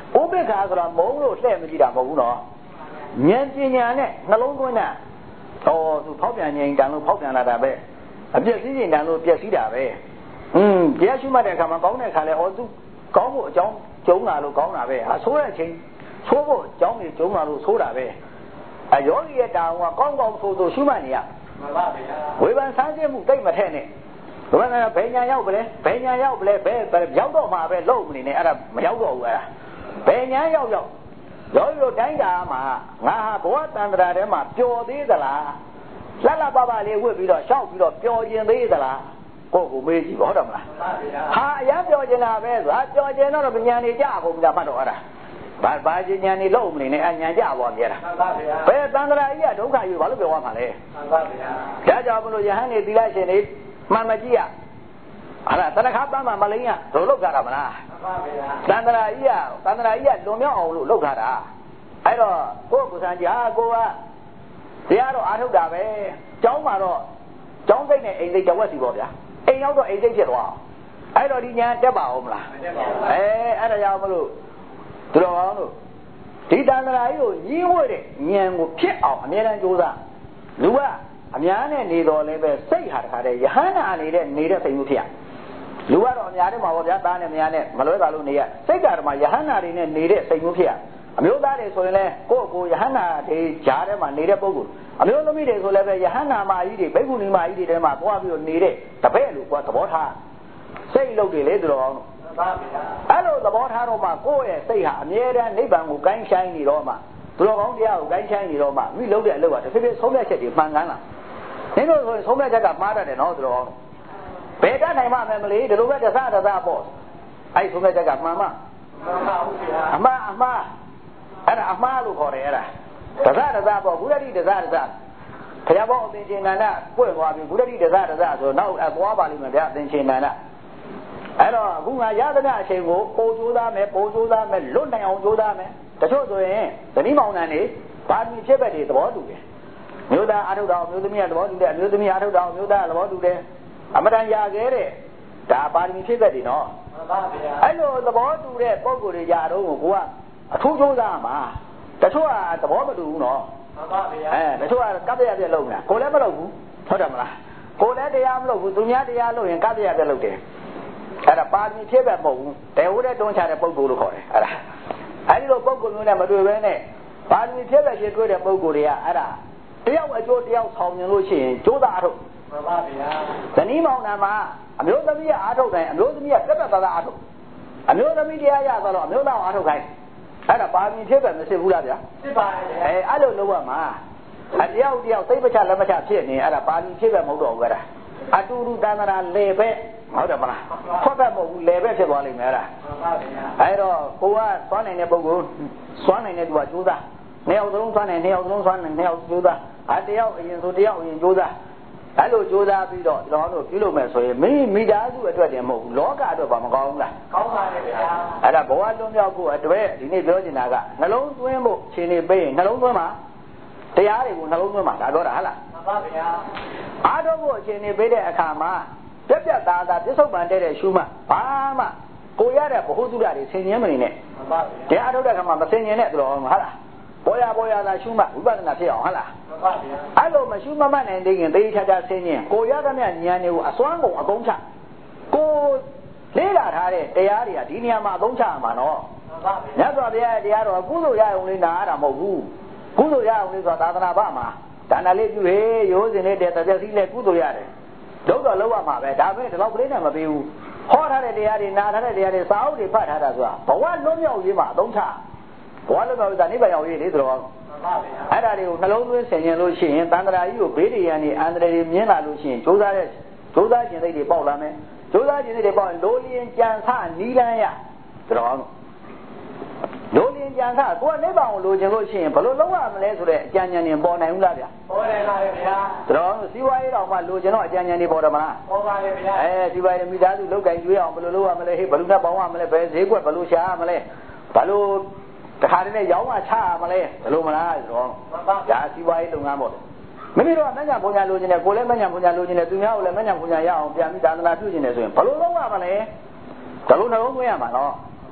ဥပိ္ပခာဆိုတာမုံလို့လှည့်မကြည့်တာမဟုတ်ဘူးနော်ဉာဏ်ပညာနဲ့နှလုံးသွင်းတာဟောသူဖောက်ပြန်ခြင်းတန်လို့ဖောက်ပြန်လာတာပဲအပြည့်စည်းခြင်းတန်လို့ပြည့်စည်းတာပဲอืมတရားရှိမှတ်တဲ့အခါမှာကောင်းတဲ့အခါလဲဩသူကောင်းဖို့အကြောင်းကျုံလာလို့ကောင်းတာပဲဟာဆိုးတဲ့အချိန်ဆိုးဖို့အကြောင်းကြီးကျုံလာလို့ဆိုးတာပဲအယောဂီရဲ့တာဝန်ကကောင်းကောင်းဆိုးဆိုးရှိမှတ်နေရမှန်ပါဗျာဝေဖန်ဆန်းစစ်မှုတိတ်မထက်နဲ့ဘယ်နဲ့ဘယ်ညာရောက်ပလဲဘယ်ညာရောက်ပလဲဘယ်ရောက်တော့မှာပဲလုံးမနေနဲ့အဲ့ဒါမရောက်တော့ဘူးအဲ့ဒါဘယ်ညာရောက်ရောက်ရောရောတိုင်းတာမှာငါဟာဘဝတန်ត្រာထဲမှာပျော်သေးသလားလှလှပပလေးဝှက်ပြီးတော့ရှောက်ပြီးတော့ပျော်ခြင်းသေးသလားကိုယ့်ကိုမေးကြည့်ဟုတ်တယ်မလားဟာအရန်ပျော်ခြင်းတာပဲဆိုတာပျော်ခြင်းတော့ဉာဏ်နေကြကုန်ပြီလားမှတ်တော့အဲ့ဒါဘာဘာဉာဏ်နေလုံးမနေနဲ့အဉာဏ်ကြပါမြဲတာဘယ်တန်ត្រာကြီးကဒုက္ခယူဘာလို့ပြောရမှာလဲဒါကြောင့်မလို့ယဟန်နေသီလရှင်နေမှန်မကြည့်ရအဲ့ဒါတဏှာပန်းမှာမလိမ့်ရတို့လောက်ကြတာမလားတန်ត្រာကြီးကတန်ត្រာကြီးကလွန်မြောက်အောင်လို့လောက်ကြတာအဲ့တော့ကိုယ့်ကိုယ်ဆန်းကြီးဟာကိုကတရားတော့အားထုတ်တာပဲကျောင်းမှာတော့ကျောင်းစိတ်နဲ့အိမ်စိတ်တဝက်စီပေါ့ဗျာအိမ်ရောက်တော့အိမ်စိတ်ဖြစ်သွားအဲ့တော့ဒီညာတက်ပါအောင်မလားမတက်ပါဘူးအဲအဲ့ဒါကြောင့်မလို့သူတော်ကောင်းတို့ဒီတန်ត្រာကြီးကိုညှိဝဲတဲ့ဉာဏ်ကိုဖြစ်အောင်အမြဲတမ်းကြိုးစားလူကအများနဲ့နေတော်လည်းပဲစိတ်ဟာတခါတည်းယဟန္တာနေတဲ့နေတဲ့စိတ်မျိုးဖြစ်ရလူကတော့အများနဲ့မှာပေါ့ဗျာသားနဲ့မယားနဲ့မလွဲပါလို့နေရစိတ်ကဓမ္မယဟန္တာတွေနဲ့နေတဲ့စိတ်မျိုးဖြစ်ရအမျိုးသားတွေဆိုရင်လည်းကိုယ့်ကိုယဟန္တာတွေကြားထဲမှာနေတဲ့ပုဂ္ဂိုလ်အမျိုးသမီးတွေဆိုလည်းပဲယဟန္တာမကြီးတွေဘိက္ခုနီမကြီးတွေထဲမှာသွားပြီးတော့နေတဲ့တပည့်လူကသဘောထားစိတ်လုပ်တယ်လေသူတော်ကောင်းတို့အဲ့လိုသဘောထားတော့မှကိုယ့်ရဲ့စိတ်ဟာအမြဲတမ်းနိဗ္ဗာန်ကိုကိုင်းဆိုင်နေတော့မှသူတော်ကောင်းတရားကိုကိုင်းဆိုင်နေတော့မှမိလုပ်တဲ့အလုပ်ကတစ်ဖြည်းဖြည်းဆုံးဖြတ်ချက်တွေမှန်ကန်လာနင်းတို့ဆိုရင်ဆုံးဖြတ်ချက်ကမှားတတ်တယ်နော်သူတော်ကောင်းဘယ်တတ်နိုင်မှမလဲဒီလိုပဲတစတစပေါ့အဲ့ဆုံးဖြတ်ချက်ကမှန်မှအမှားအမှားအဲ့ဒါအမှားလို့ခေါ်တယ်အဲ့ဒါတစတစပေါ့ဘုရားတိတစတစဘုရားဘောအသင်္ချေနန္ဒပွင့်သွားပြီဘုရားတိတစတစဆိုတော့အပွားပါလိမ့်မယ်ဗျာအသင်္ချေနန္ဒအဲ့တော့အခုငါရသနာအချိန်ကိုပို့ကြိုးစားမယ်ပို့ကြိုးစားမယ်လွတ်နိုင်အောင်ကြိုးစားမယ်တချို့ဆိုရင်သတိမောင်နှံနေဘာမီဖြစ်ဘက်တွေသဘောတူတယ်မျိုးသားအာထုတ်တော်မျိုးသမီးကသဘောတူတယ်မျိုးသမီးအာထုတ်တော်မျိုးသားသဘောတူတယ်အမတန်ရခဲ့တဲ့ဒါပါရမီဖြစ်ဘက်တွေနော်မှန်ပါဗျာအဲ့လိုသဘောတူတဲ့ပုံကိုယ်တွေຢာတော့ကိုကအထူးကြိုးစားမှာတချို့ကသဘောမတူဘူးနော်မှန်ပါဗျာအဲတချို့ကကပ်ပြရပြလုပ်နေတာကိုလည်းမလုပ်ဘူးဟုတ်တယ်မလားကိုလည်းတရားမလုပ်ဘူးသူများတရားလုပ်ရင်ကပ်ပြရပြလုပ်တယ်အဲ့ဒါပါရမီဖြစ်ဘက်မဟုတ်ဘူးတေဝတဲ့တွန်းချတဲ့ပုံကိုယ်လို့ခေါ်တယ်အဲ့ဒါအဲ့ဒီလိုပုံကိုယ်မျိုးနဲ့မတွေ့ဘဲနဲ့ပါရမီဖြစ်ဘက်ချင်းတွေ့တဲ့ပုံကိုယ်တွေကအဲ့ဒါတယောက်အကျိုးတယောက်ဆောင်မြင်လို့ရှိရင်ကြိုးစားအထုတ်မှန်ပါဗျာဇနီးမောင်နှံမှာအမျိုးသမီးကအားထုတ်တယ်အမျိုးသမီးကတက်တက်သားသားအားထုတ်အမျိုးသမီးတရားရသွားတော့အမျိုးသားအားထုတ်ခိုင်းအဲ့ဒါပါမီဖြစ်ပဲမဖြစ်ဘူးလားဗျာဖြစ်ပါတယ်အဲအဲ့လိုလုပ်ရမှာအတယောက်တယောက်သိပ္ပချလက်မချဖြစ်နေအဲ့ဒါပါမီဖြစ်ပဲမဟုတ်တော့ဘူးအဲ့ဒါအတူတူတန်ត្រာလေပဲဟုတ်တယ်မလားဖွက်ပဲမဟုတ်ဘူးလေပဲဖြစ်သွားလိမ့်မယ်အဲ့ဒါမှန်ပါဗျာအဲ့တော့ကိုကသွားနိုင်တဲ့ပုဂ္ဂိုလ်သွားနိုင်တဲ့သူကကြိုးစားနှစ်ယောက်သုံးသွားနိုင်နှစ်ယောက်သုံးသွားနိုင်နှစ်ယောက်ကြိုးစားအတယောက်အရင်ဆိုတယောက်အရင်ကြိုးစားအဲ့လိုကြိုးစားပြီးတော့ကျွန်တော်တို့ပြုလုပ်မယ်ဆိုရင်မိမိသားစုအတွက်တည်းမဟုတ်ဘူးလောကအတွက်ပါမကောင်းဘူးလားကောင်းပါတယ်ဗျာအဲ့ဒါဘဝလွန်မြောက်ဖို့အတွက်ဒီနေ့ပြောချင်တာကနှလုံးသွင်းဖို့ခြေနေပေးရင်နှလုံးသွင်းမှာတရားတွေကိုနှလုံးသွင်းမှာဒါပြောတာဟုတ်လားမှန်ပါဗျာအားထုတ်ဖို့ခြေနေပေးတဲ့အခါမှာပြက်ပြက်သားသားပြစ္ဆုတ်ပန်တဲ့ရှုမှဘာမှကိုရတဲ့ဘ ഹു တုဒ္ဒတွေဆင်ញင်းမနေနဲ့မှန်ပါဗျာတရားထုတ်တဲ့အခါမှာမဆင်ញင်းနဲ့တော်ဟုတ်လားပေါ်ရပေါ်ရသာရှုမှဝိပဿနာဖြစ်အောင်ဟုတ်လားမှန်ပါဗျာအဲ့လိုမရှုမမှတ်နိုင်သေးရင်သေချာချာဆင်းရင်ကိုရသမျှဉာဏ်တွေကိုအစွမ်းကုန်အကုန်ချကိုလေးလာထားတဲ့တရားတွေကဒီနေရာမှာအသုံးချရမှာနော်မှန်ပါဗျာမြတ်စွာဘုရားရဲ့တရားတော်ကုသိုလ်ရအောင်လေးနာရတာမဟုတ်ဘူးကုသိုလ်ရအောင်လေးဆိုတာသာသနာ့ဘာမှာဒါနလေးပြုဟေးရိုးစင်လေးတဲ့တစ်စီလေးကုသိုလ်ရတယ်လုံးတော့လုံးဝမှာပဲဒါပဲဒီလောက်ကလေးနဲ့မပေးဘူးဟောထားတဲ့တရားတွေနာထားတဲ့တရားတွေစာအုပ်တွေဖတ်ထားတာဆိုတာဘဝလွတ်မြောက်ရေးမှာအသုံးချဘဝလုံးကနိဗ္ဗာန်ရောက်ရေးလေဆိုတော့အဲ့ဒါတွေကိုနှလုံးသွင်းဆင်ခြင်လို့ရှိရင်တန်ត្រာကြီးကိုဘေးတရားနေအန္တရာယ်တွေမြင်လာလို့ရှိရင်ကြိုးစားတဲ့ကြိုးစားခြင်းစိတ်တွေပေါက်လာမယ်ကြိုးစားခြင်းစိတ်တွေပေါက်ရင်လိုလျင်ကြံစနီးလန်းရဆိုတော့လိုလျင်ကြံစကိုယ်ကနိဗ္ဗာန်ကိုလိုချင်လို့ရှိရင်ဘယ်လိုလုပ်ရမလဲဆိုတဲ့အကြံဉာဏ်တွေပေါ်နိုင်ဘူးလားဗျာပေါ်တယ်ပါဗျာဆိုတော့စီဝါရေးတော်မှလိုချင်တော့အကြံဉာဏ်တွေပေါ်တယ်မလားပေါ်ပါလေဗျာအဲစီဝါရေးမိသားစုလောက်ကင်ကျွေးအောင်ဘယ်လိုလုပ်ရမလဲဟေးဘယ်လိုနဲ့ပေါင်းရမလဲဘယ်ဈေးကွက်ဘယ်လိုရှာရမလဲဘယ်လိုတခါတည်းနဲ့ရောင်းမှချရမလဲဘယ်လိုမလားဆိုတော့ဒါစီဝါရေးလုပ်ငန်းပေါ့မိမိတို့ကမညာပုံညာလိုချင်တယ်ကိုယ်လည်းမညာပုံညာလိုချင်တယ်သူများကိုလည်းမညာပုံညာရအောင်ပြန်ပြီးသာသနာပြုချင်တယ်ဆိုရင်ဘယ်လိုလုပ်ရမလဲဘယ်လိုနှလုံးသွင်းရမှာနော်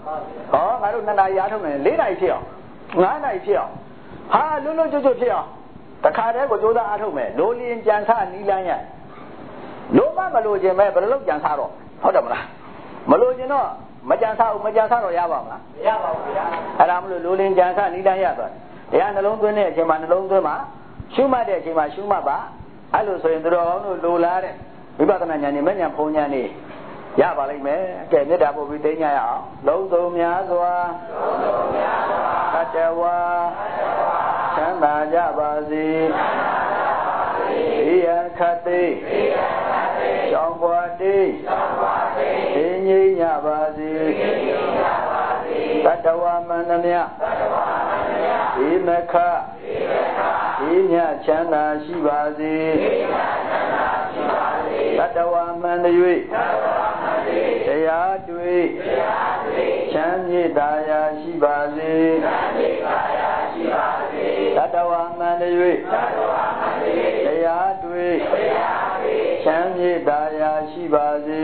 哦，俺都那那丫头们，哪来票？俺来票，哈，路路就就票，他看这个就在丫头们，罗林检查你两年，罗妈没罗进没，不是罗检查了，好怎么了？没罗进了，没检查，没检查了也忘了。也忘了。哎，咱们罗林检查你两年多，人家那农村呢，起码那农村嘛，修马的起码修马吧，俺都说人都往那路来的，没把他们年的每年碰年的。ရပါလိမ့်မယ်ကဲမေတ္တာပို့ပြီးသိညာရအောင်လုံးစုံများစွာလုံးစုံများစွာသတ္တဝါသတ္တဝါချမ်းသာကြပါစေချမ်းသာကြပါစေဤယခတိဤယခတိကြောင့်ပွားတိကြောင့်ပွားတိသိငြိမ်းကြပါစေသိငြိမ်းကြပါစေသတ္တဝါမန္တမြသတ္တဝါမန္တမြဤမခဤမခဤမြချမ်းသာရှိပါစေဤမြချမ်းသာရှိပါစေသတ္တဝါမန္တ၍သတ္တဝါတရားတွေ့ချမ်းမြေ့သာယာရှိပါစေသတ္တဝါမှန်၍တရားတွေ့ချမ်းမြေ့သာယာရှိပါစေ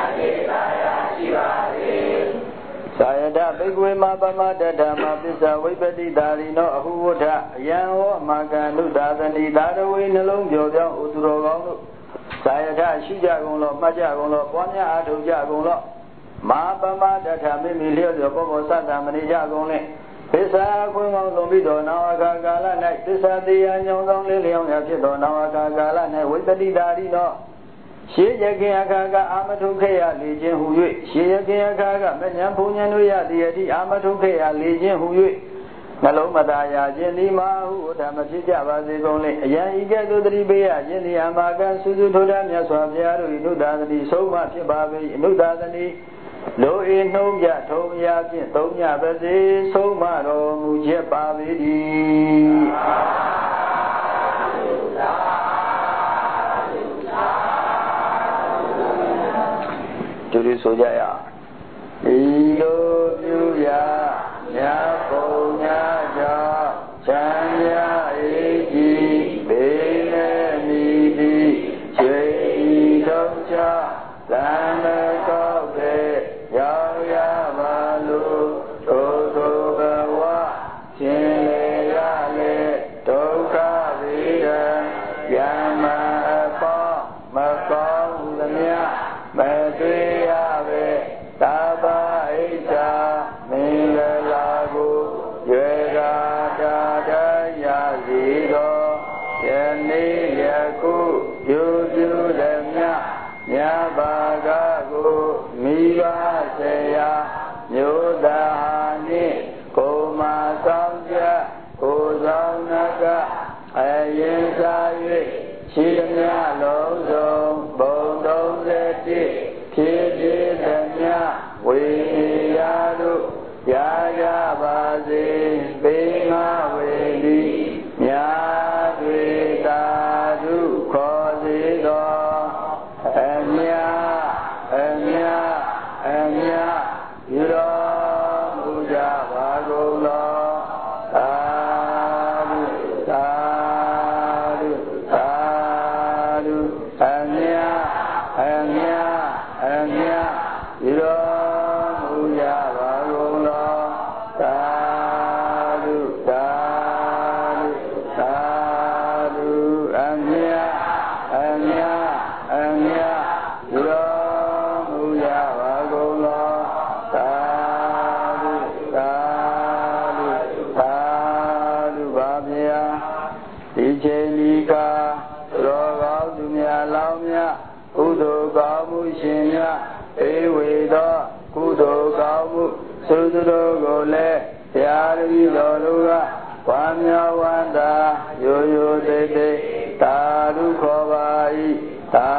သာယတဘိက္ခဝေမပမတ္တဓမ္မပစ္စဝိပတိတာရိနောအဟုဝဋ္ဌအယံဟောမကံနုသာသနိသာရဝေနှလုံးပြောပြောင်းဥသူတော်ကောင်းတို့သာယတရှိကြကုန်လောမှတ်ကြကုန်လောပွားများအားထုတ်ကြကုန်လောမပမတ္တမိမိလျော့သောပုဂ္ဂိုလ်သတ္တမဏိကြကုန်လေသစ္စာခွင့်ကောင်းလုံးပြီးသောနာဝကကာလ၌သစ္စာတရားညောင်းဆောင်လေးလျောင်းရဖြစ်သောနာဝကကာလ၌ဝိပတိတာရိနောရှေးရခင်အခါကအာမထုခေယလေခြင်းဟူ၍ရှေးရခင်အခါကမဉ္ဇဉ်ဘုံဉ္ဇဉ်တို့ရသည်အထိအာမထုခေယလေခြင်းဟူ၍နှလုံးမသာယာခြင်းဒီမှာဟုဓမ္မဖြစ်ကြပါစေကုန်လေအယံဤကဲ့သို့တတိပေးရခြင်းဒီအမာကသုစုထိုတာမြတ်စွာဘုရားတို့၏နုဒ္ဒါသတိဆုံးမဖြစ်ပါပေ၏နုဒ္ဒါသတိလိုဤနှုံးပြထုံးရာဖြင့်သုံးညပါစေဆုံးမတော်မူချက်ပါပေ၏တူတူဆိုကြရအောင်ဤလိုပြုရာမြတ်ဘုရားကြောင့်ချမ်းသာအေးကြီးဘေးနဲ့မိပြီးချွေဤတော့ချလမ်းမကောက်တဲ့ရောက်ရပါလို့ထိုထိုဘဝရှင်လေရလေဒုက္ခဝိဒံယမအပေါမကောင်းသမျှမတွေ့ရပဲသာဘဣစ္ဆာမင်္ဂလာကိုရွယ်ကာတာတရစီတော်ယနေ့ယခုပြုပြုသည်မြတ်မြတ်ဘာကကိုမိဘဆေယမြို့သားနှင့်ကိုမဆောင်ချက်ကိုဆောင်နကအရင်စား၍ရှိသည်မြတ်လုံးစုံဘုံသုံးဆယ်တစ်ဖြစ်ဖြစ်သည်မြတ်ဝိညာတို့ရကြပါစေပေငါဝေလိမြတ်တွေသာဓုခေါ်စေတော်အမြအမြအမြယူတော်မူကြပါကုန်လောသာဓုသာဓုသာဓုအမြအမြအမြယူတော်မူကြပါကုန်လောသာဓုသာဓုသာဓုအမြအမြအမြယူတော်မူကြပါကုန်လောသာဓုသာဓုသာဓုပါဗျာဒီချိန်ဒီကရောကောင်းသူများလောင်းများကုသိုလ်ကောင်းမှုရှင်များဧဝေသောကုသိုလ်ကောင်းမှုသုသူတို့ကိုလည်းတရားရည်တော်တို့ကဝါမြောဝန္တာရိုးရိုးသေးသေးသာဓုခေါ်ပါ၏ သာ